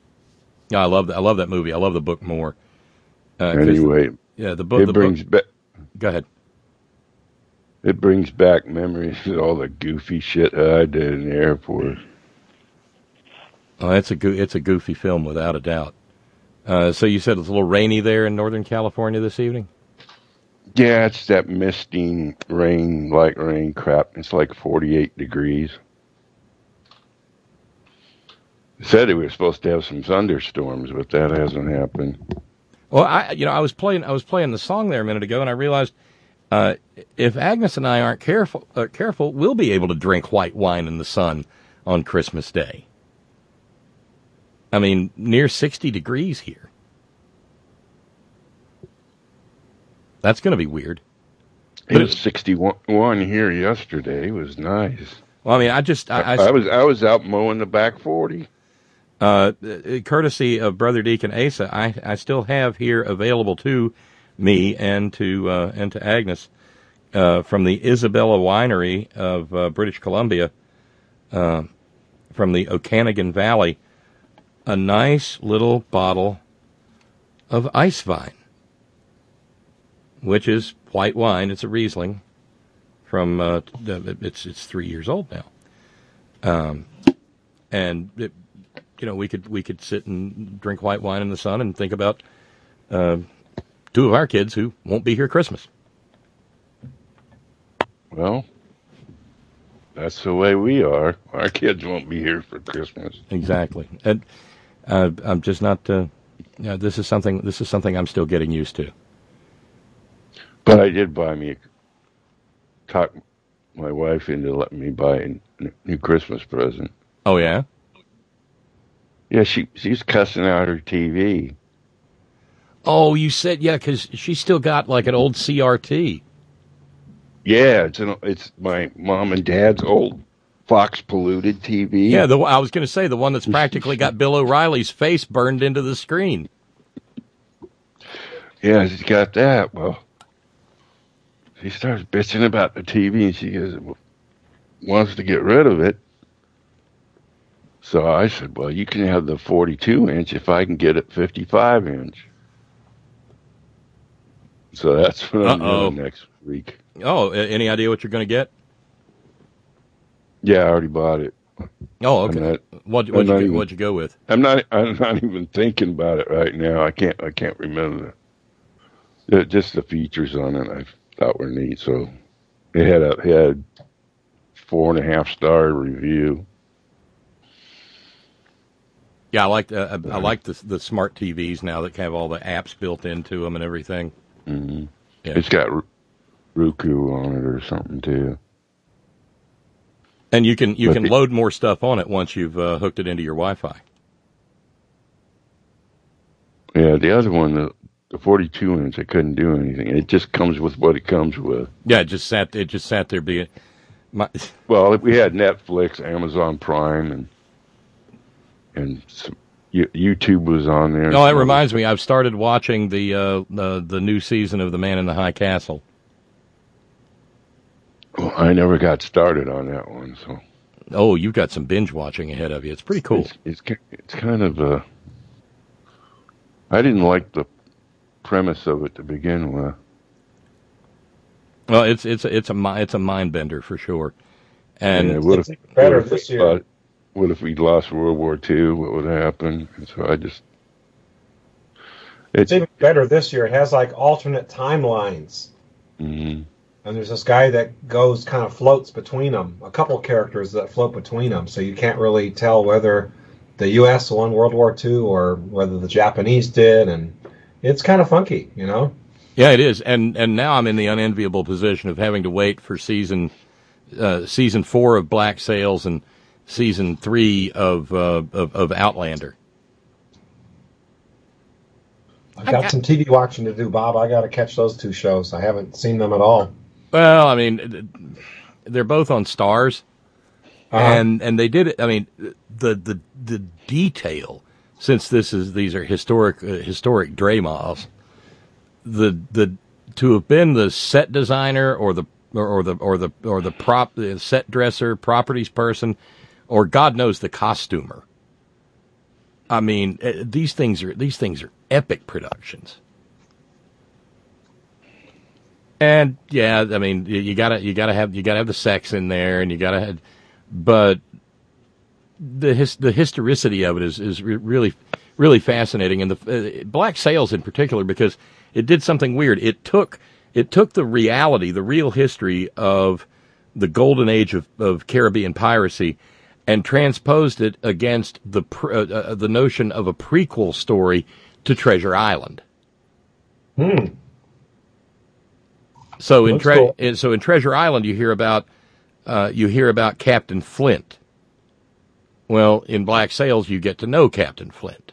Yeah, I love that. I love that movie. I love the book more. Uh, anyway, the, yeah, the book. It the brings book, back Go ahead. It brings back memories of all the goofy shit I did in the Air Force. Oh, it's a go- it's a goofy film without a doubt. Uh, so you said it's a little rainy there in Northern California this evening? Yeah, it's that misting rain, light rain crap. It's like forty-eight degrees. They said they were supposed to have some thunderstorms, but that hasn't happened. Well, I you know I was playing I was playing the song there a minute ago, and I realized uh, if Agnes and I aren't careful uh, careful, we'll be able to drink white wine in the sun on Christmas Day. I mean, near sixty degrees here. That's going to be weird. It was sixty-one here yesterday. It was nice. Well, I mean, I just I, I, I, I was I was out mowing the back forty. Uh, courtesy of Brother Deacon Asa, I, I still have here available to me and to uh, and to Agnes uh, from the Isabella Winery of uh, British Columbia, uh, from the Okanagan Valley, a nice little bottle of ice vine, which is white wine. It's a Riesling from uh, it's it's three years old now, um, and it, you know we could we could sit and drink white wine in the sun and think about uh, two of our kids who won't be here Christmas. Well, that's the way we are. Our kids won't be here for Christmas. Exactly, and uh, I'm just not. Uh, you know, this is something. This is something I'm still getting used to. But I did buy me, talk my wife into letting me buy a new Christmas present. Oh yeah. Yeah, she she's cussing out her T V. Oh, you said yeah, because she's still got like an old C R T. Yeah, it's an, it's my mom and dad's old Fox polluted T V. Yeah, the, I was going to say the one that's practically got Bill O'Reilly's face burned into the screen. Yeah, she's got that. Well, she starts bitching about the T V, and she goes, wants to get rid of it. So I said, well, you can have the forty-two inch if I can get it fifty-five inch. So that's what I'm Uh-oh. doing next week. Oh, any idea what you're going to get? Yeah, I already bought it. Oh, okay. Not, what what'd you, even, what'd you go with? I'm not. I'm not even thinking about it right now. I can't. I can't remember. The, just the features on it I thought were neat. So it had a it had four and a half star review. Yeah, I like uh, I like the the smart T Vs now that have all the apps built into them and everything. Mm-hmm. Yeah. It's got Roku on it or something too. And you can you But can the, load more stuff on it once you've uh, hooked it into your Wi-Fi. Yeah, the other one, the, the forty-two inch, I couldn't do anything. It just comes with what it comes with. Yeah, it just sat it just sat there being. My, well, we had Netflix, Amazon Prime, and and some, YouTube was on there. No, that reminds me. I've started watching the uh, the the new season of The Man in the High Castle. Well, I never got started on that one, so. Oh, you've got some binge watching ahead of you. It's pretty cool. It's it's, it's kind of a. I didn't like the premise of it to begin with. Well, it's it's it's a it's a mind bender for sure. And yeah, what it's if, better what if, this year. Uh, what if we'd lost World War Two? What would happen? And so I just. It's even better this year. It has like alternate timelines. Mm-hmm. And there's this guy that goes kind of floats between them. A couple characters that float between them, so you can't really tell whether the U S won World War Two or whether the Japanese did, and it's kind of funky, you know. Yeah, it is, and and now I'm in the unenviable position of having to wait for season uh, season four of Black Sails and season three of uh, of, of Outlander. I've got some T V watching to do, Bob. I got to catch those two shows. I haven't seen them at all. Well, I mean, they're both on Stars, uh-huh. and and they did it. I mean, the the the detail, since this is these are historic uh, historic dramas, the the to have been the set designer or the or, or the or the or the prop the set dresser, properties person, or God knows the costumer. I mean, these things are these things are epic productions. And yeah, I mean, you, you gotta you gotta have you gotta have the sex in there, and you gotta have, but the his, the historicity of it is is re- really really fascinating, and the uh, Black Sails in particular, because it did something weird. It took it took the reality, the real history of the golden age of, of Caribbean piracy, and transposed it against the pr- uh, uh, the notion of a prequel story to Treasure Island. Hmm. So in, That's tre- cool. in so in Treasure Island, you hear about uh, you hear about Captain Flint. Well, in Black Sails, you get to know Captain Flint.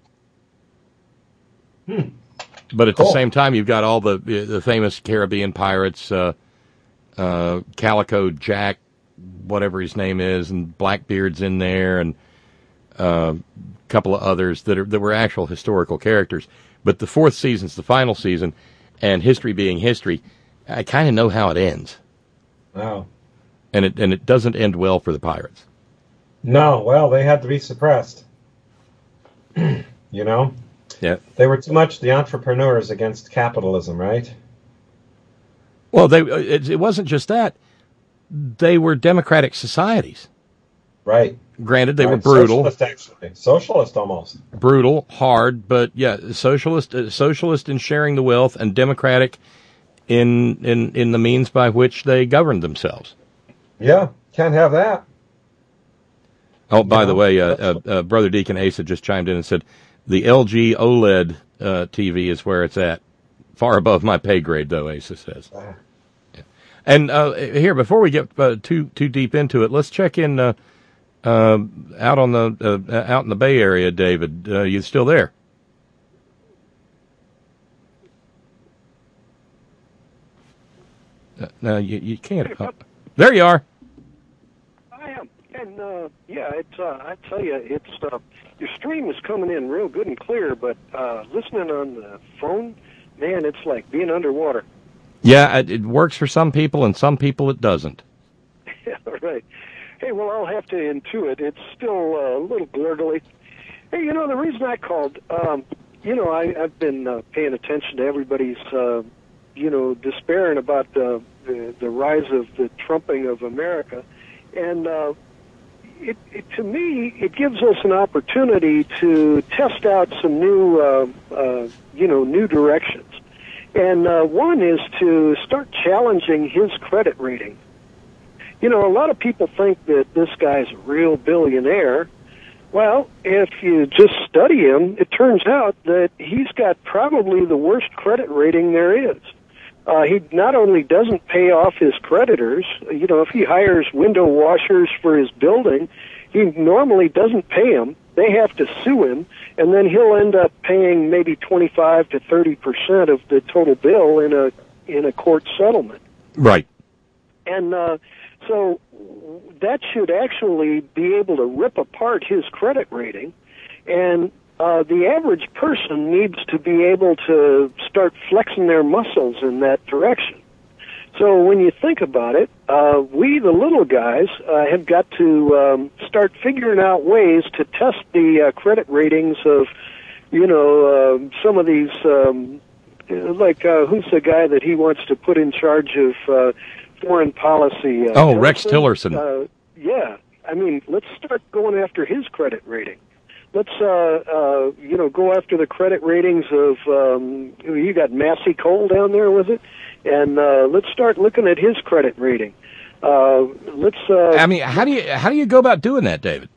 Hmm. But at Cool. the same time, you've got all the the famous Caribbean pirates, uh, uh, Calico Jack, whatever his name is, and Blackbeard's in there, and uh, a couple of others that are that were actual historical characters. But the fourth season's the final season, and history being history, I kind of know how it ends, Wow. and it and it doesn't end well for the pirates. No, well, they had to be suppressed. You know? Yeah. They were too much the entrepreneurs against capitalism, right? Well, they it, it wasn't just that; they were democratic societies. Right. Granted, they Right. were brutal, Socialist, actually. Socialist, almost. brutal, hard, but yeah, socialist, uh, socialist in sharing the wealth, and democratic in in in the means by which they governed themselves. Yeah, can't have that. Oh, by Yeah, the way, uh, that's- uh, uh, Brother Deacon Ace had just chimed in and said the L G OLED uh, T V is where it's at. Far above my pay grade, though, Asa says. Ah. Yeah. And uh, here, before we get uh, too too deep into it, let's check in uh, uh, out on the uh, out in the Bay Area. David, uh, you still there? Uh, no, you you can't. Uh, there you are. I am, and uh, yeah, it's. Uh, I tell you, it's uh, your stream is coming in real good and clear, but uh, listening on the phone, man, it's like being underwater. Yeah, it, it works for some people, and some people it doesn't. Yeah, right. Hey, well, I'll have to intuit. It's still uh, a little gurgly. Hey, you know, the reason I called, um, you know, I, I've been uh, paying attention to everybody's, uh, you know, despairing about uh, the the rise of the trumping of America, and uh, it, it to me it gives us an opportunity to test out some new, uh, uh, you know, new directions. And uh, one is to start challenging his credit rating. You know, a lot of people think that this guy's a real billionaire. Well, if you just study him, it turns out that he's got probably the worst credit rating there is. Uh, he not only doesn't pay off his creditors, you know, if he hires window washers for his building, he normally doesn't pay them. They have to sue him, and then he'll end up paying maybe twenty-five to thirty percent of the total bill in a in a court settlement. Right. And uh, so that should actually be able to rip apart his credit rating. And uh, the average person needs to be able to start flexing their muscles in that direction. So when you think about it, uh, we, the little guys, uh, have got to um, start figuring out ways to test the uh, credit ratings of, you know, uh, some of these, um, like uh, who's the guy that he wants to put in charge of uh, foreign policy? Uh, Oh, Rex Tillerson. Uh, yeah, I mean, let's start going after his credit rating. Let's, uh, uh, you know, go after the credit ratings of, um, you got Massey Cole down there, was it? And uh, let's start looking at his credit rating. Uh, let's. Uh, I mean, how do you how do you go about doing that, David?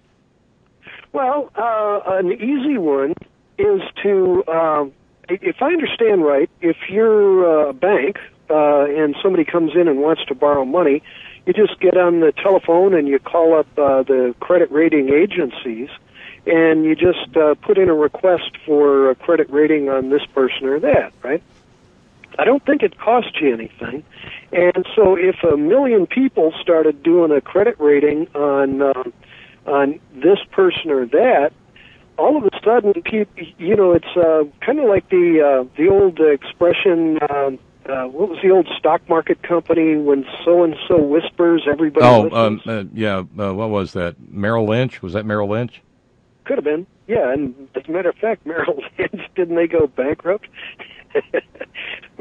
well, uh, an easy one is to, uh, if I understand right, if you're a bank uh, and somebody comes in and wants to borrow money, you just get on the telephone and you call up uh, the credit rating agencies, and you just uh, put in a request for a credit rating on this person or that, right? I don't think it costs you anything. And so if a million people started doing a credit rating on uh, on this person or that, all of a sudden, people, you know, it's uh, kind of like the uh, the old expression, uh, uh, what was the old stock market company, when so-and-so whispers, everybody Oh, listens? um, uh, yeah. Uh, what was that? Merrill Lynch? Was that Merrill Lynch? Could have been, yeah. And as a matter of fact, Merrill Lynch, didn't they go bankrupt?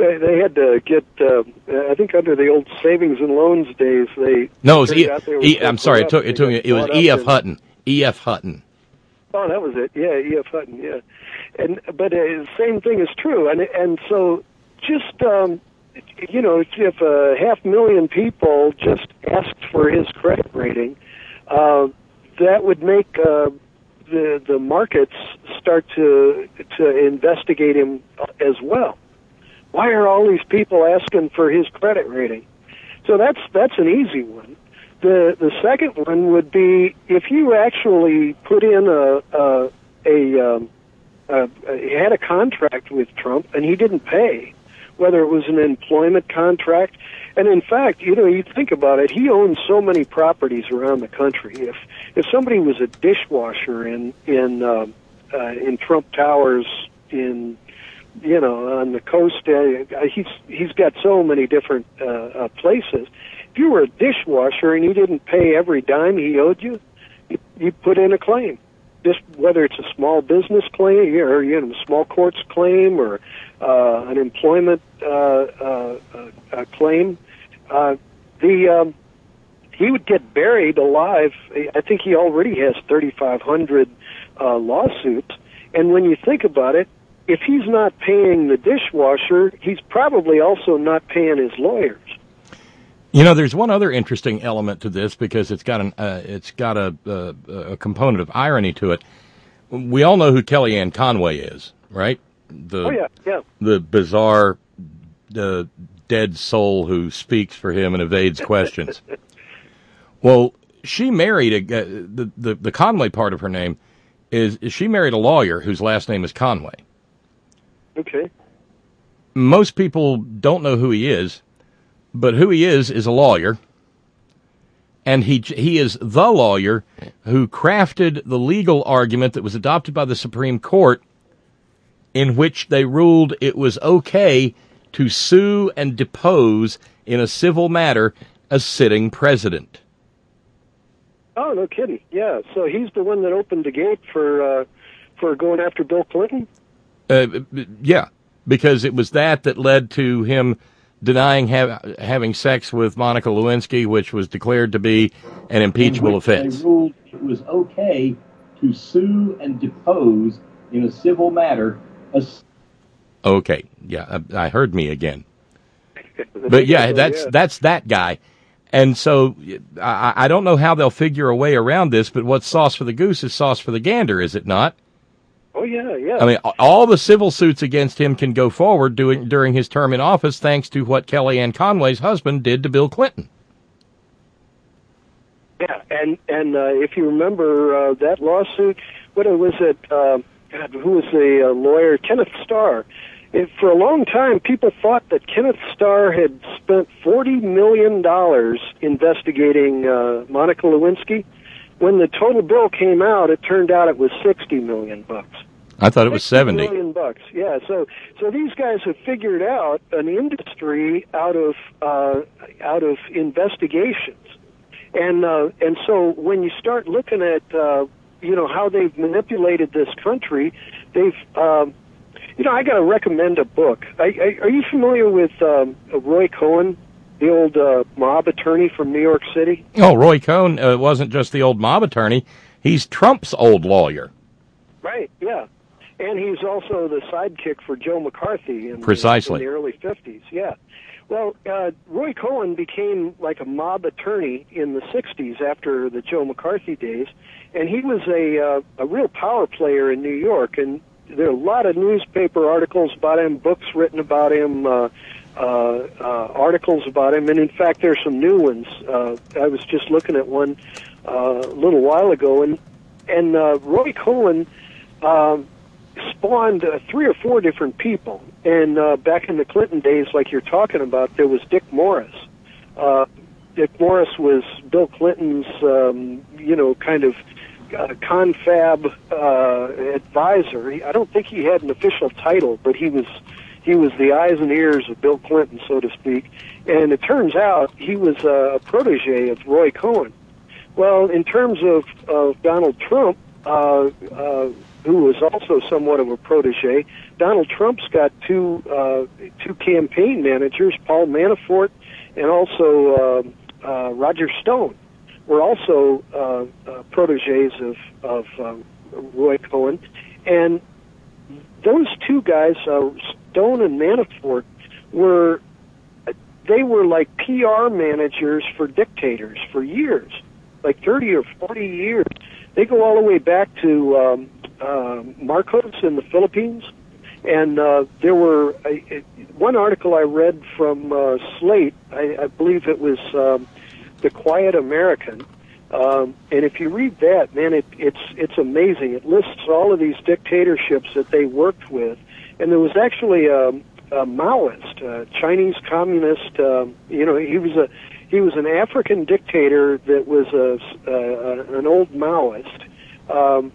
they, they had to get. Uh, I think under the old savings and loans days, they no. It was e, out they were e, so I'm sorry. It took. They It took. got It was bought E up F and- Hutton. E F Hutton. Oh, that was it. Yeah, E F Hutton. Yeah, and but uh, same thing is true, and and so just um, you know, if a half million people just asked for his credit rating, uh, that would make uh, the the markets start to to investigate him as well. Why are all these people asking for his credit rating? So that's that's an easy one. The the second one would be if you actually put in a a, a, um, a, a had a contract with Trump and he didn't pay, whether it was an employment contract, and in fact, you know, you think about it, he owns so many properties around the country. If if somebody was a dishwasher in in uh, uh, in Trump Towers in you know on the coast, uh, he's he's got so many different uh, uh, places. If you were a dishwasher and you didn't pay every dime he owed you, you, you put in a claim. Just whether it's a small business claim or you know, small courts claim or uh, an employment uh, uh, uh, claim, uh, the um, he would get buried alive. I think he already has thirty-five hundred uh, lawsuits. And when you think about it, if he's not paying the dishwasher, he's probably also not paying his lawyers. You know, there's one other interesting element to this because it's got an uh, it's got a, a a component of irony to it. We all know who Kellyanne Conway is, right? The, oh yeah, yeah. The bizarre, the dead soul who speaks for him and evades questions. Well, she married a uh, the, the the Conway part of her name is, is she married a lawyer whose last name is Conway. Okay. Most people don't know who he is. But who he is is a lawyer, and he he is the lawyer who crafted the legal argument that was adopted by the Supreme Court in which they ruled it was okay to sue and depose in a civil matter a sitting president. Oh, no kidding. Yeah, so he's the one that opened the gate for uh, for going after Bill Clinton? Uh, yeah, because it was that that led to him denying ha- having sex with Monica Lewinsky, which was declared to be an impeachable offense. They ruled it was okay to sue and depose in a civil matter. A... Okay, yeah, I, I heard me again. But yeah, that's that's that guy. And so I, I don't know how they'll figure a way around this, but what's sauce for the goose is sauce for the gander, is it not? Oh, yeah, yeah. I mean, all the civil suits against him can go forward doing, during his term in office thanks to what Kellyanne Conway's husband did to Bill Clinton. Yeah, and, and uh, if you remember uh, that lawsuit, what was it, uh, God, who was the uh, lawyer? Kenneth Starr. It, for a long time, people thought that Kenneth Starr had spent forty million dollars investigating uh, Monica Lewinsky. When the total bill came out, it turned out it was sixty million bucks. I thought it was seventy million bucks. Yeah. So, so these guys have figured out an industry out of uh, out of investigations, and uh, and so when you start looking at uh, you know how they've manipulated this country, they've um, you know I got to recommend a book. I, I, are you familiar with um, Roy Cohn? The old uh, mob attorney from New York City? Oh, Roy Cohn uh, wasn't just the old mob attorney. He's Trump's old lawyer. Right, yeah. And he's also the sidekick for Joe McCarthy in, Precisely. The, in the early fifties, yeah. Well, uh, Roy Cohn became like a mob attorney in the sixties after the Joe McCarthy days, and he was a, uh, a real power player in New York, and there are a lot of newspaper articles about him, books written about him, uh, Uh, uh, articles about him, and in fact, there's some new ones. Uh, I was just looking at one uh, a little while ago, and and uh, Roy Cohn uh, spawned uh, three or four different people. And uh, back in the Clinton days, like you're talking about, there was Dick Morris. Uh, Dick Morris was Bill Clinton's, um, you know, kind of uh, confab uh, advisor. I don't think he had an official title, but he was. He was the eyes and ears of Bill Clinton, so to speak. And it turns out he was a protege of Roy Cohn. Well, in terms of, of Donald Trump, uh, uh, who was also somewhat of a protege. Donald Trump's got two uh, two campaign managers, Paul Manafort and also uh, uh, Roger Stone, were also uh, uh, proteges of of um, Roy Cohn, and those two guys, uh, Stone and Manafort, were they were like P R managers for dictators for years, like thirty or forty years. They go all the way back to um, uh, Marcos in the Philippines, and uh, there were a, a, one article I read from uh, Slate. I, I believe it was um, The Quiet American, um, and if you read that, man, it, it's it's amazing. It lists all of these dictatorships that they worked with, and there was actually a, a Maoist, a Chinese communist. Uh, you know, he was a He was an African dictator that was a, uh, an old Maoist, um,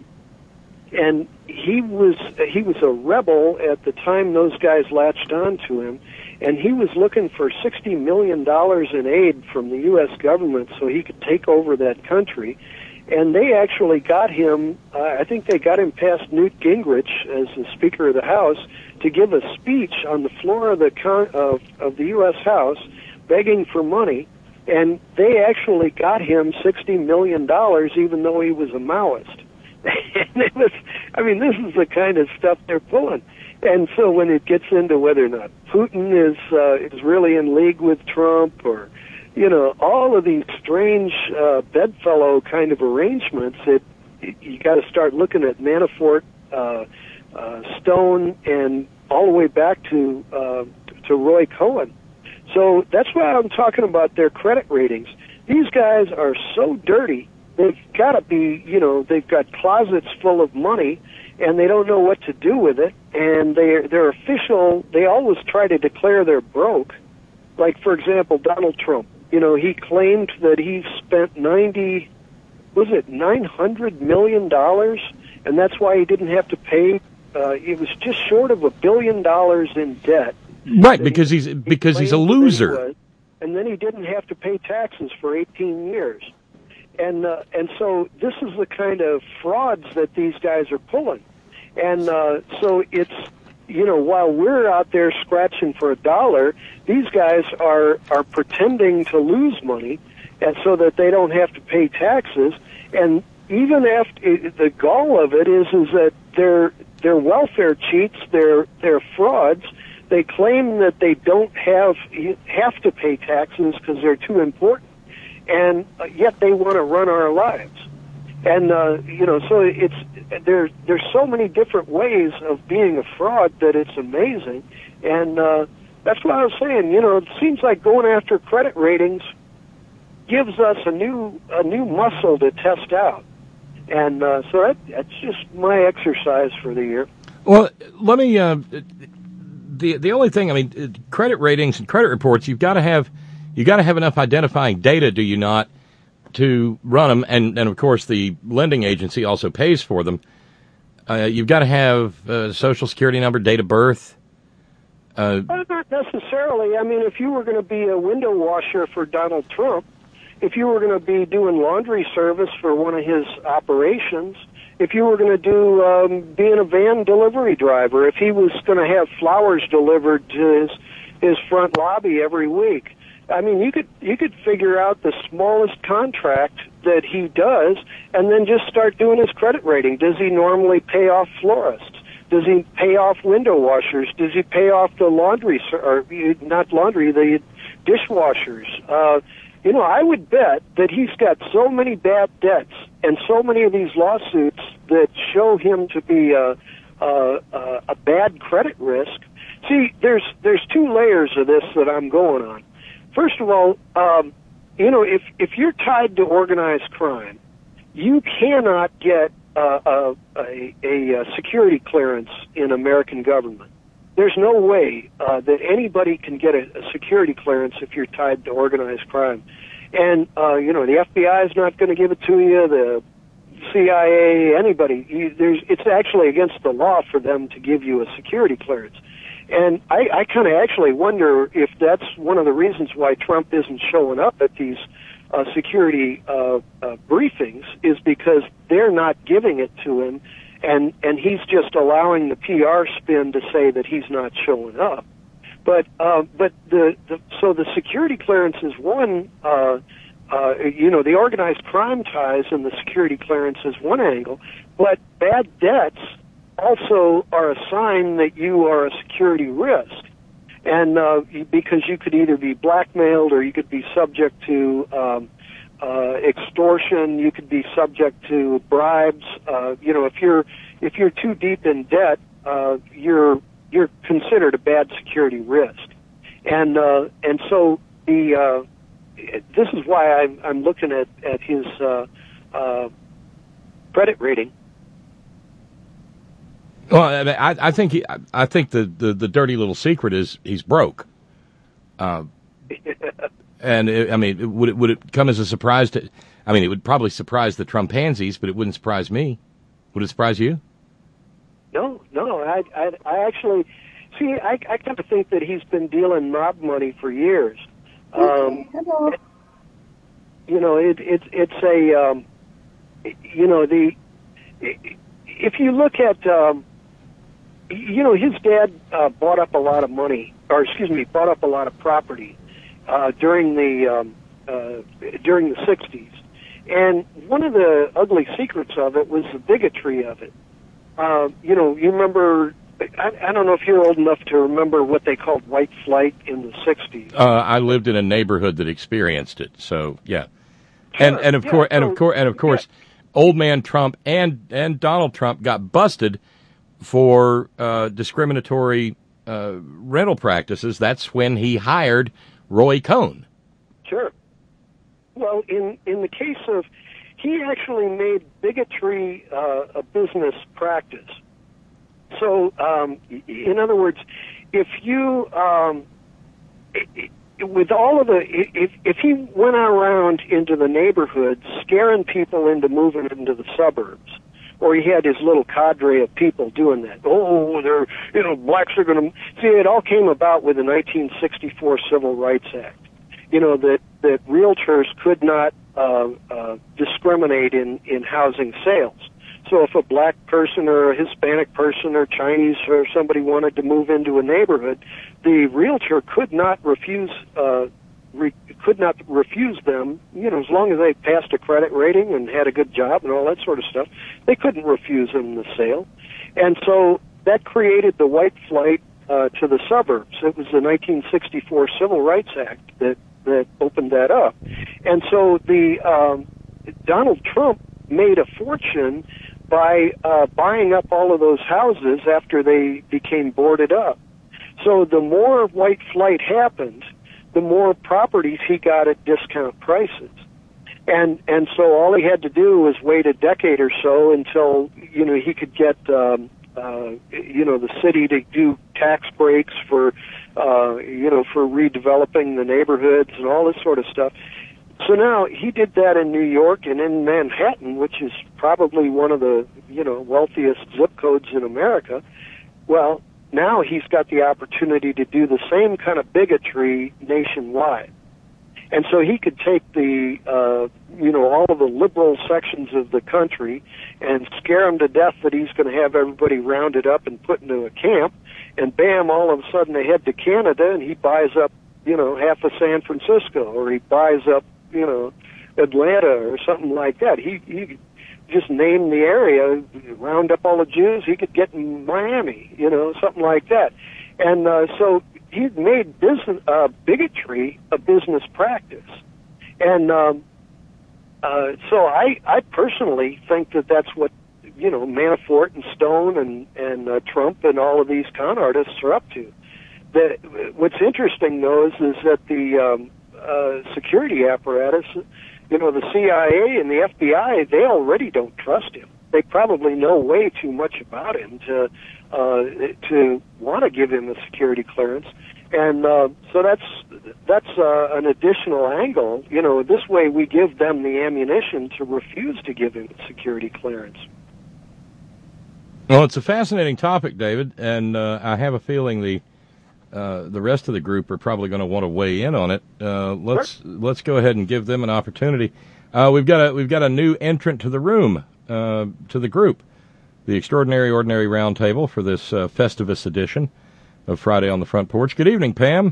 and he was he was a rebel at the time those guys latched on to him, and he was looking for sixty million dollars in aid from the U S government so he could take over that country, and they actually got him. Uh, I think they got him past Newt Gingrich as the Speaker of the House to give a speech on the floor of the con- of, of the U S House, begging for money. And they actually got him sixty million dollars, even though he was a Maoist. And it was, I mean, this is the kind of stuff they're pulling. And so when it gets into whether or not Putin is uh, is really in league with Trump, or, you know, all of these strange uh, bedfellow kind of arrangements, it, it you got to start looking at Manafort, uh, uh, Stone, and all the way back to uh, to Roy Cohn. So that's why I'm talking about their credit ratings. These guys are so dirty, they've got to be, you know, they've got closets full of money, and they don't know what to do with it, and they're, they're official, they always try to declare they're broke. Like, for example, Donald Trump, you know, he claimed that he spent ninety, was it nine hundred million dollars, and that's why he didn't have to pay, uh, it was just short of a billion dollars in debt. Right, because he's because he's a loser. Was, and then he didn't have to pay taxes for eighteen years. And uh, and so this is the kind of frauds that these guys are pulling. And uh, so it's, you know, while we're out there scratching for a dollar, these guys are, are pretending to lose money, and so that they don't have to pay taxes. And even after, the gall of it is is that they're they're welfare cheats, they're they're frauds. They claim that they don't have have to pay taxes because they're too important, and yet they want to run our lives. And uh, you know, so it's there. There's so many different ways of being a fraud that it's amazing, and uh, that's what I was saying. You know, it seems like going after credit ratings gives us a new a new muscle to test out, and uh, so that, that's just my exercise for the year. Well, let me. Uh, The the only thing, I mean, credit ratings and credit reports, you've got to have you got to have enough identifying data, do you not, to run them? And, and of course, the lending agency also pays for them. Uh, you've got to have a social security number, date of birth. Uh, well, not necessarily. I mean, if you were going to be a window washer for Donald Trump, if you were going to be doing laundry service for one of his operations, if you were going to do um, being a van delivery driver, if he was going to have flowers delivered to his his front lobby every week, I mean, you could you could figure out the smallest contract that he does, and then just start doing his credit rating. Does he normally pay off florists? Does he pay off window washers? Does he pay off the laundry or not laundry, the dishwashers? Uh, You know, I would bet that he's got so many bad debts and so many of these lawsuits that show him to be a, a, a bad credit risk. See, there's there's two layers of this that I'm going on. First of all, um, you know, if if you're tied to organized crime, you cannot get uh, a, a, a security clearance in American government. There's no way uh, that anybody can get a, a security clearance if you're tied to organized crime. And, uh, you know, the F B I is not going to give it to you, the C I A, anybody. You, there's, it's actually against the law for them to give you a security clearance. And I, I kind of actually wonder if that's one of the reasons why Trump isn't showing up at these uh, security uh, uh, briefings, is because they're not giving it to him. and and he's just allowing the P R spin to say that he's not showing up. But uh, but the, the so the security clearance is one. Uh, uh, you know, the organized crime ties and the security clearance is one angle, but bad debts also are a sign that you are a security risk. And uh, because you could either be blackmailed or you could be subject to um, uh, extortion, you could be subject to bribes. Uh, you know, if you're if you're too deep in debt, uh, you're you're considered a bad security risk. And uh, and so the uh, this is why I'm, I'm looking at at his uh, uh, credit rating. Well, I, I think he, I think the, the, the dirty little secret is he's broke, uh, and it, I mean, would it would it come as a surprise to? I mean, it would probably surprise the Trumpansies, but it wouldn't surprise me. Would it surprise you? No, no. I I, I actually see. I I kind of think that he's been dealing mob money for years. Um, Hello. You know, it it it's a um, you know the if you look at um, you know, his dad uh, bought up a lot of money, or excuse me, bought up a lot of property uh, during the um, uh, during the sixties, and one of the ugly secrets of it was the bigotry of it. Uh, you know, you remember? I, I don't know if you're old enough to remember what they called white flight in the sixties. Uh, I lived in a neighborhood that experienced it, so yeah, sure. and and of yeah, course, so, and of course, and of course, yeah. Old man Trump and and Donald Trump got busted for uh, discriminatory uh, rental practices. That's when he hired Roy Cohn. Sure. Well, in, in the case of, he actually made bigotry uh, a business practice. So, um, in other words, if you, um, with all of the, if, if he went around into the neighborhoods scaring people into moving into the suburbs, or he had his little cadre of people doing that. Oh, they're, you know, blacks are going to... See, it all came about with the nineteen sixty-four Civil Rights Act. You know, that, that realtors could not uh, uh, discriminate in, in housing sales. So if a black person or a Hispanic person or Chinese or somebody wanted to move into a neighborhood, the realtor could not refuse uh, re- could not refuse them, you know, as long as they passed a credit rating and had a good job and all that sort of stuff, they couldn't refuse them the sale. And so that created the white flight uh, to the suburbs. It was the nineteen sixty-four Civil Rights Act that, that opened that up. And so the um, Donald Trump made a fortune by uh, buying up all of those houses after they became boarded up. So the more white flight happened, the more properties he got at discount prices. And and so all he had to do was wait a decade or so until, you know, he could get, um, uh, you know, the city to do tax breaks for, uh, you know, for redeveloping the neighborhoods and all this sort of stuff. So now he did that in New York and in Manhattan, which is probably one of the, you know, wealthiest zip codes in America. Well, now he's got the opportunity to do the same kind of bigotry nationwide. And so he could take the, uh, you know, all of the liberal sections of the country and scare them to death that he's going to have everybody rounded up and put into a camp, and bam, all of a sudden they head to Canada and he buys up, you know, half of San Francisco, or he buys up, you know, Atlanta or something like that. He, he just name the area, round up all the Jews, he could get in Miami, you know, something like that. And uh, so he made business, uh, bigotry a business practice. And um, uh, so I, I personally think that that's what, you know, Manafort and Stone and, and uh, Trump and all of these con artists are up to. The, what's interesting, though, is, is that the um, uh, security apparatus, you know, the C I A and the F B I, they already don't trust him. They probably know way too much about him to uh, to want to give him a security clearance. And uh, so that's that's uh, an additional angle. You know, this way we give them the ammunition to refuse to give him a security clearance. Well, it's a fascinating topic, David, and uh, I have a feeling the uh, the rest of the group are probably going to want to weigh in on it. Uh, let's sure. let's go ahead and give them an opportunity. Uh, we've got a we've got a new entrant to the room, uh, to the group. the Extraordinary Ordinary Roundtable for this uh, Festivus edition of Friday on the Front Porch. Good evening, Pam.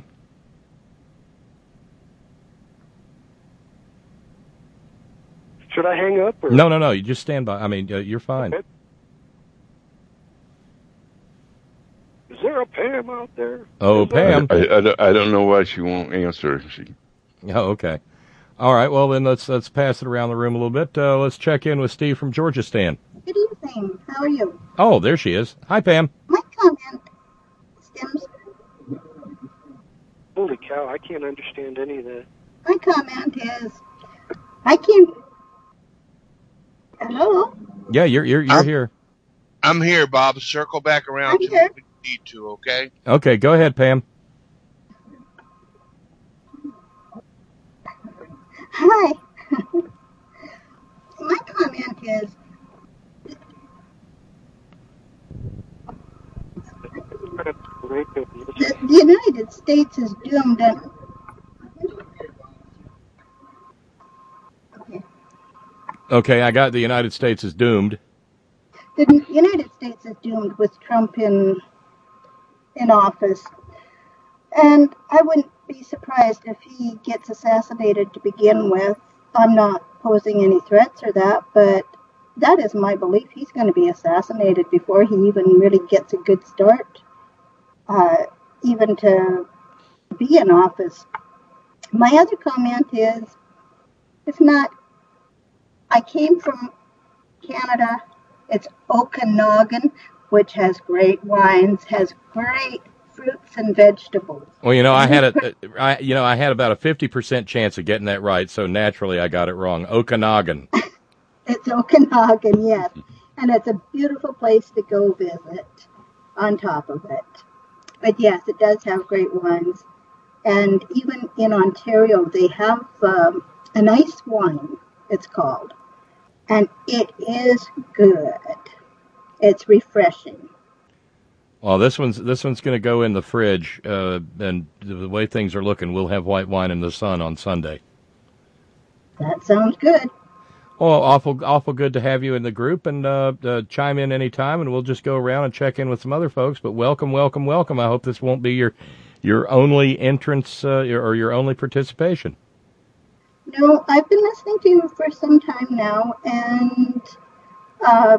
Should I hang up? Or? No, no, no. You just stand by. I mean, uh, you're fine. Okay. Is there a Pam out there? Oh, Is Pam. I, I, don't- I don't know why she won't answer. She, Oh, okay. All right. Well, then let's let's pass it around the room a little bit. Uh, let's check in with Steve from Georgia Stan. Good evening. How are you? Oh, there she is. Hi, Pam. My comment stems. Holy cow! I can't understand any of that. My comment is, I can't. Hello. Yeah, you're you're you're I'm- here. I'm here, Bob. Circle back around I'm to here. me when you need to, okay? Okay, go ahead, Pam. Hi. My comment is, the, the United States is doomed. And, okay. Okay, I got the United States is doomed. The United States is doomed with Trump in in office, and I wouldn't be surprised if he gets assassinated to begin with. I'm not posing any threats or that, but that is my belief. He's going to be assassinated before he even really gets a good start, uh, even to be in office. My other comment is, it's not. I came from Canada. It's Okanagan, which has great wines, has great fruits and vegetables. Well, you know, I had a, I, you know, I had about a fifty percent chance of getting that right, so naturally I got it wrong. Okanagan. It's Okanagan, yes. And it's a beautiful place to go visit on top of it. But yes, it does have great wines. And even in Ontario, they have um, an ice wine, it's called. And it is good. It's refreshing. Well, this one's this one's going to go in the fridge, uh, and the way things are looking, we'll have white wine in the sun on Sunday. That sounds good. Well, awful awful good to have you in the group, and uh, uh, chime in anytime, and we'll just go around and check in with some other folks. But welcome, welcome, welcome. I hope this won't be your your only entrance uh, or your only participation. No, I've been listening to you for some time now, and uh,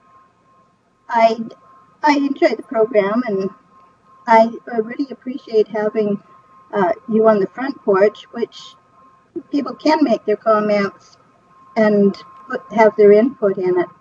I I enjoy the program, and I, I really appreciate having uh, you on the front porch, which people can make their comments and put, have their input in it.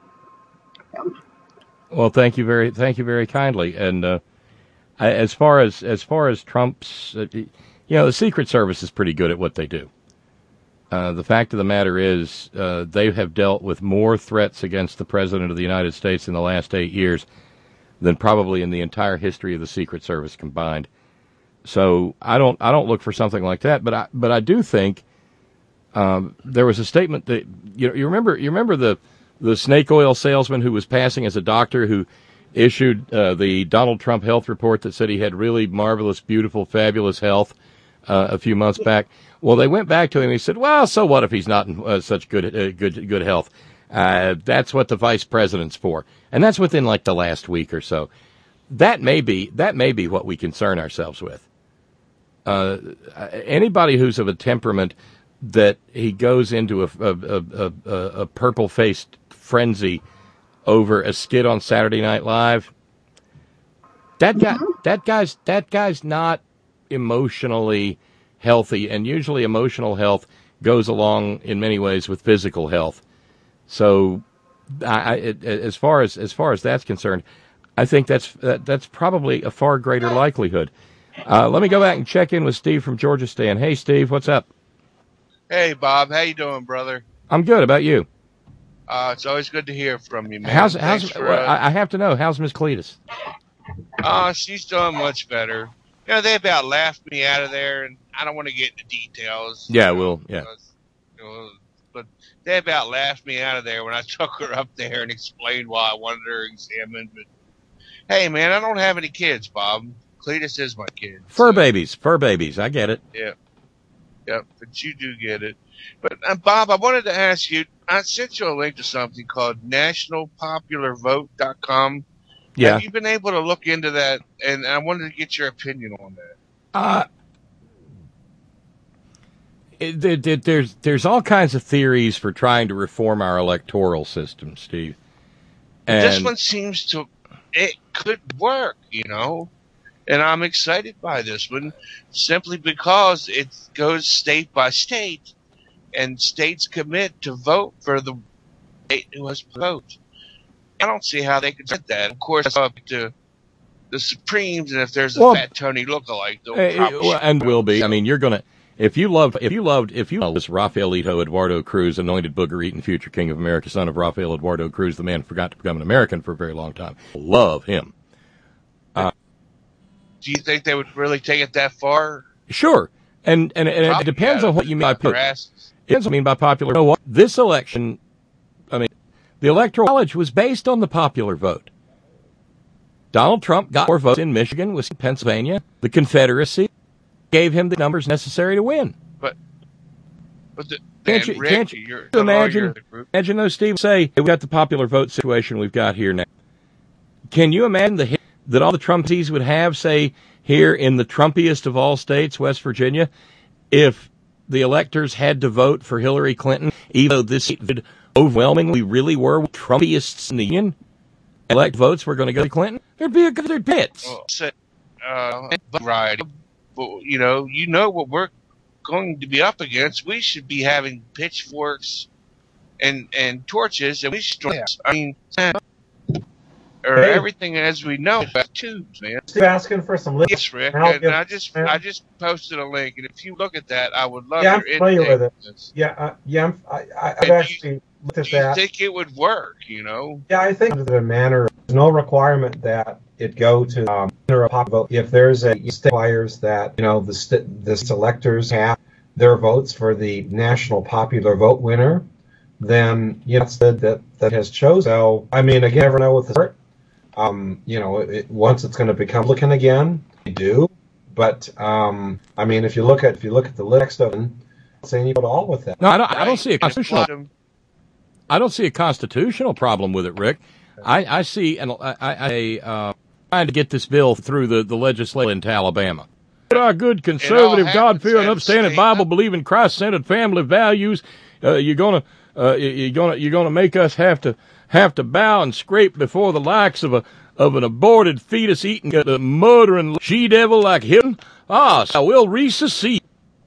So. Well, thank you very thank you very kindly. And uh, I, as far as as far as Trump's, uh, you know, the Secret Service is pretty good at what they do. Uh, the fact of the matter is, uh, they have dealt with more threats against the President of the United States in the last eight years than probably in the entire history of the Secret Service combined. So I don't, I don't look for something like that. But I, but I do think um, there was a statement that you know, you remember, you remember the the snake oil salesman who was passing as a doctor who issued uh, the Donald Trump health report that said he had really marvelous, beautiful, fabulous health uh, a few months back. Well, they went back to him and he said, well, so what if he's not in uh, such good, uh, good, good health? Uh, that's what the vice president's for. And that's within like the last week or so. That may be, that may be what we concern ourselves with. Uh, anybody who's of a temperament that he goes into a, a, a, a, a purple-faced frenzy over a skit on Saturday Night Live, that guy, that guy's, that guy's not emotionally healthy, and usually emotional health goes along in many ways with physical health. So, I, I, it, as far as as far as that's concerned, I think that's that, that's probably a far greater likelihood. Uh, let me go back and check in with Steve from Georgia Stan. Hey, Steve, what's up? Hey, Bob. How you doing, brother? I'm good. About you? Uh, it's always good to hear from you, man. How's Thanks how's? for, well, uh, I I have to know. How's Miss Cletus? Uh, she's doing much better. You know, they about laughed me out of there, and I don't want to get into details. Yeah, you know, well, yeah. because, you know, but they about laughed me out of there when I took her up there and explained why I wanted her examined. But hey, man, I don't have any kids, Bob. Cletus is my kid. Fur so. babies, fur babies. I get it. Yeah. Yep, but you do get it. But, uh, Bob, I wanted to ask you, I sent you a link to something called national popular vote dot com. Yeah. Have you been able to look into that? And I wanted to get your opinion on that. Uh, it, it, it, there's there's all kinds of theories for trying to reform our electoral system, Steve. And this one seems to, it could work, you know. And I'm excited by this one simply because it goes state by state, and states commit to vote for the state who has vote. I don't see how they could do that. Of course, it's up to the Supremes, and if there's a Well, Fat Tony lookalike, they'll Uh, probably well, and will be. I mean, you're gonna if you love if you loved if you love this Rafaelito Eduardo Cruz, anointed booger eating future king of America, son of Rafael Eduardo Cruz, the man who forgot to become an American for a very long time. Love him. Uh, Do you think they would really take it that far? sure, and and, and it Probably, depends yeah, on what you mean by their popular. asses. It depends on what you mean by popular. You know what? This election, I mean, the Electoral College was based on the popular vote. Donald Trump got more votes in Michigan, Wisconsin, Pennsylvania. The Confederacy gave him the numbers necessary to win. But, but the, Can't man, you, Rick, can't you you're the imagine, lawyer of the group. imagine those Steve say, hey, we got the popular vote situation we've got here now. Can you imagine the hit that all the Trumpies would have, say, here in the Trumpiest of all states, West Virginia, if the electors had to vote for Hillary Clinton, even though this seat would overwhelmingly really were Trumpiists in the union? Elect votes were going to go to Clinton. There'd be a good bits. Well, so, uh, right. But, you know, you know what we're going to be up against. We should be having pitchforks and and torches, and we should. I mean, or Hey. everything as we know about tubes, man. Steve asking for some links. Yes, Rick. And I'll And give- I just I just posted a link, and if you look at that, I would love Yeah, I'm your familiar intake with it. on this. Yeah, uh, yeah, I'm, I, I, I've And you- actually looked at Do you that. think it would work? You know. Yeah, I think there's a manner. There's no requirement that it go to um, a pop vote. If there's a state requires that you know the st- the electors have their votes for the national popular vote winner, then you know that's the, that that has chosen. So I mean, again, I never know with the start. Um, you know, it, once it's going to become Republican again, you do. But um, I mean, if you look at if you look at the list of them, saying you vote all with that. No, I don't, I don't see a Right. constitutional. I don't see a constitutional problem with it, Rick. I, I see, and I, I uh, trying to get this bill through the, the legislature in Alabama. But our good conservative, God-fearing, upstanding, Bible-believing, Christ-centered family values, uh, you're gonna, uh, you're gonna, you're gonna make us have to have to bow and scrape before the likes of a of an aborted fetus eating a murdering she-devil like him. Ah, so we'll recede.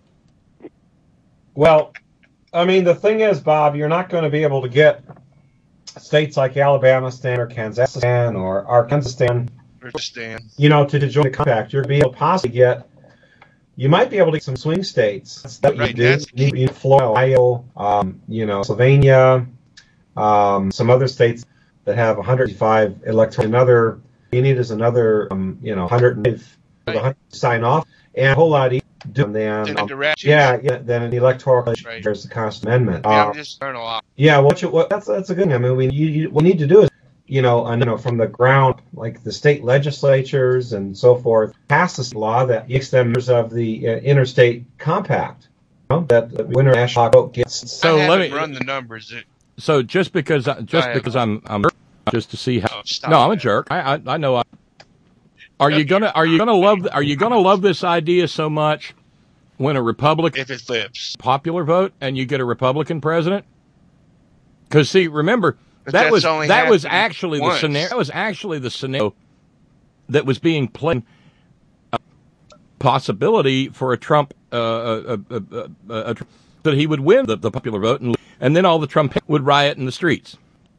Well, I mean, the thing is, Bob, you're not going to be able to get states like Alabama or Kansas or Arkansas, Understand. you know, to, to join the compact. You're going to be able to possibly get, you might be able to get some swing states. That's that Right, you do. that's You, you, Florida, Ohio, um, you know, Pennsylvania, um, some other states that have one hundred five electoral. Another, you need is another, um, you know, one hundred five Right. one hundred sign off, and a whole lot easier to do than, Than um, directions. yeah, yeah, than an electoral college. Right. There's the Constitutional Amendment. Yeah, Uh, I'm just learning a lot. yeah, what you what that's that's a good thing. I mean, we you, you, what we need to do is, you know, and, you know, from the ground, like the state legislatures and so forth, pass this law that makes them members of the uh, interstate compact. You know, that the winner national vote gets. So I let haven't me. run the numbers. It, So just because I, just ahead. because I'm I'm just to see how. Oh, stop No, I'm a that. jerk. I I, I know. I, are you gonna Are you gonna love Are you gonna love this idea so much when a Republican if it flips. popular vote and you get a Republican president? Because see, remember But that that's was only that was happened actually the once. scenario. That was actually the scenario that was being played. A possibility for a Trump uh, uh, uh, uh, uh, that he would win the, the popular vote and and then all the Trump would riot in the streets.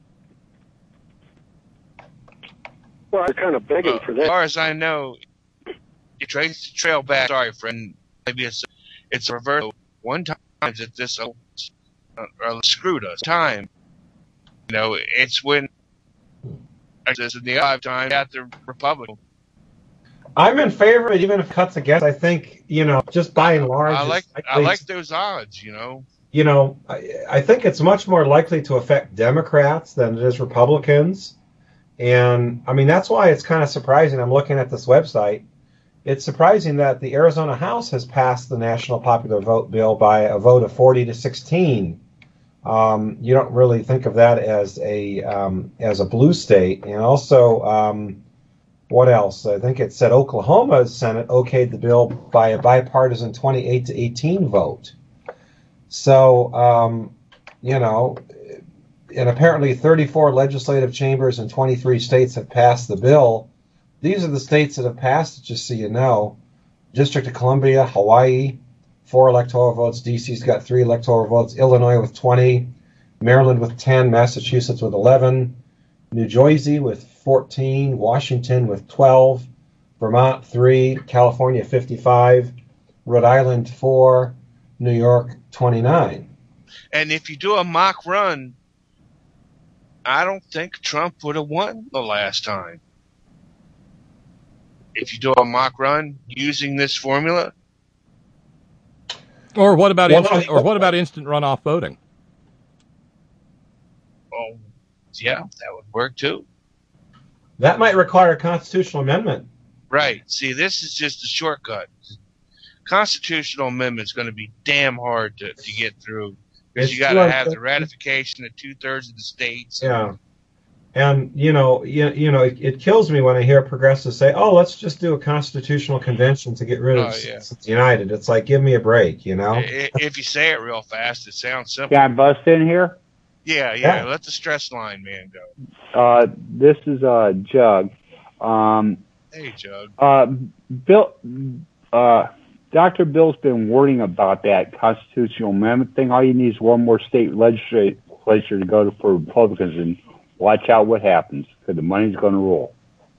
Well, I'm kind of begging Uh, for as that. far as I know, you trace the trail back. Sorry, friend. Maybe it's it's a reverse. One time that this uh, uh, screwed us. Time, you know, it's when it's in the five time at the Republican. I'm in favor of it, even if it cuts against. I think, you know, just by and large, I it's like I likely- like those odds. You know, you know, I, I think it's much more likely to affect Democrats than it is Republicans. And I mean, that's why it's kind of surprising. I'm looking at this website. It's surprising that the Arizona House has passed the national popular vote bill by a vote of forty to sixteen. Um, you don't really think of that as a um, as a blue state. And also, um, what else? I think it said Oklahoma's Senate okayed the bill by a bipartisan twenty-eight to eighteen vote. So, um, you know, and apparently thirty-four legislative chambers in twenty-three states have passed the bill. These are the states that have passed it, just so you know. District of Columbia, Hawaii, four electoral votes. D C's got three electoral votes. Illinois with twenty. Maryland with ten. Massachusetts with eleven. New Jersey with fourteen. Washington with twelve. Vermont, three. California, fifty-five. Rhode Island, four. New York, twenty-nine. And if you do a mock run, I don't think Trump would have won the last time. If you do a mock run using this formula. Or what about Well, instant, no, or what about instant runoff voting? Oh, yeah, that would work too. That might require a constitutional amendment. Right. See, this is just a shortcut. Constitutional amendment is going to be damn hard to, to get through because It's you got to like have the- the ratification of two thirds of the states. Yeah. And, you know, you, you know, it, it kills me when I hear progressives say, oh, let's just do a constitutional convention to get rid of Oh, yeah. Citizens United. It's like, give me a break, you know? I- If you say it real fast, it sounds simple. Can I bust in here? Yeah, yeah, Yeah. Let the stress line man go. Uh, this is uh, Jug. Um, Hey, Jug. uh, Bill, uh, Doctor Bill's been warning about that constitutional amendment thing. All you need is one more state legislature to go to for Republicans, and watch out what happens, because the money's going to roll.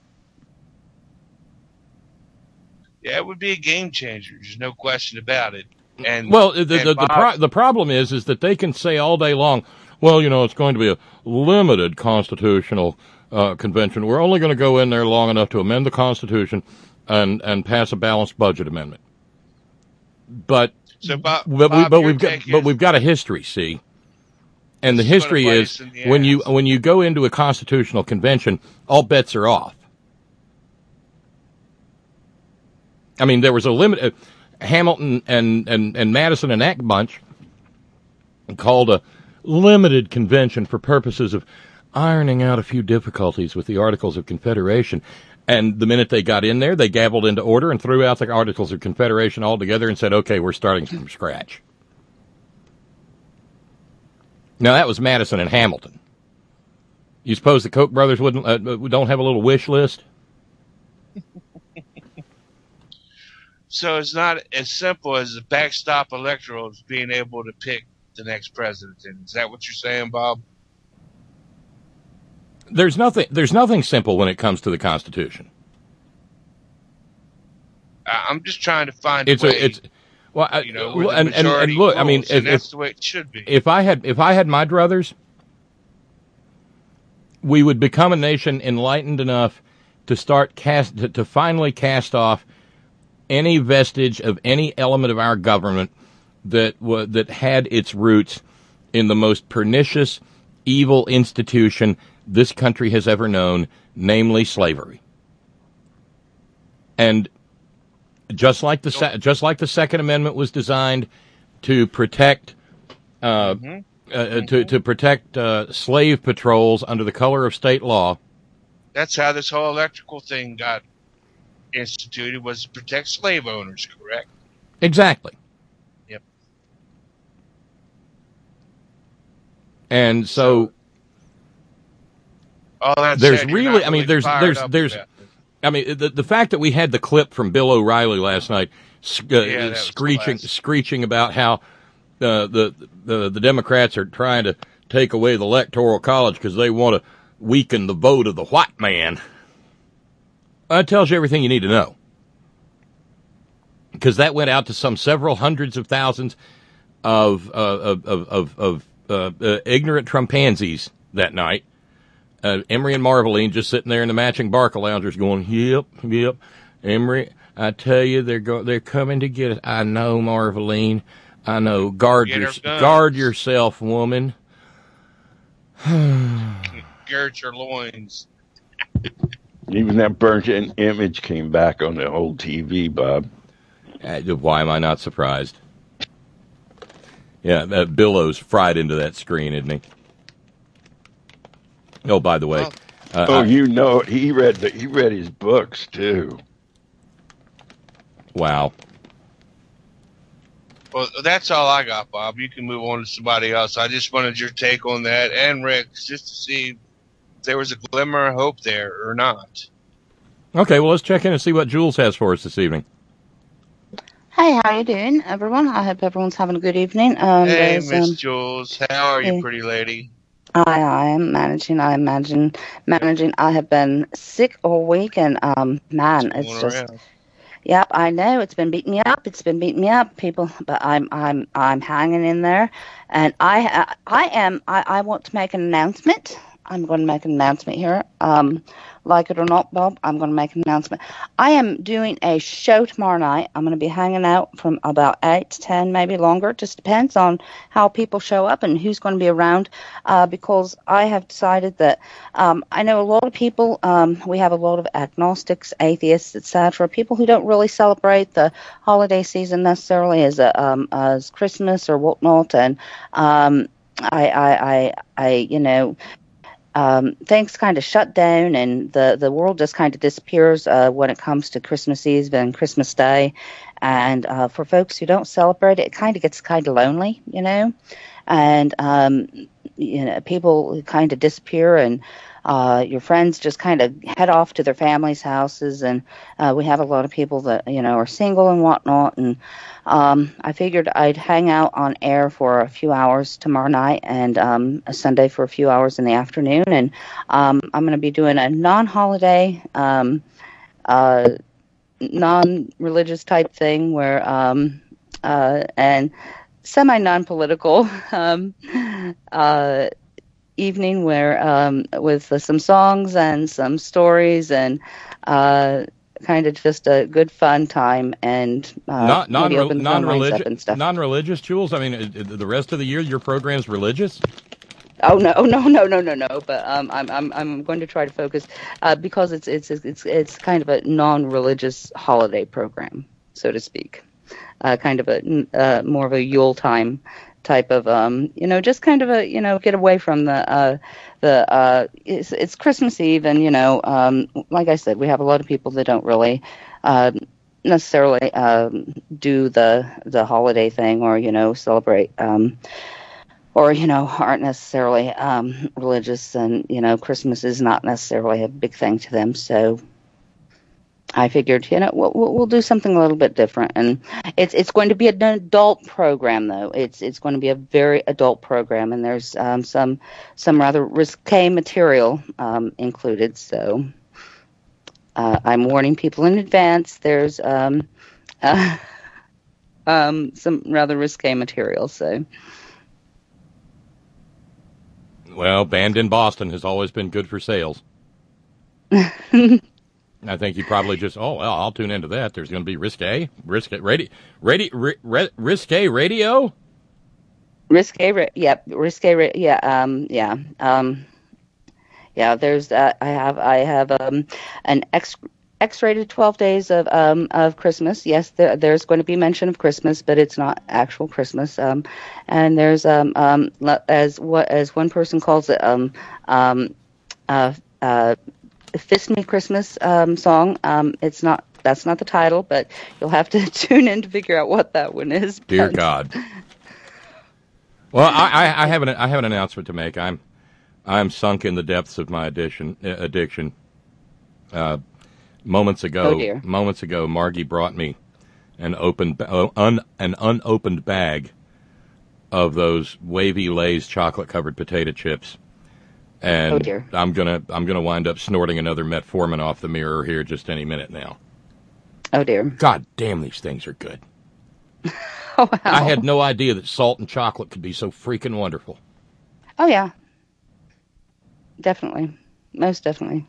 Yeah, it would be a game changer. There's no question about it. And Well, the and the the, Bob- pro- the problem is is that they can say all day long, well, you know, it's going to be a limited constitutional uh, convention. We're only going to go in there long enough to amend the Constitution and and pass a balanced budget amendment. But So, Bob, but, we, Bob, but your we've got take but is- we've got a history, see. And the This is history gonna bite is us in the when you ass. when you go into a constitutional convention, all bets are off. I mean, there was a limit. Uh, Hamilton and, and, and Madison and Act bunch called a limited convention for purposes of ironing out a few difficulties with the Articles of Confederation. And the minute they got in there, they gabbled into order and threw out the Articles of Confederation altogether and said, okay, we're starting from scratch. Now, that was Madison and Hamilton. You suppose the Koch brothers wouldn't uh, don't have a little wish list? So it's not as simple as the backstop electorals being able to pick the next president. Is that what you're saying, Bob? There's nothing. There's nothing simple when it comes to the Constitution. I- I'm just trying to find It's a a. way. It's well, I- you know, where the and, and and majority look. I mean, rules, and if, that's if the way it should be. if I had if I had my druthers, we would become a nation enlightened enough to start cast to, to finally cast off any vestige of any element of our government that wa- that had its roots in the most pernicious, evil institution this country has ever known, namely slavery. And just like the se- just like the Second Amendment was designed to protect uh, uh, to to protect uh, slave patrols under the color of state law. That's how this whole electrical thing got instituted, was to protect slave owners, correct? Exactly. Yep. And so All that there's said, you're really, not I mean, really there's fired there's up there's, about this. I mean, the the fact that we had the clip from Bill O'Reilly last night, sc- uh, Yeah, that was screeching classic. screeching about how uh, the the the Democrats are trying to take away the Electoral College because they want to weaken the vote of the white man. That tells you everything you need to know. Because that went out to some several hundreds of thousands of uh, of of of, of uh, uh, ignorant Trumpansies that night. Uh, Emery and Marveline just sitting there in the matching Barca loungers, going, "Yep, yep, Emery. I tell you, they're go- they're coming to get us. I know, Marveline. I know. Guard Get your her guns. guard yourself, woman." Gird your loins. Even that burnt in image came back on the old T V, Bob. Uh, why am I not surprised? Yeah, uh, Billow's fried into that screen, isn't he? Oh, by the way. Uh, oh, I, you know it. He read the, he read his books too. Wow. Well, that's all I got, Bob. You can move on to somebody else. I just wanted your take on that, and Rick's, just to see if there was a glimmer of hope there or not. Okay, well, let's check in and see what Jules has for us this evening. Hey, how you doing, everyone? I hope everyone's having a good evening. Um, hey, Miss um, Jules. How are hey. you, pretty lady? I, I am managing. I am managing. Managing. I have been sick all week, and um, man, it's Going just. around. Yep, I know it's been beating me up. It's been beating me up, people. But I'm, I'm, I'm hanging in there, and I, I am. I, I want to make an announcement. I'm going to make an announcement here. Um, like it or not, Bob, I'm going to make an announcement. I am doing a show tomorrow night. I'm going to be hanging out from about eight to ten, maybe longer. It just depends on how people show up and who's going to be around, uh, because I have decided that um, I know a lot of people, um, we have a lot of agnostics, atheists, et cetera, people who don't really celebrate the holiday season necessarily as, a, um, as Christmas or whatnot. And um, I, I, I, I, you know... Um, things kind of shut down, and the, the world just kind of disappears uh, when it comes to Christmas Eve and Christmas Day. And uh, for folks who don't celebrate it, it kind of gets kind of lonely, you know. And um, you know, people kind of disappear, and uh, your friends just kind of head off to their families' houses. And uh, we have a lot of people that you know are single and whatnot. And um, I figured I'd hang out on air for a few hours tomorrow night, and um, a Sunday for a few hours in the afternoon. And um, I'm going to be doing a non-holiday, um, uh, non-religious type thing where um, uh, and semi non-political um, uh, evening where um, with uh, some songs and some stories and uh, kind of just a good fun time and uh, Not, non, maybe open phone lines up and non-religious, stuff. non-religious, Jules? I mean, uh, the rest of the year, your program's religious? Oh no, no, no, no, no, no! But um, I'm I'm I'm going to try to focus uh, because it's it's it's it's kind of a non-religious holiday program, so to speak. Uh, kind of a uh, more of a Yule time type of um, you know, just kind of a you know, get away from the uh, the uh, it's, it's Christmas Eve, and you know, um, like I said, we have a lot of people that don't really uh, necessarily um, do the the holiday thing or you know celebrate. Um, or, you know, aren't necessarily um, religious, and, you know, Christmas is not necessarily a big thing to them. So I figured, you know, we'll, we'll do something a little bit different. And it's it's going to be an adult program, though. It's it's going to be a very adult program, and there's um, some some rather risque material um, included. So uh, I'm warning people in advance. There's um, uh, um, some rather risque material, so... Well, Banned in Boston has always been good for sales. I think you probably just, oh, well, I'll tune into that. There's going to be Risque, Risque, radio, radio, ri, Risque Radio? Risque, ra- yeah, Risque, ra- yeah, um, yeah, um, yeah, there's, uh, I have, I have, um, an X, X-rated twelve days of um of Christmas. Yes, there, there's going to be mention of Christmas, but it's not actual Christmas. Um, and there's um um as what as one person calls it um um uh uh Fist Me Christmas um song. Um, it's not that's not the title, but you'll have to tune in to figure out what that one is. Dear But- God. Well, I, I, I have an I have an announcement to make. I'm I'm sunk in the depths of my addiction addiction. Uh. Moments ago, Oh, dear. moments ago, Margie brought me an open, uh, un, an unopened bag of those wavy Lay's chocolate-covered potato chips, and Oh, dear. I'm gonna, I'm gonna wind up snorting another metformin off the mirror here just any minute now. Oh dear. God damn, these things are good. Oh wow. I had no idea that salt and chocolate could be so freaking wonderful. Oh yeah. Definitely, most definitely.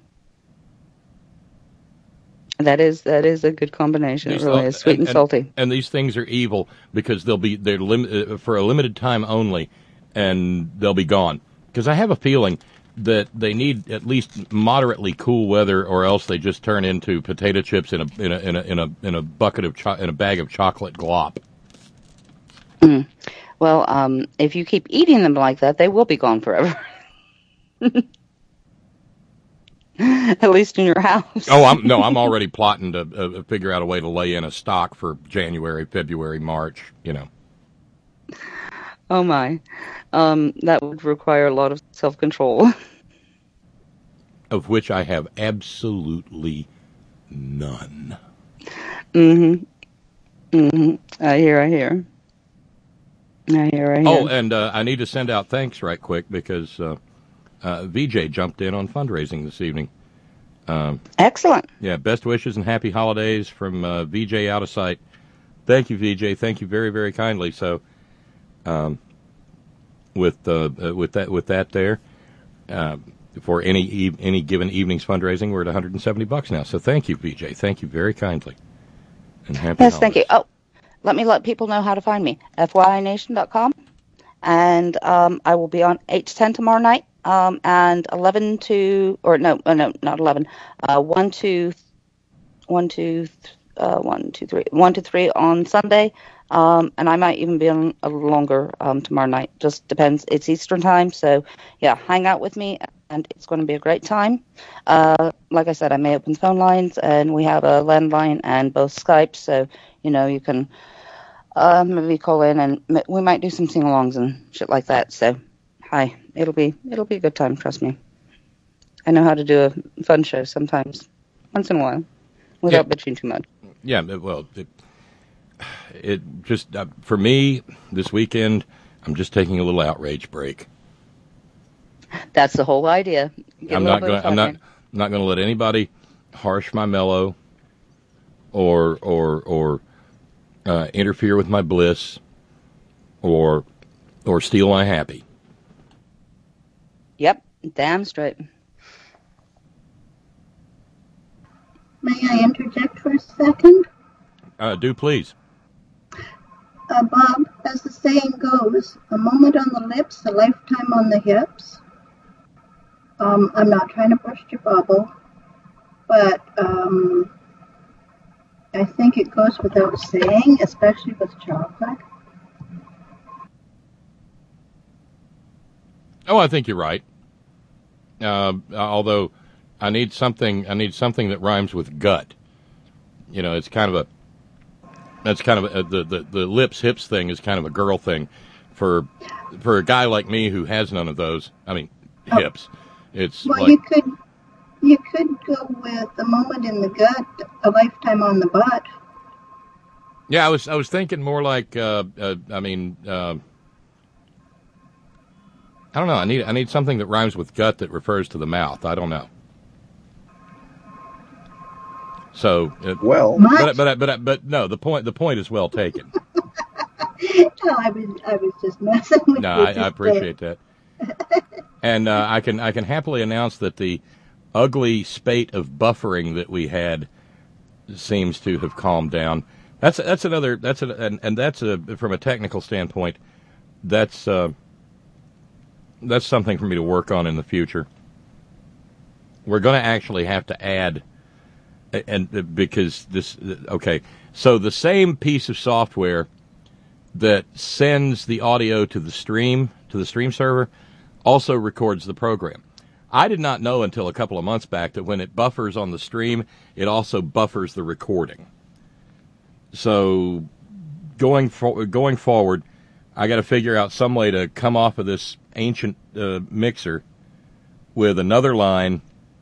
That is that is a good combination. It These- really is, sweet and, salty. And these things are evil because they'll be they're lim- uh, for a limited time only, and they'll be gone. Because I have a feeling that they need at least moderately cool weather, or else they just turn into potato chips in a in a in a in a, in a bucket of cho- in a bag of chocolate glop. Mm. Well, um, if you keep eating them like that, they will be gone forever. At least in your house. Oh, I'm no, I'm already plotting to uh, figure out a way to lay in a stock for January, February, March, you know. Oh, my. Um, that would require a lot of self-control. Of which I have absolutely none. Mm-hmm. Mm-hmm. I hear, I hear. I hear, I hear. Oh, and uh, I need to send out thanks right quick because uh, uh, V J jumped in on fundraising this evening. Um, Excellent. Yeah, best wishes and happy holidays from uh, V J Out of Sight. Thank you, V J. Thank you very, very kindly. So, um, with uh, uh, with that with that there, uh, for any e- any given evening's fundraising, we're at one hundred seventy bucks now. So, thank you, V J. Thank you very kindly. And happy Yes, holidays. thank you. Oh, let me let people know how to find me. F Y I nation dot com. And um, I will be on eight to ten tomorrow night. Um, and eleven to, or no, uh, no, not eleven, uh, one to, one to, uh, one, two, three, one to three on Sunday. Um, and I might even be on a little longer, um, tomorrow night. Just depends. It's Eastern time. So yeah, hang out with me and it's going to be a great time. Uh, like I said, I may open the phone lines and we have a landline and both Skype. So, you know, you can, uh, maybe call in and we might do some sing-alongs and shit like that. So, hi. It'll be it'll be a good time, trust me. I know how to do a fun show sometimes, once in a while, without Yeah. bitching too much. Yeah, well, it, it just, uh, for me, this weekend, I'm just taking a little outrage break. That's the whole idea. Get a I'm little not bit going. of I'm fun not in. not going to let anybody harsh my mellow, or or or uh, interfere with my bliss, or or steal my happy. Yep, damn straight. May I interject for a second? Uh, do please. Uh, Bob, as the saying goes, a moment on the lips, a lifetime on the hips. Um, I'm not trying to burst your bubble, but um, I think it goes without saying, especially with chocolate. Oh, I think you're right. Uh, although I need something, I need something that rhymes with gut. You know, it's kind of a, that's kind of a, the, the the lips hips thing is kind of a girl thing, for for a guy like me who has none of those. I mean, hips. It's Well, like, you could you could go with a moment in the gut, a lifetime on the butt. yeah, I was I was thinking more like, uh, uh, I mean, uh, I don't know. I need I need something that rhymes with gut that refers to the mouth. I don't know. So it, Well- but but but but no. The point the point is well taken. No, I was I was just messing with No, you. I, I just appreciate that. And uh, I can I can happily announce that the ugly spate of buffering that we had seems to have calmed down. That's that's another that's a, and and that's a from a technical standpoint. That's uh, that's something for me to work on in the future. We're going to actually have to add, and because this okay, so the same piece of software that sends the audio to the stream to the stream server also records the program. I did not know until a couple of months back that when it buffers on the stream, it also buffers the recording. So going for, going forward, I got to figure out some way to come off of this ancient uh, mixer with another line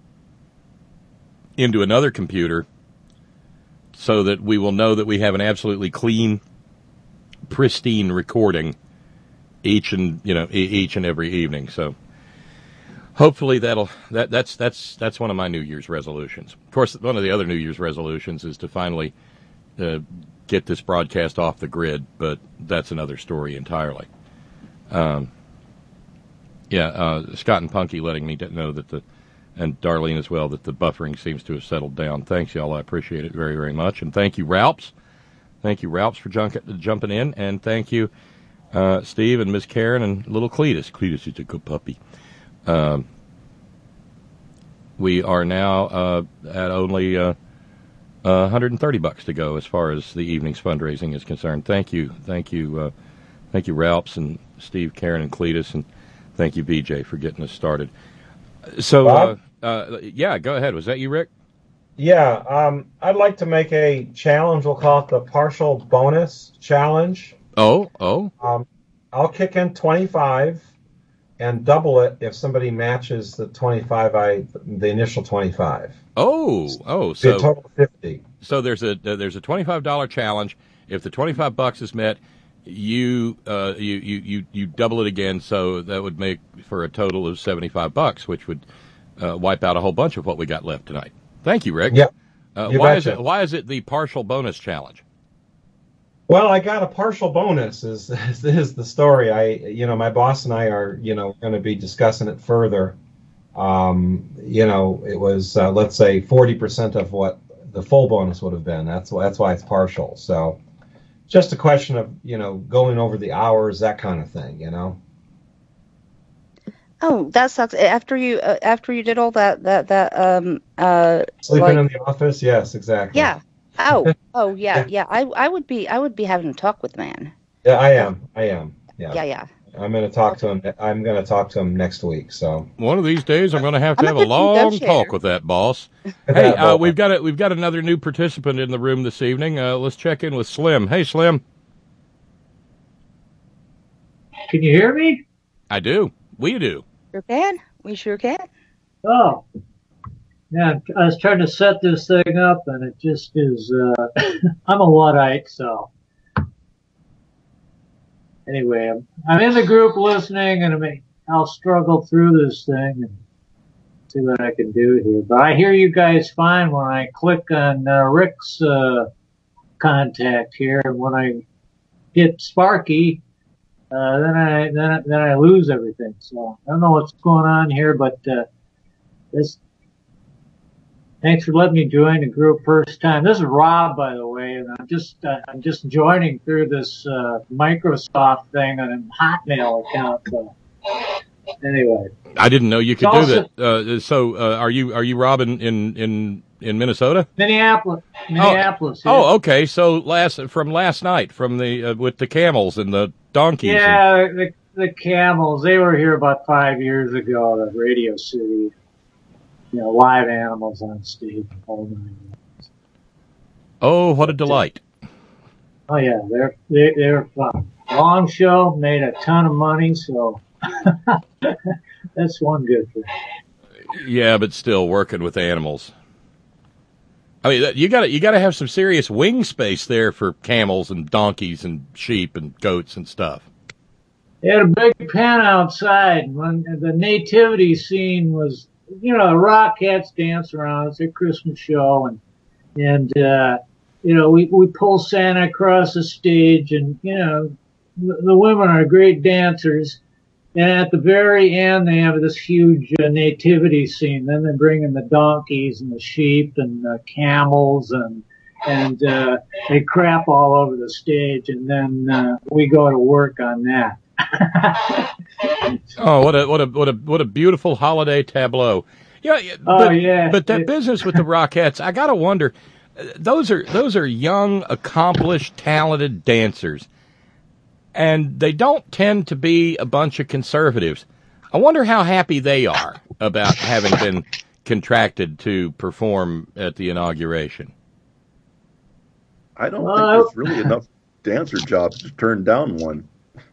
into another computer so that we will know that we have an absolutely clean, pristine recording each and you know e- each and every evening. So hopefully that'll that that's that's that's one of my New Year's resolutions. Of course, one of the other New Year's resolutions is to finally uh, get this broadcast off the grid, but that's another story entirely. Um, yeah, uh, Scott and Punky letting me know that the and Darlene as well that the buffering seems to have settled down. Thanks, y'all. I appreciate it very very much, and thank you, Ralphs. Thank you, Ralphs, for junk- jumping in, and thank you, uh, Steve and Miss Karen and little Cletus. Cletus is a good puppy. Um, we are now uh, at only uh, uh, one hundred thirty bucks to go as far as the evening's fundraising is concerned. Thank you, thank you, uh, Thank you, Ralphs, and Steve, Karen, and Cletus, and thank you, B J, for getting us started. So, uh, uh, yeah, go ahead. Was that you, Rick? Yeah, um, I'd like to make a challenge. We'll call it the partial bonus challenge. Oh, oh. Um, I'll kick in twenty-five and double it if somebody matches the twenty-five I the initial twenty-five. Oh, oh, so so a total of fifty. So there's a uh, there's a twenty-five dollars challenge. If the twenty-five bucks is met, you uh you, you you you double it again. So that would make for a total of seventy-five bucks, which would uh, wipe out a whole bunch of what we got left tonight. Thank you, Rick. Yeah. Uh, You why betcha. is it why is it the partial bonus challenge? Well, I got a partial bonus. Is is, is the story? I you know my boss and I are you know going to be discussing it further. Um, you know, it was uh, let's say forty percent of what the full bonus would have been. That's why that's why it's partial. So, just a question of you know going over the hours, that kind of thing. You know. Oh, that sucks. After you uh, after you did all that that that um uh Sleeping like, in the office. Yes, exactly. yeah. Oh, oh yeah, yeah. I I would be I would be having a talk with the man. Yeah, I am. I am. Yeah. Yeah, yeah. I'm going to talk to him. I'm going to talk to him next week. So One of these days, I'm going to have to I'm have a a good long negotiator. talk with that boss. Hey, uh, we've got a, we've got another new participant in the room this evening. Uh, let's check in with Slim. Hey, Slim. Can you hear me? I do. We do. Sure can. We sure can. Oh. Yeah, I was trying to set this thing up, and it just is, uh, I'm a Luddite, so. Anyway, I'm, I'm in the group listening, and I mean, I'll struggle through this thing and see what I can do here. But I hear you guys fine when I click on uh, Rick's uh, contact here, and when I hit Sparky, uh, then I then I, then I lose everything. So I don't know what's going on here, but uh, this. Thanks for letting me join the group first time. This is Rob, by the way, and I'm just uh, I'm just joining through this uh, Microsoft thing on a Hotmail account. So anyway, I didn't know you could It's do also- that. Uh, so, uh, are you are you Rob in in in, in Minnesota? Minneapolis, Minneapolis. Oh, oh, okay. So last from last night, from the uh, with the camels and the donkeys. and- yeah, the the camels. They were here about five years ago at Radio City. You know, live animals on stage. All nine. oh, what a delight! Oh yeah, they're they're, they're fun. Long show, made a ton of money, so that's one good thing. Yeah, but still working with animals. I mean, you got to you got to have some serious wing space there for camels and donkeys and sheep and goats and stuff. They had a big pen outside when the nativity scene was, you know, the Rockettes dance around. It's a Christmas show, and and uh, you know, we we pull Santa across the stage, and you know, the, the women are great dancers. And at the very end, they have this huge uh, nativity scene. Then they bring in the donkeys and the sheep and the camels, and and uh, they crap all over the stage. And then uh, we go to work on that. Oh, what a what a what a what a beautiful holiday tableau! Yeah, yeah, Oh, but, yeah. But that business with the Rockettes, I gotta wonder. uh, Those are those are young, accomplished, talented dancers, and they don't tend to be a bunch of conservatives. I wonder how happy they are about having been contracted to perform at the inauguration. I don't Well, think there's really enough dancer jobs to turn down one.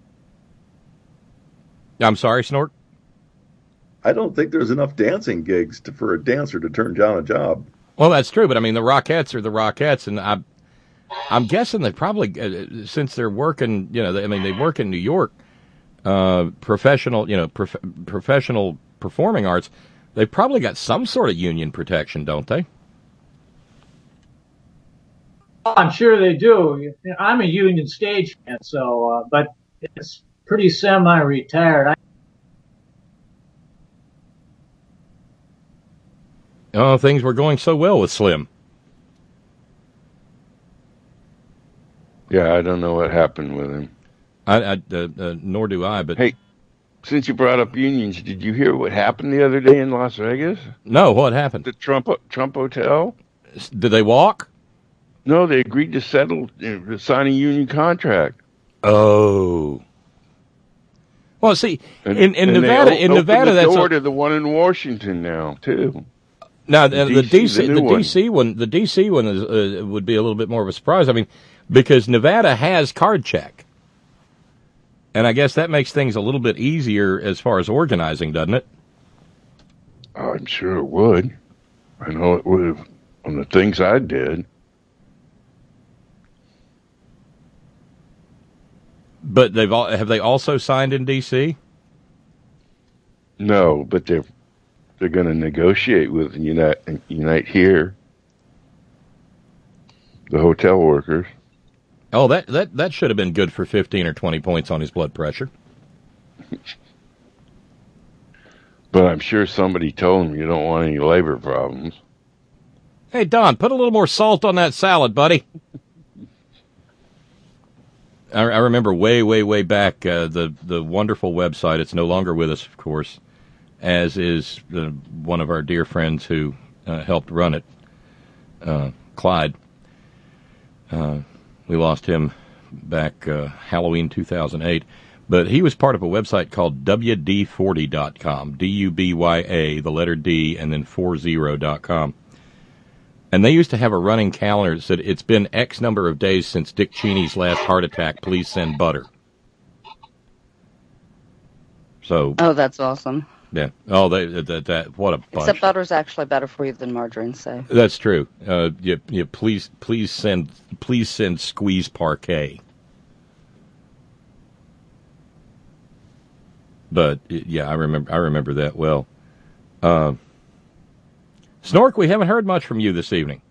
I'm sorry, Snort. I don't think there's enough dancing gigs to, for a dancer to turn down a job. Well, that's true, but I mean, the Rockettes are the Rockettes, and I, I'm guessing they probably, uh, since they're working, you know, they, I mean, they work in New York, uh, professional, you know, prof- professional performing arts, they've probably got some sort of union protection, don't they? I'm sure they do. I'm a union stage fan, so uh, but it's pretty semi-retired. I Oh, things were going so well with Slim. Yeah, I don't know what happened with him. I, I uh, uh, nor do I. But hey, since you brought up unions, did you hear what happened the other day in Las Vegas? No, what happened? The Trump Trump Hotel. Did they walk? No, they agreed to settle, uh, to sign a union contract. Oh, Well, see, And, in, in and Nevada, they in o- Nevada, opened the that's door a, to the one in Washington now too. now the, the D C, the the, new D C one, the D C one is uh, would be a little bit more of a surprise. I mean, because Nevada has card check, and I guess that makes things a little bit easier as far as organizing, doesn't it? I'm sure it would. I know it would have on the things I did. But they've all, have they also signed in D C? No, but they're they're going to negotiate with Unite Unite here, the hotel workers. Oh, that, that, that should have been good for fifteen or twenty points on his blood pressure. But I'm sure somebody told him you don't want any labor problems. Hey, Don, put a little more salt on that salad, buddy. I, I remember way, way, way back uh, the the wonderful website. It's no longer with us, of course, as is uh, one of our dear friends who uh, helped run it, uh, Clyde. Uh, we lost him back uh, Halloween two thousand eight. But he was part of a website called W D forty dot com, D U B Y A, the letter D, and then forty dot com. And they used to have a running calendar that said, it's been X number of days since Dick Cheney's last heart attack. Please send butter. So. Oh, that's awesome. Yeah. Oh, they, that, that, what a bunch. Except butter's actually better for you than margarine, so. That's true. Uh, you, you please, please send, please send squeeze parquet. But yeah, I remember, I remember that well. Uh, Snork, we haven't heard much from you this evening.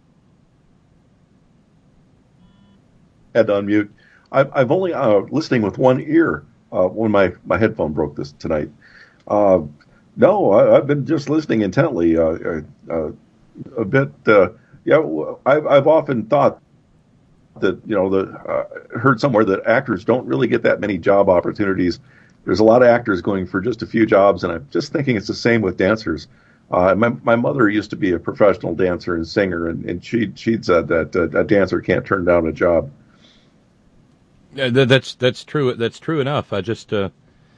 Had to unmute. I've, I've only uh, listening with one ear uh, when my, my headphone broke this tonight. Uh, no, I, I've been just listening intently. Uh, uh, a bit. Uh, yeah, I've I've often thought that you know the uh, heard somewhere that actors don't really get that many job opportunities. There's a lot of actors going for just a few jobs, and I'm just thinking it's the same with dancers. Uh, my my mother used to be a professional dancer and singer, and, and she she'd said that uh, a dancer can't turn down a job. Yeah, that's that's true. That's true enough. I just, uh,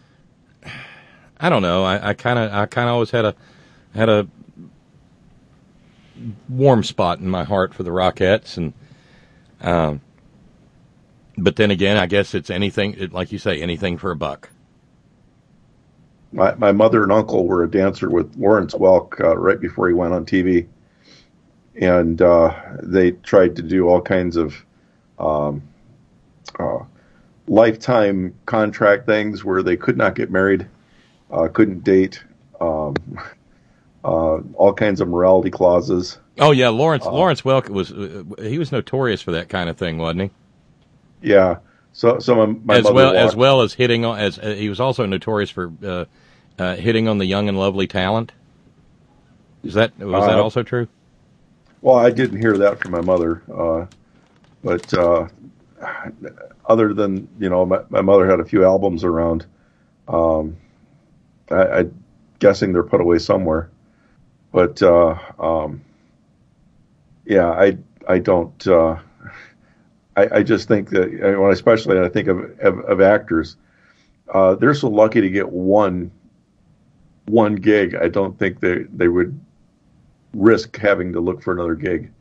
I don't know. I kind of, I kind of always had a had a warm spot in my heart for the Rockettes, and um, but then again, I guess it's anything, it, like you say, anything for a buck. My my mother and uncle were a dancer with Lawrence Welk uh, right before he went on T V, and uh, they tried to do all kinds of um, uh, lifetime contract things where they could not get married, uh, couldn't date, um, uh, all kinds of morality clauses. Oh yeah, Lawrence uh, Lawrence Welk was uh, he was notorious for that kind of thing, wasn't he? Yeah. So, so my, my as mother well walked. as well as hitting on as uh, he was also notorious for uh, uh, hitting on the young and lovely talent. Is that was uh, that also true? Well, I didn't hear that from my mother, uh, but uh, other than you know, my, my mother had a few albums around. Um, I, I'm guessing they're put away somewhere, but uh, um, yeah, I I don't. Uh, I, I just think that, when especially when I think of, of, of actors, uh, they're so lucky to get one one gig. I don't think they they would risk having to look for another gig.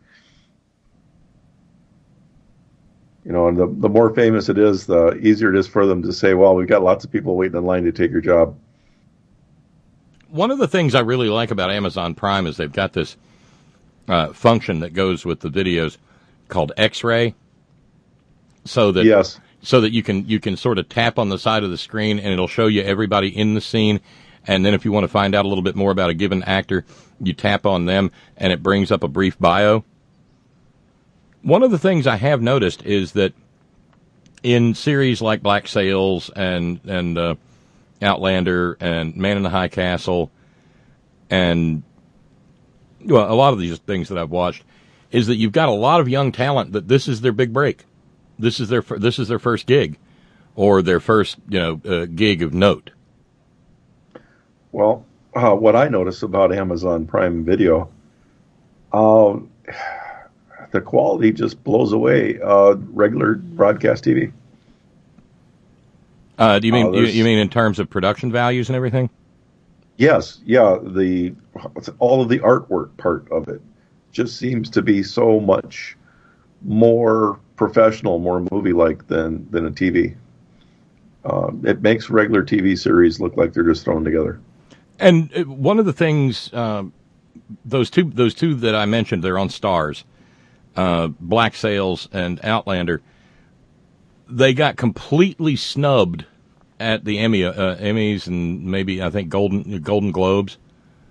You know, and the the more famous it is, the easier it is for them to say, "Well, we've got lots of people waiting in line to take your job." One of the things I really like about Amazon Prime is they've got this uh, function that goes with the videos called X-ray. So that yes. so that you can you can sort of tap on the side of the screen and it'll show you everybody in the scene, and then if you want to find out a little bit more about a given actor, you tap on them and it brings up a brief bio. One of the things I have noticed is that in series like Black Sails and and uh, Outlander and Man in the High Castle and well a lot of these things that I've watched is that you've got a lot of young talent that this is their big break. This is their this is their first gig, or their first you know uh, gig of note. Well, uh, what I notice about Amazon Prime Video, uh, the quality just blows away uh, regular broadcast T V. Uh, do you mean Uh, you, there's- you mean in terms of production values and everything? Yes, yeah, the all of the artwork part of it just seems to be so much more professional, more movie-like than than a T V. Um, it makes regular T V series look like they're just thrown together. And uh, one of the things, um, those two those two that I mentioned, they're on Stars, uh, Black Sails and Outlander. They got completely snubbed at the Emmy, uh, Emmys and maybe I think Golden Golden Globes,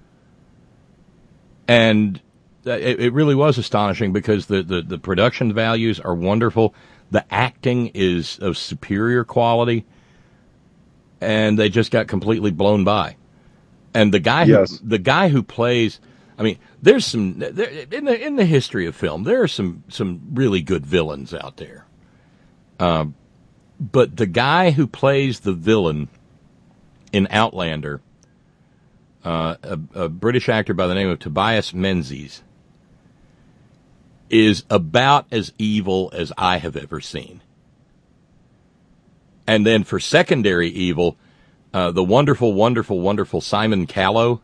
and it, it really was astonishing because the, the, the production values are wonderful, the acting is of superior quality, and they just got completely blown by. And the guy, Yes. who, the guy who plays, I mean, there's some there, in the in the history of film, there are some some really good villains out there. Um. But the guy who plays the villain in Outlander, uh, a, a British actor by the name of Tobias Menzies, is about as evil as I have ever seen. And then for secondary evil, uh, the wonderful, wonderful, wonderful Simon Callow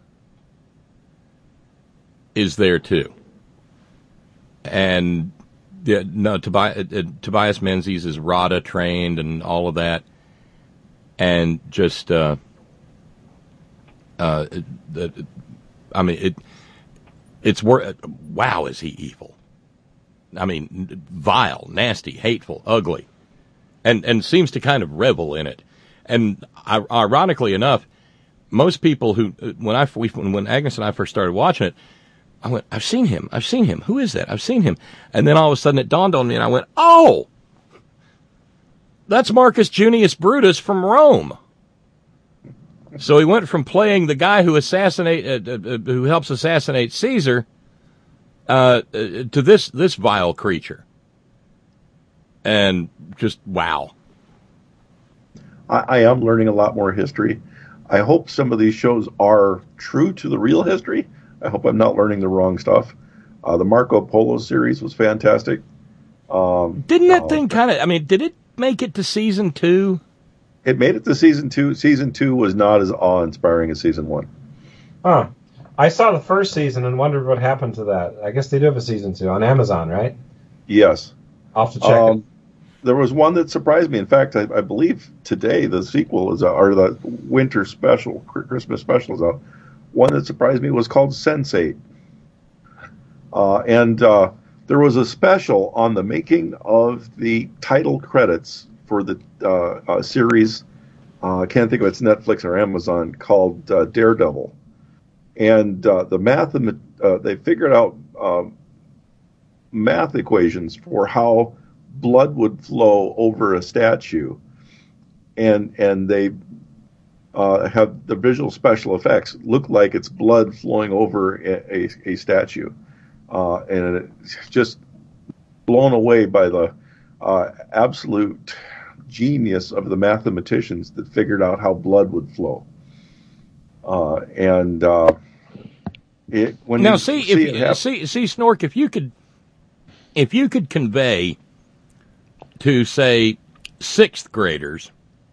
is there too. And yeah, no, Tobias, uh, Tobias Menzies is RADA trained and all of that, and just, uh, uh, uh, I mean, it, it's wor- wow, is he evil? I mean, vile, nasty, hateful, ugly, and and seems to kind of revel in it. And I, ironically enough, most people who when I we, when Agnes and I first started watching it, I went, I've seen him. I've seen him. Who is that? I've seen him. And then all of a sudden it dawned on me, and I went, oh, that's Marcus Junius Brutus from Rome. So he went from playing the guy who assassinate, uh, uh, who helps assassinate Caesar, uh, uh, to this this vile creature. And just wow. I, I am learning a lot more history. I hope some of these shows are true to the real history. I hope I'm not learning the wrong stuff. Uh, the Marco Polo series was fantastic. Um, Didn't that uh, thing kind of, I mean, did it make it to season two? It made it to season two. Season two was not as awe-inspiring as season one. Huh. I saw the first season and wondered what happened to that. I guess they do have a season two on Amazon, right? Yes. I'll have to check Um, it. there was one that surprised me. In fact, I, I believe today the sequel is out, or the winter special, Christmas special is out. One that surprised me was called Sense eight. Uh, and uh, there was a special on the making of the title credits for the uh, uh, series. Uh, I can't think of it's Netflix or Amazon, called uh, Daredevil. And uh, the math, uh, they figured out um, math equations for how blood would flow over a statue, and and they uh, have the visual special effects look like it's blood flowing over a, a, a statue, uh, and it's just blown away by the uh, absolute genius of the mathematicians that figured out how blood would flow. Uh, and uh, it, when now you see, see if it happen- see see Snork, if you could if you could convey to, say, sixth graders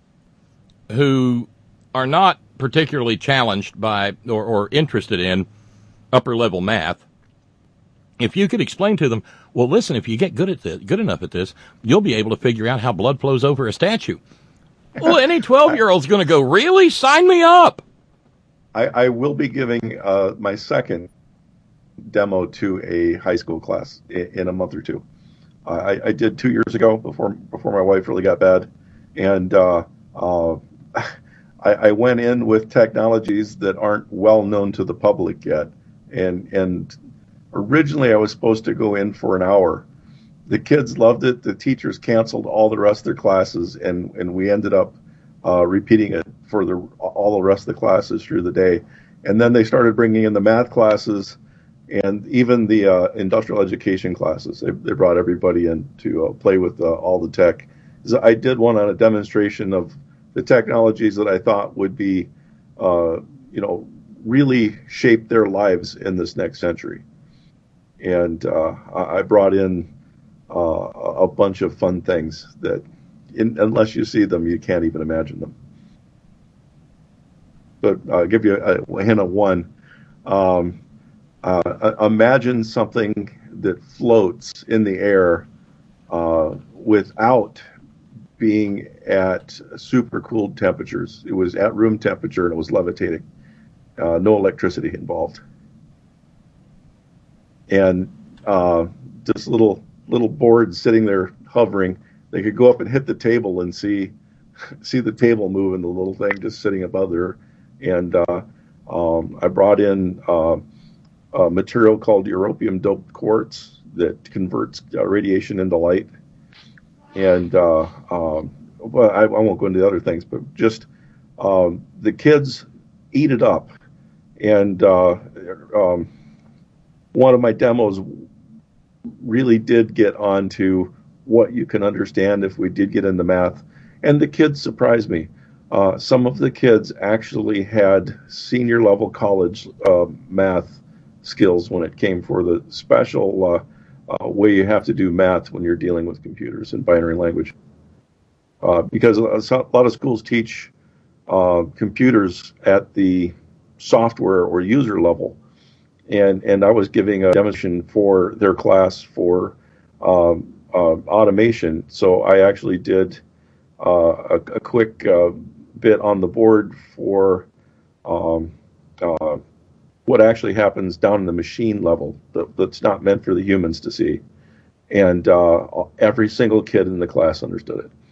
who are not particularly challenged by or, or interested in upper level math, if you could explain to them, well, listen, if you get good at this, good enough at this, you'll be able to figure out how blood flows over a statue. Well, any twelve-year-old's going to go, really? Sign me up. I, I will be giving uh, my second demo to a high school class in, in a month or two. Uh, I, I did two years ago before before my wife really got bad, and uh, uh, I, I went in with technologies that aren't well known to the public yet. And and originally I was supposed to go in for an hour. The kids loved it. The teachers canceled all the rest of their classes, and, and we ended up uh, repeating it for the all the rest of the classes through the day. And then they started bringing in the math classes and even the uh, industrial education classes. They, they brought everybody in to uh, play with uh, all the tech. So I did one on a demonstration of the technologies that I thought would be, uh, you know, really shape their lives in this next century. And uh, I brought in uh, a bunch of fun things that in, unless you see them, you can't even imagine them. But I'll give you a, a hint of one. Um, uh, imagine something that floats in the air uh, without being at super cooled temperatures. It was at room temperature and it was levitating. Uh, no electricity involved. And uh, this little little board sitting there hovering, they could go up and hit the table and see see the table move and the little thing just sitting above there. And uh, um, I brought in uh, a material called europium doped quartz that converts uh, radiation into light. And uh, um, well, I, I won't go into the other things, but just um, the kids eat it up. And uh, um, one of my demos really did get onto what you can understand if we did get into math. And the kids surprised me. Uh, some of the kids actually had senior level college uh, math skills when it came for the special uh, uh, way you have to do math when you're dealing with computers and binary language. Uh, because a lot of schools teach uh, computers at the software or user level. And, and I was giving a demonstration for their class for um, uh, automation. So I actually did uh, a, a quick uh, bit on the board for um, uh, what actually happens down in the machine level that, that's not meant for the humans to see. And uh, every single kid in the class understood it.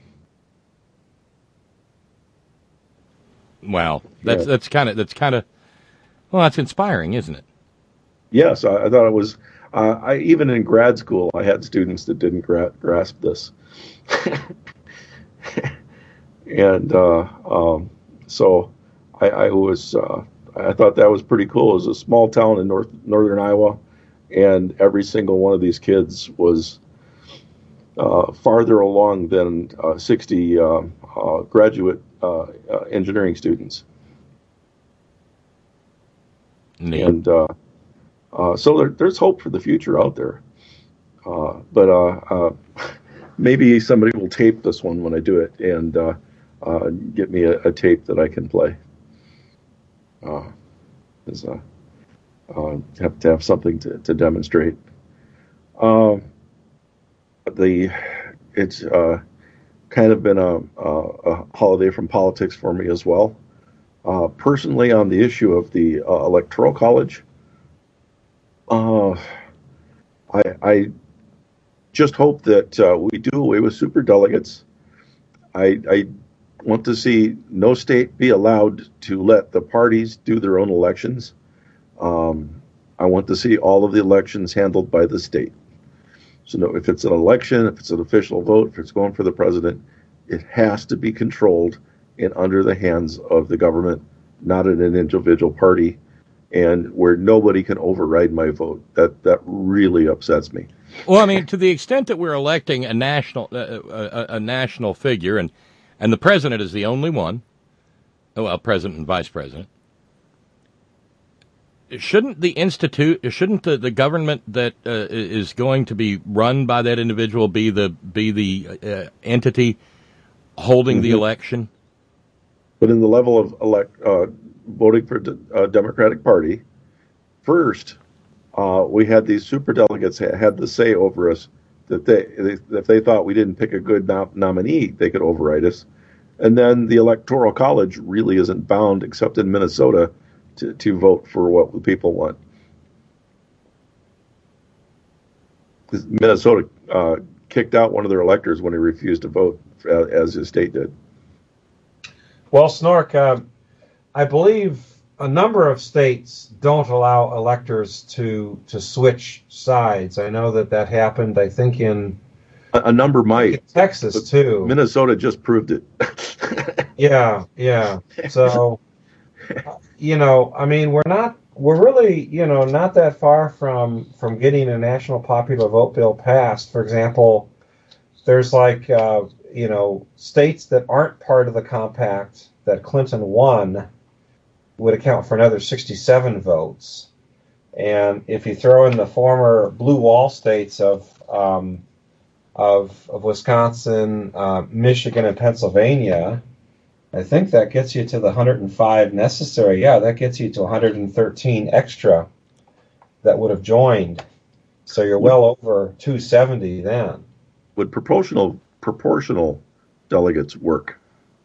Wow, that's Yeah. that's kind of that's kind of well, that's inspiring, isn't it? Yes, I, I thought it was. Uh, I even in grad school, I had students that didn't gra- grasp this, and uh, um, so I, I was. Uh, I thought that was pretty cool. It was a small town in north northern Iowa, and every single one of these kids was uh, farther along than uh, sixty uh, uh, graduate uh, uh, engineering students. Neat. And uh, uh, so there, there's hope for the future out there. Uh, but uh, uh, maybe somebody will tape this one when I do it and uh, uh, get me a, a tape that I can play. Uh, is, uh, uh, have to have something to, to demonstrate. Uh, the it's uh, kind of been a, a, a holiday from politics for me as well. Uh, personally, on the issue of the uh, Electoral College, uh, I, I just hope that uh, we do away with superdelegates. I, I want to see no state be allowed to let the parties do their own elections. Um, I want to see all of the elections handled by the state. So no, if it's an election, if it's an official vote, if it's going for the president, it has to be controlled and under the hands of the government, not in an individual party, and where nobody can override my vote. That that really upsets me. Well, I mean, to the extent that we're electing a national uh, a, a national figure, and and the president is the only one, well, president and vice president, shouldn't the institute, shouldn't the, the government that uh, is going to be run by that individual be the be the uh, entity holding mm-hmm. the election? But in the level of elect, uh, voting for a Democratic Party, first, uh, we had these superdelegates ha- had the say over us that they, they if they thought we didn't pick a good nom- nominee, they could override us. And then the Electoral College really isn't bound, except in Minnesota, to, to vote for what the people want. Minnesota uh, kicked out one of their electors when he refused to vote, uh, as his state did. Well, Snork, uh, I believe a number of states don't allow electors to to switch sides. I know that that happened, I think, in a, a number might. In Texas, too. Minnesota just proved it. yeah, yeah. So, you know, I mean, we're not, we're really, you know, not that far from, from getting a national popular vote bill passed. For example, there's like... Uh, you know, states that aren't part of the compact that Clinton won would account for another sixty-seven votes. And if you throw in the former blue wall states of um, of of Wisconsin, uh, Michigan, and Pennsylvania, I think that gets you to the one hundred five necessary. Yeah, that gets you to one hundred thirteen extra that would have joined. So you're well over two seventy then. Would proportional proportional delegates work?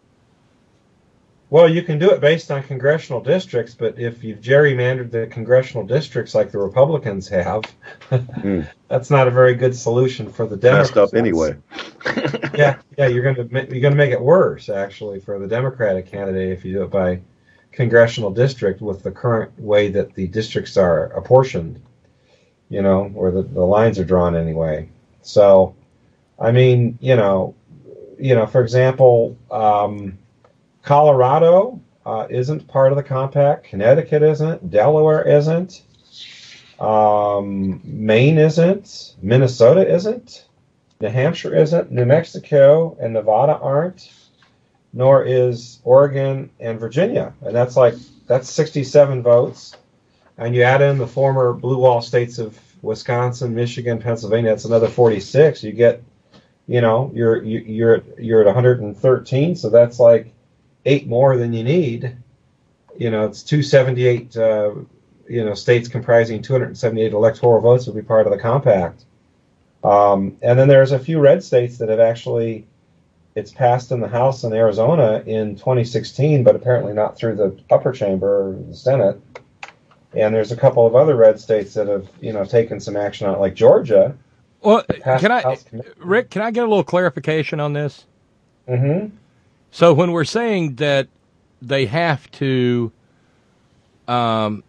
Well, you can do it based on congressional districts, but if you've gerrymandered the congressional districts like the Republicans have, mm. that's not a very good solution for the Democrats. Messed up anyway. yeah, yeah, you're going to you're going to make it worse actually for the Democratic candidate if you do it by congressional district with the current way that the districts are apportioned, you know, or the, the lines are drawn anyway. So, I mean, you know, you know, for example. Um, Colorado uh, isn't part of the compact. Connecticut isn't. Delaware isn't. Um, Maine isn't. Minnesota isn't. New Hampshire isn't. New Mexico and Nevada aren't. Nor is Oregon and Virginia. And that's like, that's sixty-seven votes. And you add in the former blue wall states of Wisconsin, Michigan, Pennsylvania, that's another forty-six. You get, you know, you're, you, you're, you're at one hundred thirteen. So that's like, eight more than you need. You know, it's two hundred seventy-eight, uh, you know, states comprising two hundred seventy-eight electoral votes would be part of the compact. Um, and then there's a few red states that have actually, it's passed in the House and Arizona in twenty sixteen, but apparently not through the upper chamber or the Senate. And there's a couple of other red states that have, you know, taken some action on it, like Georgia. Well, can I, Rick, can I get a little clarification on this? Mm-hmm. So when we're saying that they have to, um,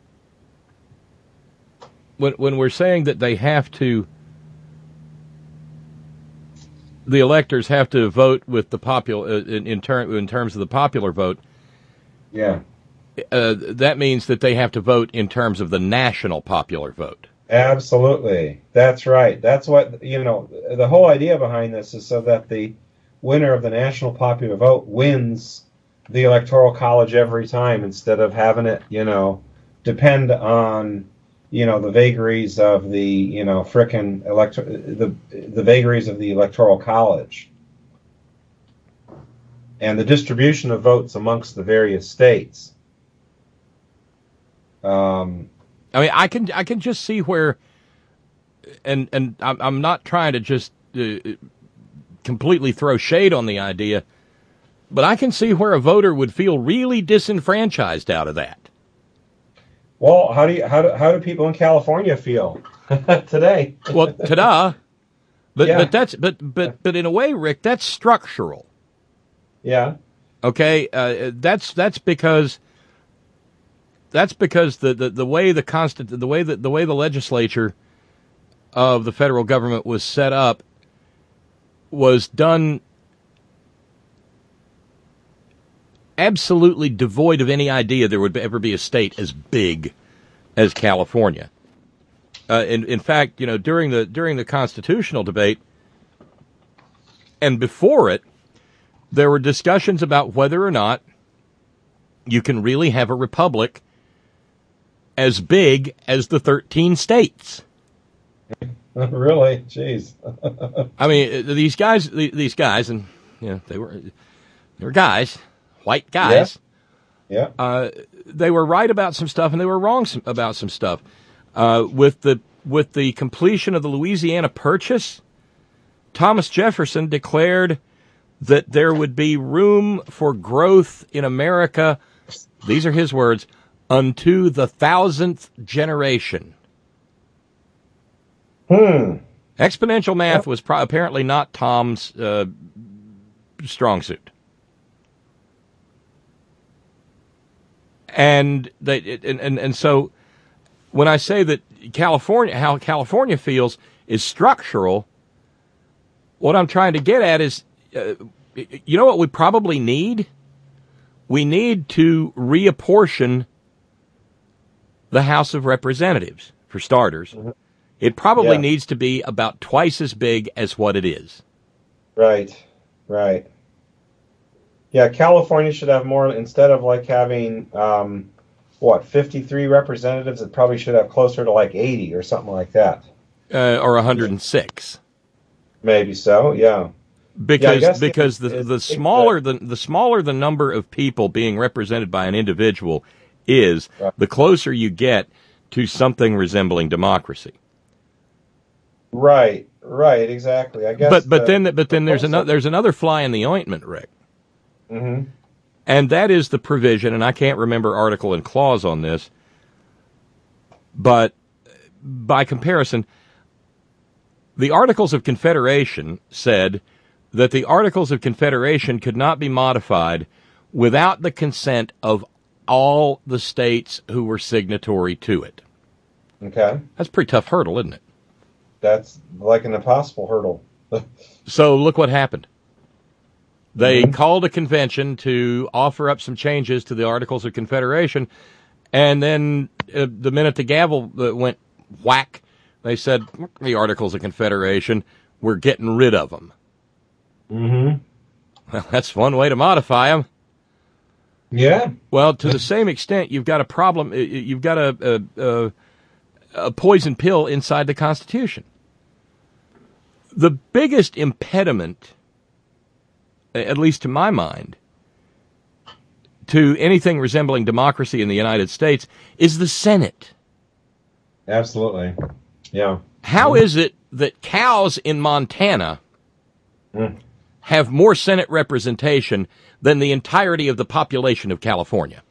when when we're saying that they have to, the electors have to vote with the popular uh, in in, ter- in terms of the popular vote. Yeah, uh, that means that they have to vote in terms of the national popular vote. Absolutely, that's right. That's what, you know. The whole idea behind this is so that the winner of the national popular vote wins the electoral college every time, instead of having it, you know, depend on, you know, the vagaries of the, you know, frickin' elector the the vagaries of the electoral college and the distribution of votes amongst the various states. Um, I mean, I can I can just see where, and and I'm I'm not trying to just. Uh, completely throw shade on the idea, but I can see where a voter would feel really disenfranchised out of that. Well, how do you how do how do people in California feel today? Well, ta-da! But yeah. but that's but but but in a way, Rick, that's structural. Yeah. Okay, uh, that's that's because that's because the, the, the way the constant the way that the way the legislature of the federal government was set up was done absolutely devoid of any idea there would ever be a state as big as California. Uh, in, in fact, you know, during the during the constitutional debate and before it, there were discussions about whether or not you can really have a republic as big as the thirteen states. Really? Jeez. I mean, these guys, these guys, and you know, they were they were guys, white guys. Yeah. yeah. Uh, they were right about some stuff, and they were wrong some, about some stuff. Uh, with the with the completion of the Louisiana Purchase, Thomas Jefferson declared that there would be room for growth in America. These are his words, unto the thousandth generation. Hmm. Exponential math was pro- apparently not Tom's uh, strong suit. And they and, and and so when I say that California, how California feels is structural, what I'm trying to get at is, uh, you know what we probably need? We need to reapportion the House of Representatives, for starters. Mm-hmm. It probably yeah. needs to be about twice as big as what it is. Right, right. Yeah, California should have more, instead of like having, um, what, fifty-three representatives, it probably should have closer to like eighty or something like that. Uh, or one hundred six. Maybe so. Yeah. Because yeah, because the the, the smaller the the smaller the number of people being represented by an individual is, right. the closer you get to something resembling democracy. Right, right, exactly. I guess. But but the, then but then there's another there's another fly in the ointment, Rick. Mm-hmm. And that is the provision, and I can't remember article and clause on this, but by comparison, the Articles of Confederation said that the Articles of Confederation could not be modified without the consent of all the states who were signatory to it. Okay. That's a pretty tough hurdle, isn't it? That's like an impossible hurdle. So look what happened. They mm-hmm. called a convention to offer up some changes to the Articles of Confederation, and then uh, the minute the gavel uh, went whack, they said, the Articles of Confederation, we're getting rid of them. Mm-hmm. Well, that's one way to modify them. Yeah. Well, to the same extent, you've got a problem. You've got a, a, a, a poison pill inside the Constitution. The biggest impediment, at least to my mind, to anything resembling democracy in the United States is the Senate. Absolutely. Yeah. How is it that cows in Montana mm. have more Senate representation than the entirety of the population of California?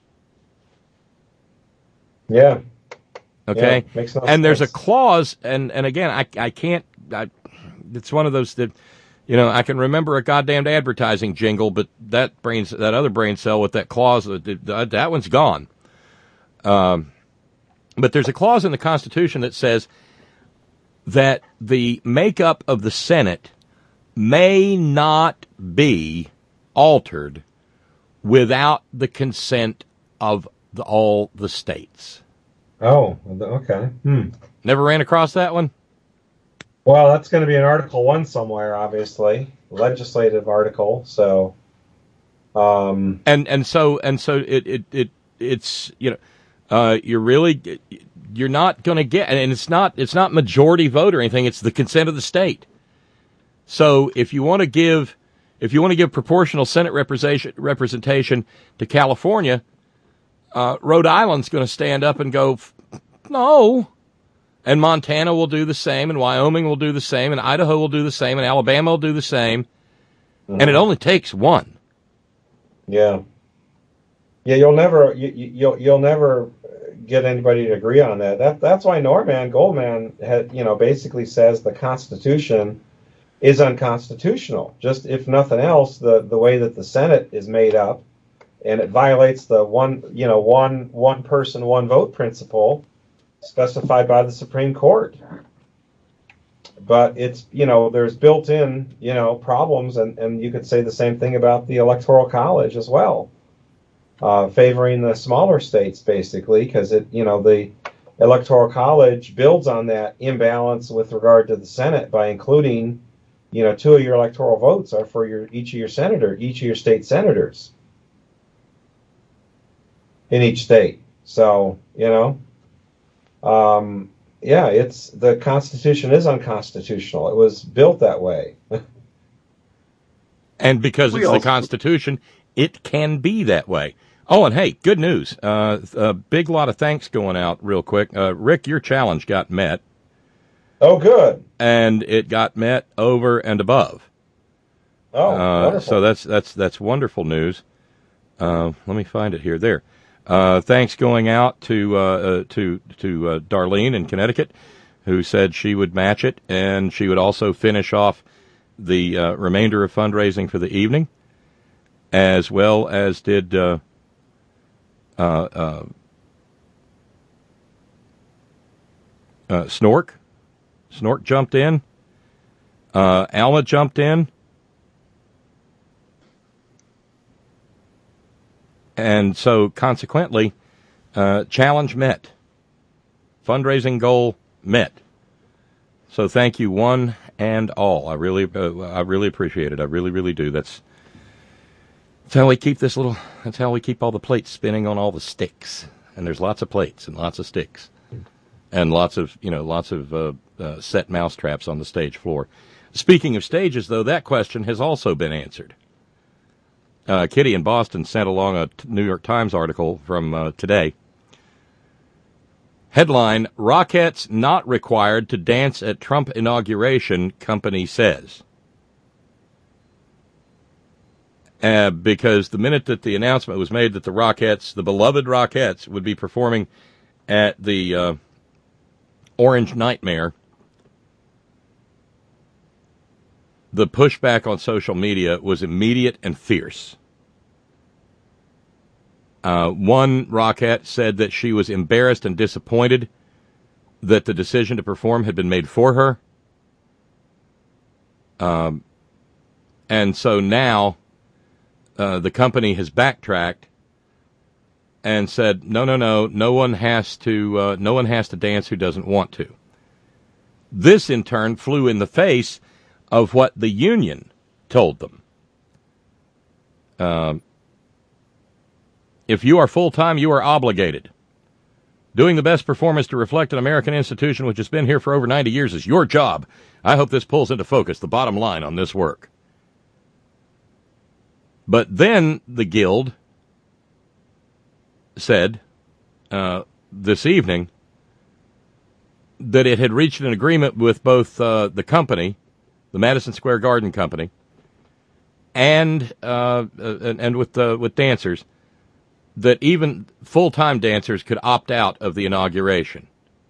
Yeah. Okay. Yeah, makes no and there's a sense. clause, and, and again, I I can't. I, it's one of those that, you know, I can remember a goddamned advertising jingle, but that brain, that other brain cell with that clause, that, that one's gone. Um, but there's a clause in the Constitution that says that the makeup of the Senate may not be altered without the consent of the, all the states. Oh, okay. Hmm. Never ran across that one? Well, that's going to be an Article one somewhere, obviously, legislative article. So, um, and and so and so it it, it it's you know, uh, you're really you're not going to get, and it's not it's not majority vote or anything. It's the consent of the state. So if you want to give if you want to give proportional Senate representation representation to California, uh, Rhode Island's going to stand up and go, no. And Montana will do the same, and Wyoming will do the same, and Idaho will do the same, and Alabama will do the same. Mm-hmm. And it only takes one. Yeah. Yeah, you'll never you, you'll you'll never get anybody to agree on that. That that's why Norman Goldman had, you know, basically says the Constitution is unconstitutional. Just if nothing else, the the way that the Senate is made up, and it violates the one you know one one person one vote principle specified by the Supreme Court. But it's, you know, there's built-in, you know, problems, and, and you could say the same thing about the Electoral College as well, uh, favoring the smaller states, basically, because, it, you know, the Electoral College builds on that imbalance with regard to the Senate by including, you know, two of your electoral votes are for your each of your senator, each of your state senators in each state. So, you know, Um, yeah, it's the Constitution is unconstitutional. It was built that way. And because We it's also- the Constitution, it can be that way. Oh, and hey, good news. Uh, a big lot of thanks going out real quick. Uh, Rick, your challenge got met. Oh, good. And it got met over and above. Oh, uh, wonderful. So that's, that's, that's wonderful news. Uh, let me find it here. There. Uh, thanks going out to uh, uh, to to uh, Darlene in Connecticut, who said she would match it, and she would also finish off the uh, remainder of fundraising for the evening, as well as did uh, uh, uh, uh, Snork. Snork jumped in. Uh, Alma jumped in. And so, consequently, uh, challenge met. Fundraising goal met. So, thank you, one and all. I really, uh, I really appreciate it. I really, really do. That's, that's how we keep this little. That's how we keep all the plates spinning on all the sticks. And there's lots of plates and lots of sticks, and lots of you know, lots of uh, uh, set mousetraps on the stage floor. Speaking of stages, though, that question has also been answered. Uh, Kitty in Boston sent along a New York Times article from uh, today. Headline, Rockettes not required to dance at Trump inauguration, company says. Uh, because the minute that the announcement was made that the Rockettes, the beloved Rockettes, would be performing at the uh, Orange Nightmare, the pushback on social media was immediate and fierce. Uh, one Rockette said that she was embarrassed and disappointed that the decision to perform had been made for her. Um, and so now uh, the company has backtracked and said, no, no, no, no one has to, uh, no one has to dance who doesn't want to. This, in turn, flew in the face of what the union told them. Um, if you are full-time, you are obligated. Doing the best performance to reflect an American institution which has been here for over ninety years is your job. I hope this pulls into focus the bottom line on this work. But then the Guild said uh, this evening that it had reached an agreement with both uh, the company, the Madison Square Garden Company, and uh, and, and with uh, with dancers, that even full-time dancers could opt out of the inauguration.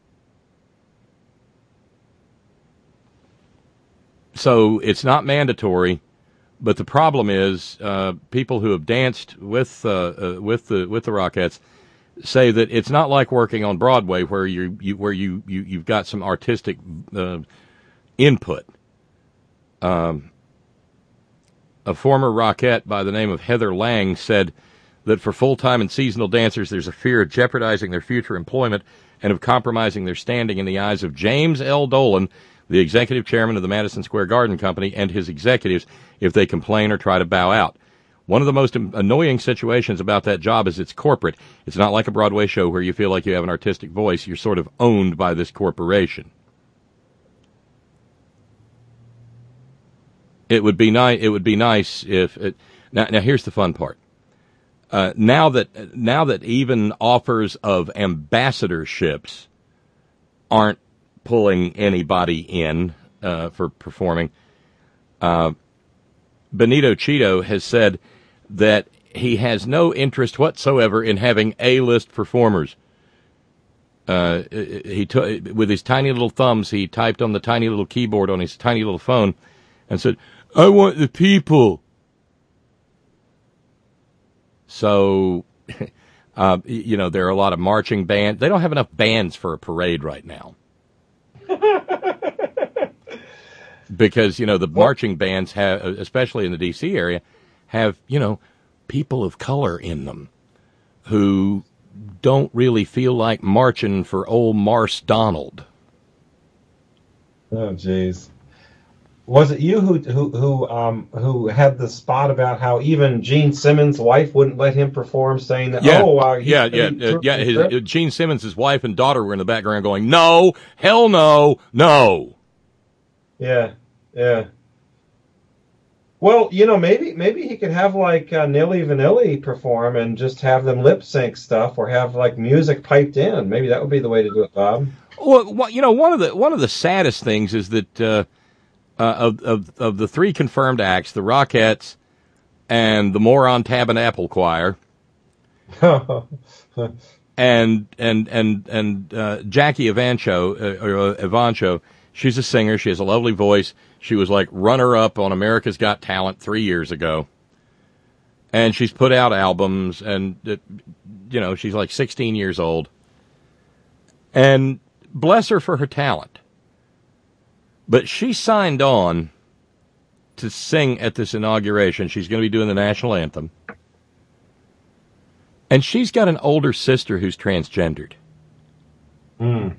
So it's not mandatory, but the problem is uh, people who have danced with uh, uh, with the with the Rockettes say that it's not like working on Broadway where you, you where you, you you've got some artistic uh, input. Um, a former Rockette by the name of Heather Lang said that for full-time and seasonal dancers, there's a fear of jeopardizing their future employment and of compromising their standing in the eyes of James L. Dolan, the executive chairman of the Madison Square Garden Company, and his executives if they complain or try to bow out. One of the most annoying situations about that job is it's corporate. It's not like a Broadway show where you feel like you have an artistic voice. You're sort of owned by this corporation. It would be nice. It would be nice if it, now. Now here's the fun part. Uh, now that now that even offers of ambassadorships aren't pulling anybody in uh, for performing, uh, Benito Cheeto has said that he has no interest whatsoever in having A-list performers. Uh, he t- with his tiny little thumbs, he typed on the tiny little keyboard on his tiny little phone and said, I want the people. So, uh, you know, there are a lot of marching bands. They don't have enough bands for a parade right now. Because, you know, the marching bands have, especially in the D C area, have, you know, people of color in them who don't really feel like marching for old Marse Donald. Oh, jeez. Was it you who who who um who had the spot about how even Gene Simmons' wife wouldn't let him perform, saying that yeah, oh uh, yeah yeah uh, yeah his, uh, Gene Simmons' wife and daughter were in the background going no, hell no, no. Yeah, yeah. Well, you know, maybe maybe he could have like uh, Nilly Vanilli perform and just have them lip sync stuff, or have like music piped in. Maybe that would be the way to do it, Bob. Well, you know, one of the one of the saddest things is that. Uh, Uh, of, of of the three confirmed acts, the Rockettes and the Moron Tabernacle Choir, and and and and uh, Jackie Evancho, uh, or Evancho, she's a singer. She has a lovely voice. She was like runner-up on America's Got Talent three years ago, and she's put out albums. And it, you know, she's like sixteen years old, and bless her for her talent. But she signed on to sing at this inauguration. She's going to be doing the national anthem. And she's got an older sister who's transgendered. Mm.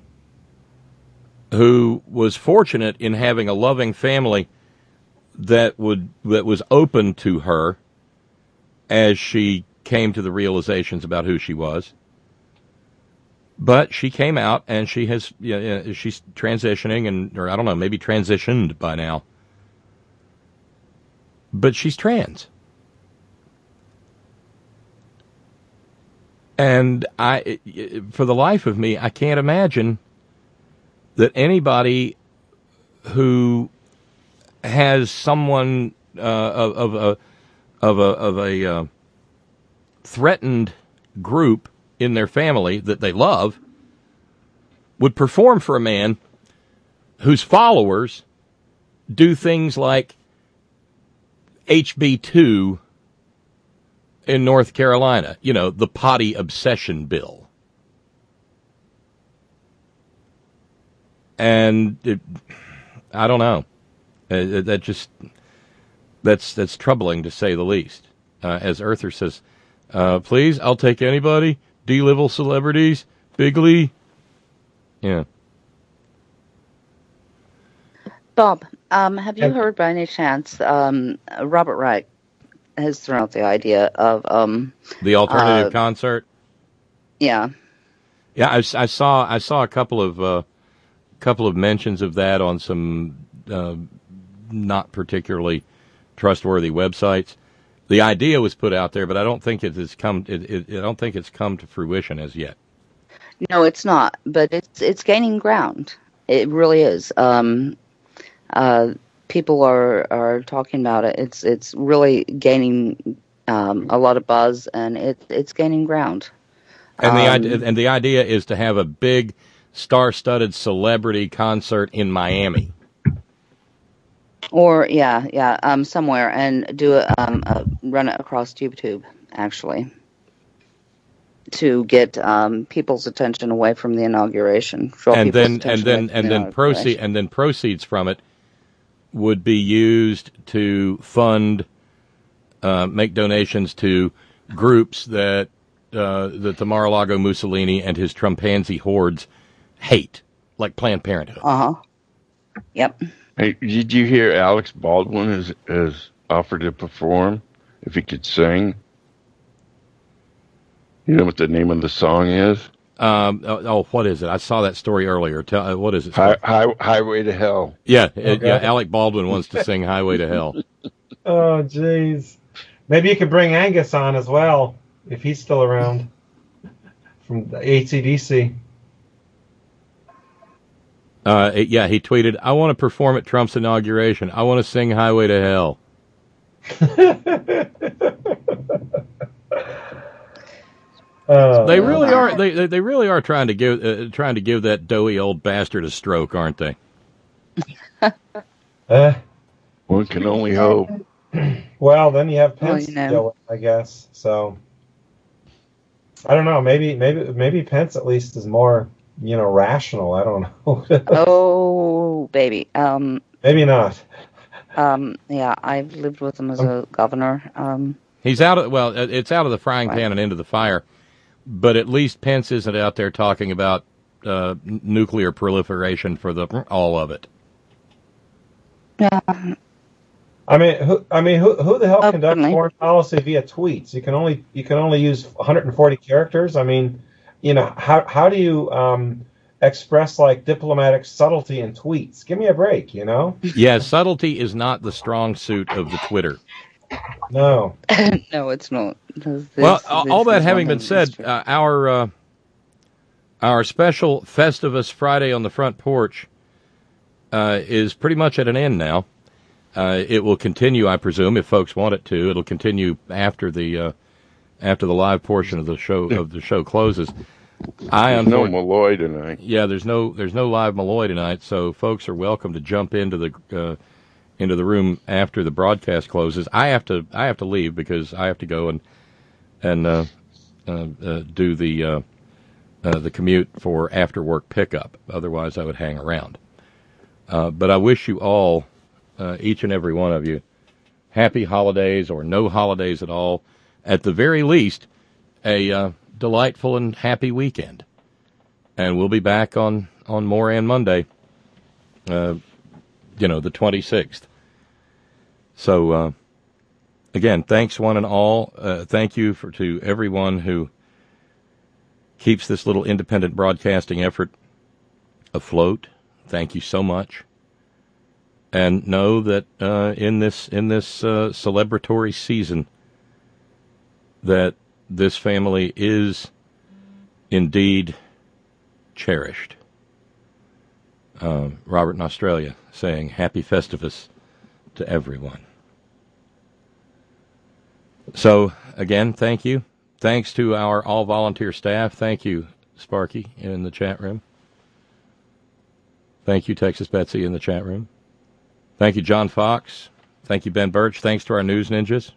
Who was fortunate in having a loving family that would that was open to her as she came to the realizations about who she was. But she came out, and she has, you know, she's transitioning, and or I don't know, maybe transitioned by now. but she's trans. And I, for the life of me, I can't imagine that anybody who has someone uh, of, of a of a of a uh, threatened group in their family that they love would perform for a man whose followers do things like H B two in North Carolina, you know, the potty obsession bill. And it, I don't know. Uh, that just that's that's troubling to say the least. Uh, as Earther says, uh, please, I'll take anybody. D-level celebrities, bigly. Yeah. Bob, um, have you Have- heard by any chance um, Robert Reich has thrown out the idea of um, The alternative uh, concert. Yeah. Yeah, I, I saw I saw a couple of uh, couple of mentions of that on some uh, not particularly trustworthy websites. The idea was put out there, but I don't think it has come. It, it, I don't think it's come to fruition as yet. No, it's not, but it's it's gaining ground. It really is. Um, uh, people are, are talking about it. It's it's really gaining um, a lot of buzz, and it it's gaining ground. And the Um, idea, and the idea is to have a big, star-studded celebrity concert in Miami. Or yeah, yeah, um, somewhere, and do it, um, uh, run it across YouTube actually, to get um, people's attention away from the inauguration. Draw and people's then and attention then away from and the then proceed inauguration. and then proceeds from it would be used to fund, uh, make donations to groups that uh, that the Mar-a-Lago Mussolini and his Trumpanzee hordes hate, like Planned Parenthood. Uh huh. Yep. Hey, did you hear Alex Baldwin has, has offered to perform if he could sing? You know what the name of the song is? Um, oh, oh, what is it? I saw that story earlier. Tell uh, what is it? Hi, hi, Highway to Hell. Yeah, it, Okay. yeah. Alec Baldwin wants to sing "Highway to Hell." Oh, jeez. Maybe you could bring Angus on as well, if he's still around, from the A C D C. Uh, it- yeah, he tweeted, "I want to perform at Trump's inauguration. I want to sing "Highway to Hell." Oh, They really are. They they- they really are trying to give uh, trying to give that doughy old bastard a stroke, aren't they? Uh, One can only hope. well, then you have Well, Pence you know. still, I guess. So I don't know. Maybe maybe maybe Pence at least is more, you know, rational. I don't know. Oh, baby. Um, Maybe not. um, yeah, I've lived with him as a governor. Um, He's out of well, it- it's out of the frying pan and into the fire. But at least Pence isn't out there talking about uh, n- nuclear proliferation for the all of it. yeah. I mean, who, I mean, who, who the hell Oh, conducts certainly. foreign policy via tweets? You can only you can only use one hundred forty characters. I mean, you know, how how do you um, express like diplomatic subtlety in tweets? Give me a break, you know? Yeah, subtlety is not the strong suit of the Twitter. No. No, it's not. This- Well, this- all this all that is having one been thing said, that's true. uh, our uh, our special Festivus Friday on the front porch uh, is pretty much at an end now. Uh, it will continue, I presume, if folks want it to. It'll continue after the uh, after the live portion of the show of the show closes. I There's no unfor- Malloy tonight. Yeah, there's no there's no live Malloy tonight, so folks are welcome to jump into the uh, into the room after the broadcast closes. I have to I have to leave because I have to go and and uh, uh, uh, do the uh, uh, the commute for after work pickup. Otherwise, I would hang around. Uh, but I wish you all, uh, each and every one of you, happy holidays or no holidays at all. At the very least, a uh, delightful and happy weekend. And we'll be back on on Moran Monday. Uh, you know, the twenty-sixth. So, uh, again, thanks one and all. Uh, thank you for to everyone who keeps this little independent broadcasting effort afloat. Thank you so much. and know that uh, in this in this uh, celebratory season, that this family is indeed cherished. Uh, Robert in Australia saying Happy Festivus to everyone. So, again, thank you. Thanks to our all-volunteer staff. Thank you, Sparky, in the chat room. Thank you, Texas Betsy, in the chat room. Thank you, John Fox. Thank you, Ben Birch. Thanks to our news ninjas.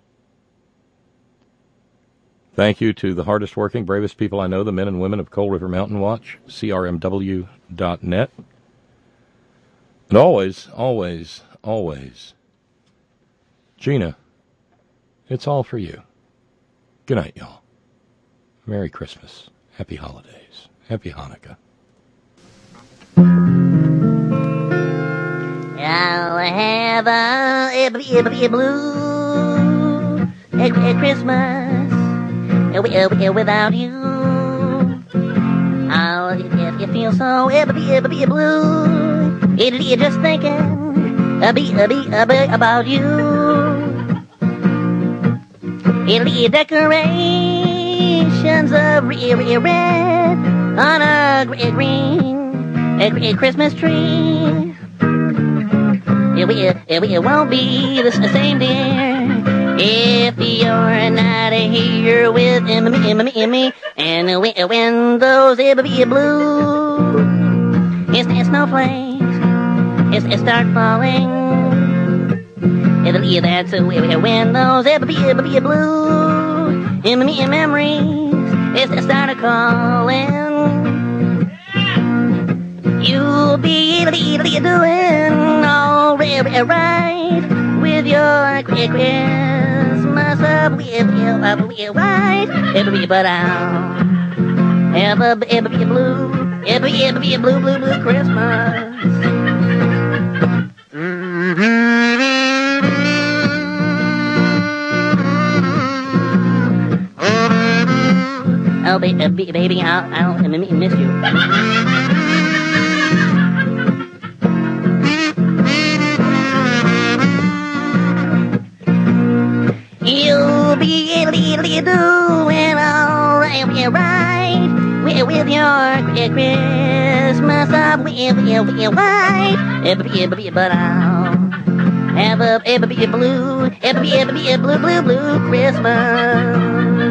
Thank you to the hardest working, bravest people I know, the men and women of Coal River Mountain Watch, C R M W dot net. And always, always, always, Gina, it's all for you. Good night, y'all. Merry Christmas. Happy holidays. Happy Hanukkah. I'll have a, a, a, a blue a, a Christmas a, a, without you. I'll if you feel so a, a, a, a blue. It'll be just thinking a be a be a be about you. It'll be decorations of red, red on a green a, a Christmas tree. It, it, it, it won't be the same, dear, if you're not here with me, me, me, me. And when those it be blue, it's, it's snowflakes, it's, it start falling. It'll be that's when those it be, it be blue, in me memories, it's, it started calling. You'll be doing all right with your Christmas up with you, right? It'll be but I'll have a, it'll be a blue, it'll be, it'll be a blue, blue, blue Christmas. Oh, baby, baby, I'll, I'll miss you. You'll be doing all right with, with your Christmas up with your white. But I'll have a, a blue, a, a blue, blue, blue Christmas.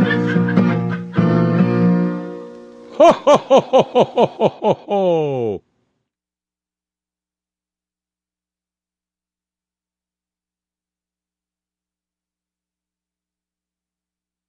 Ho, ho, ho, ho, ho, ho, ho, ho.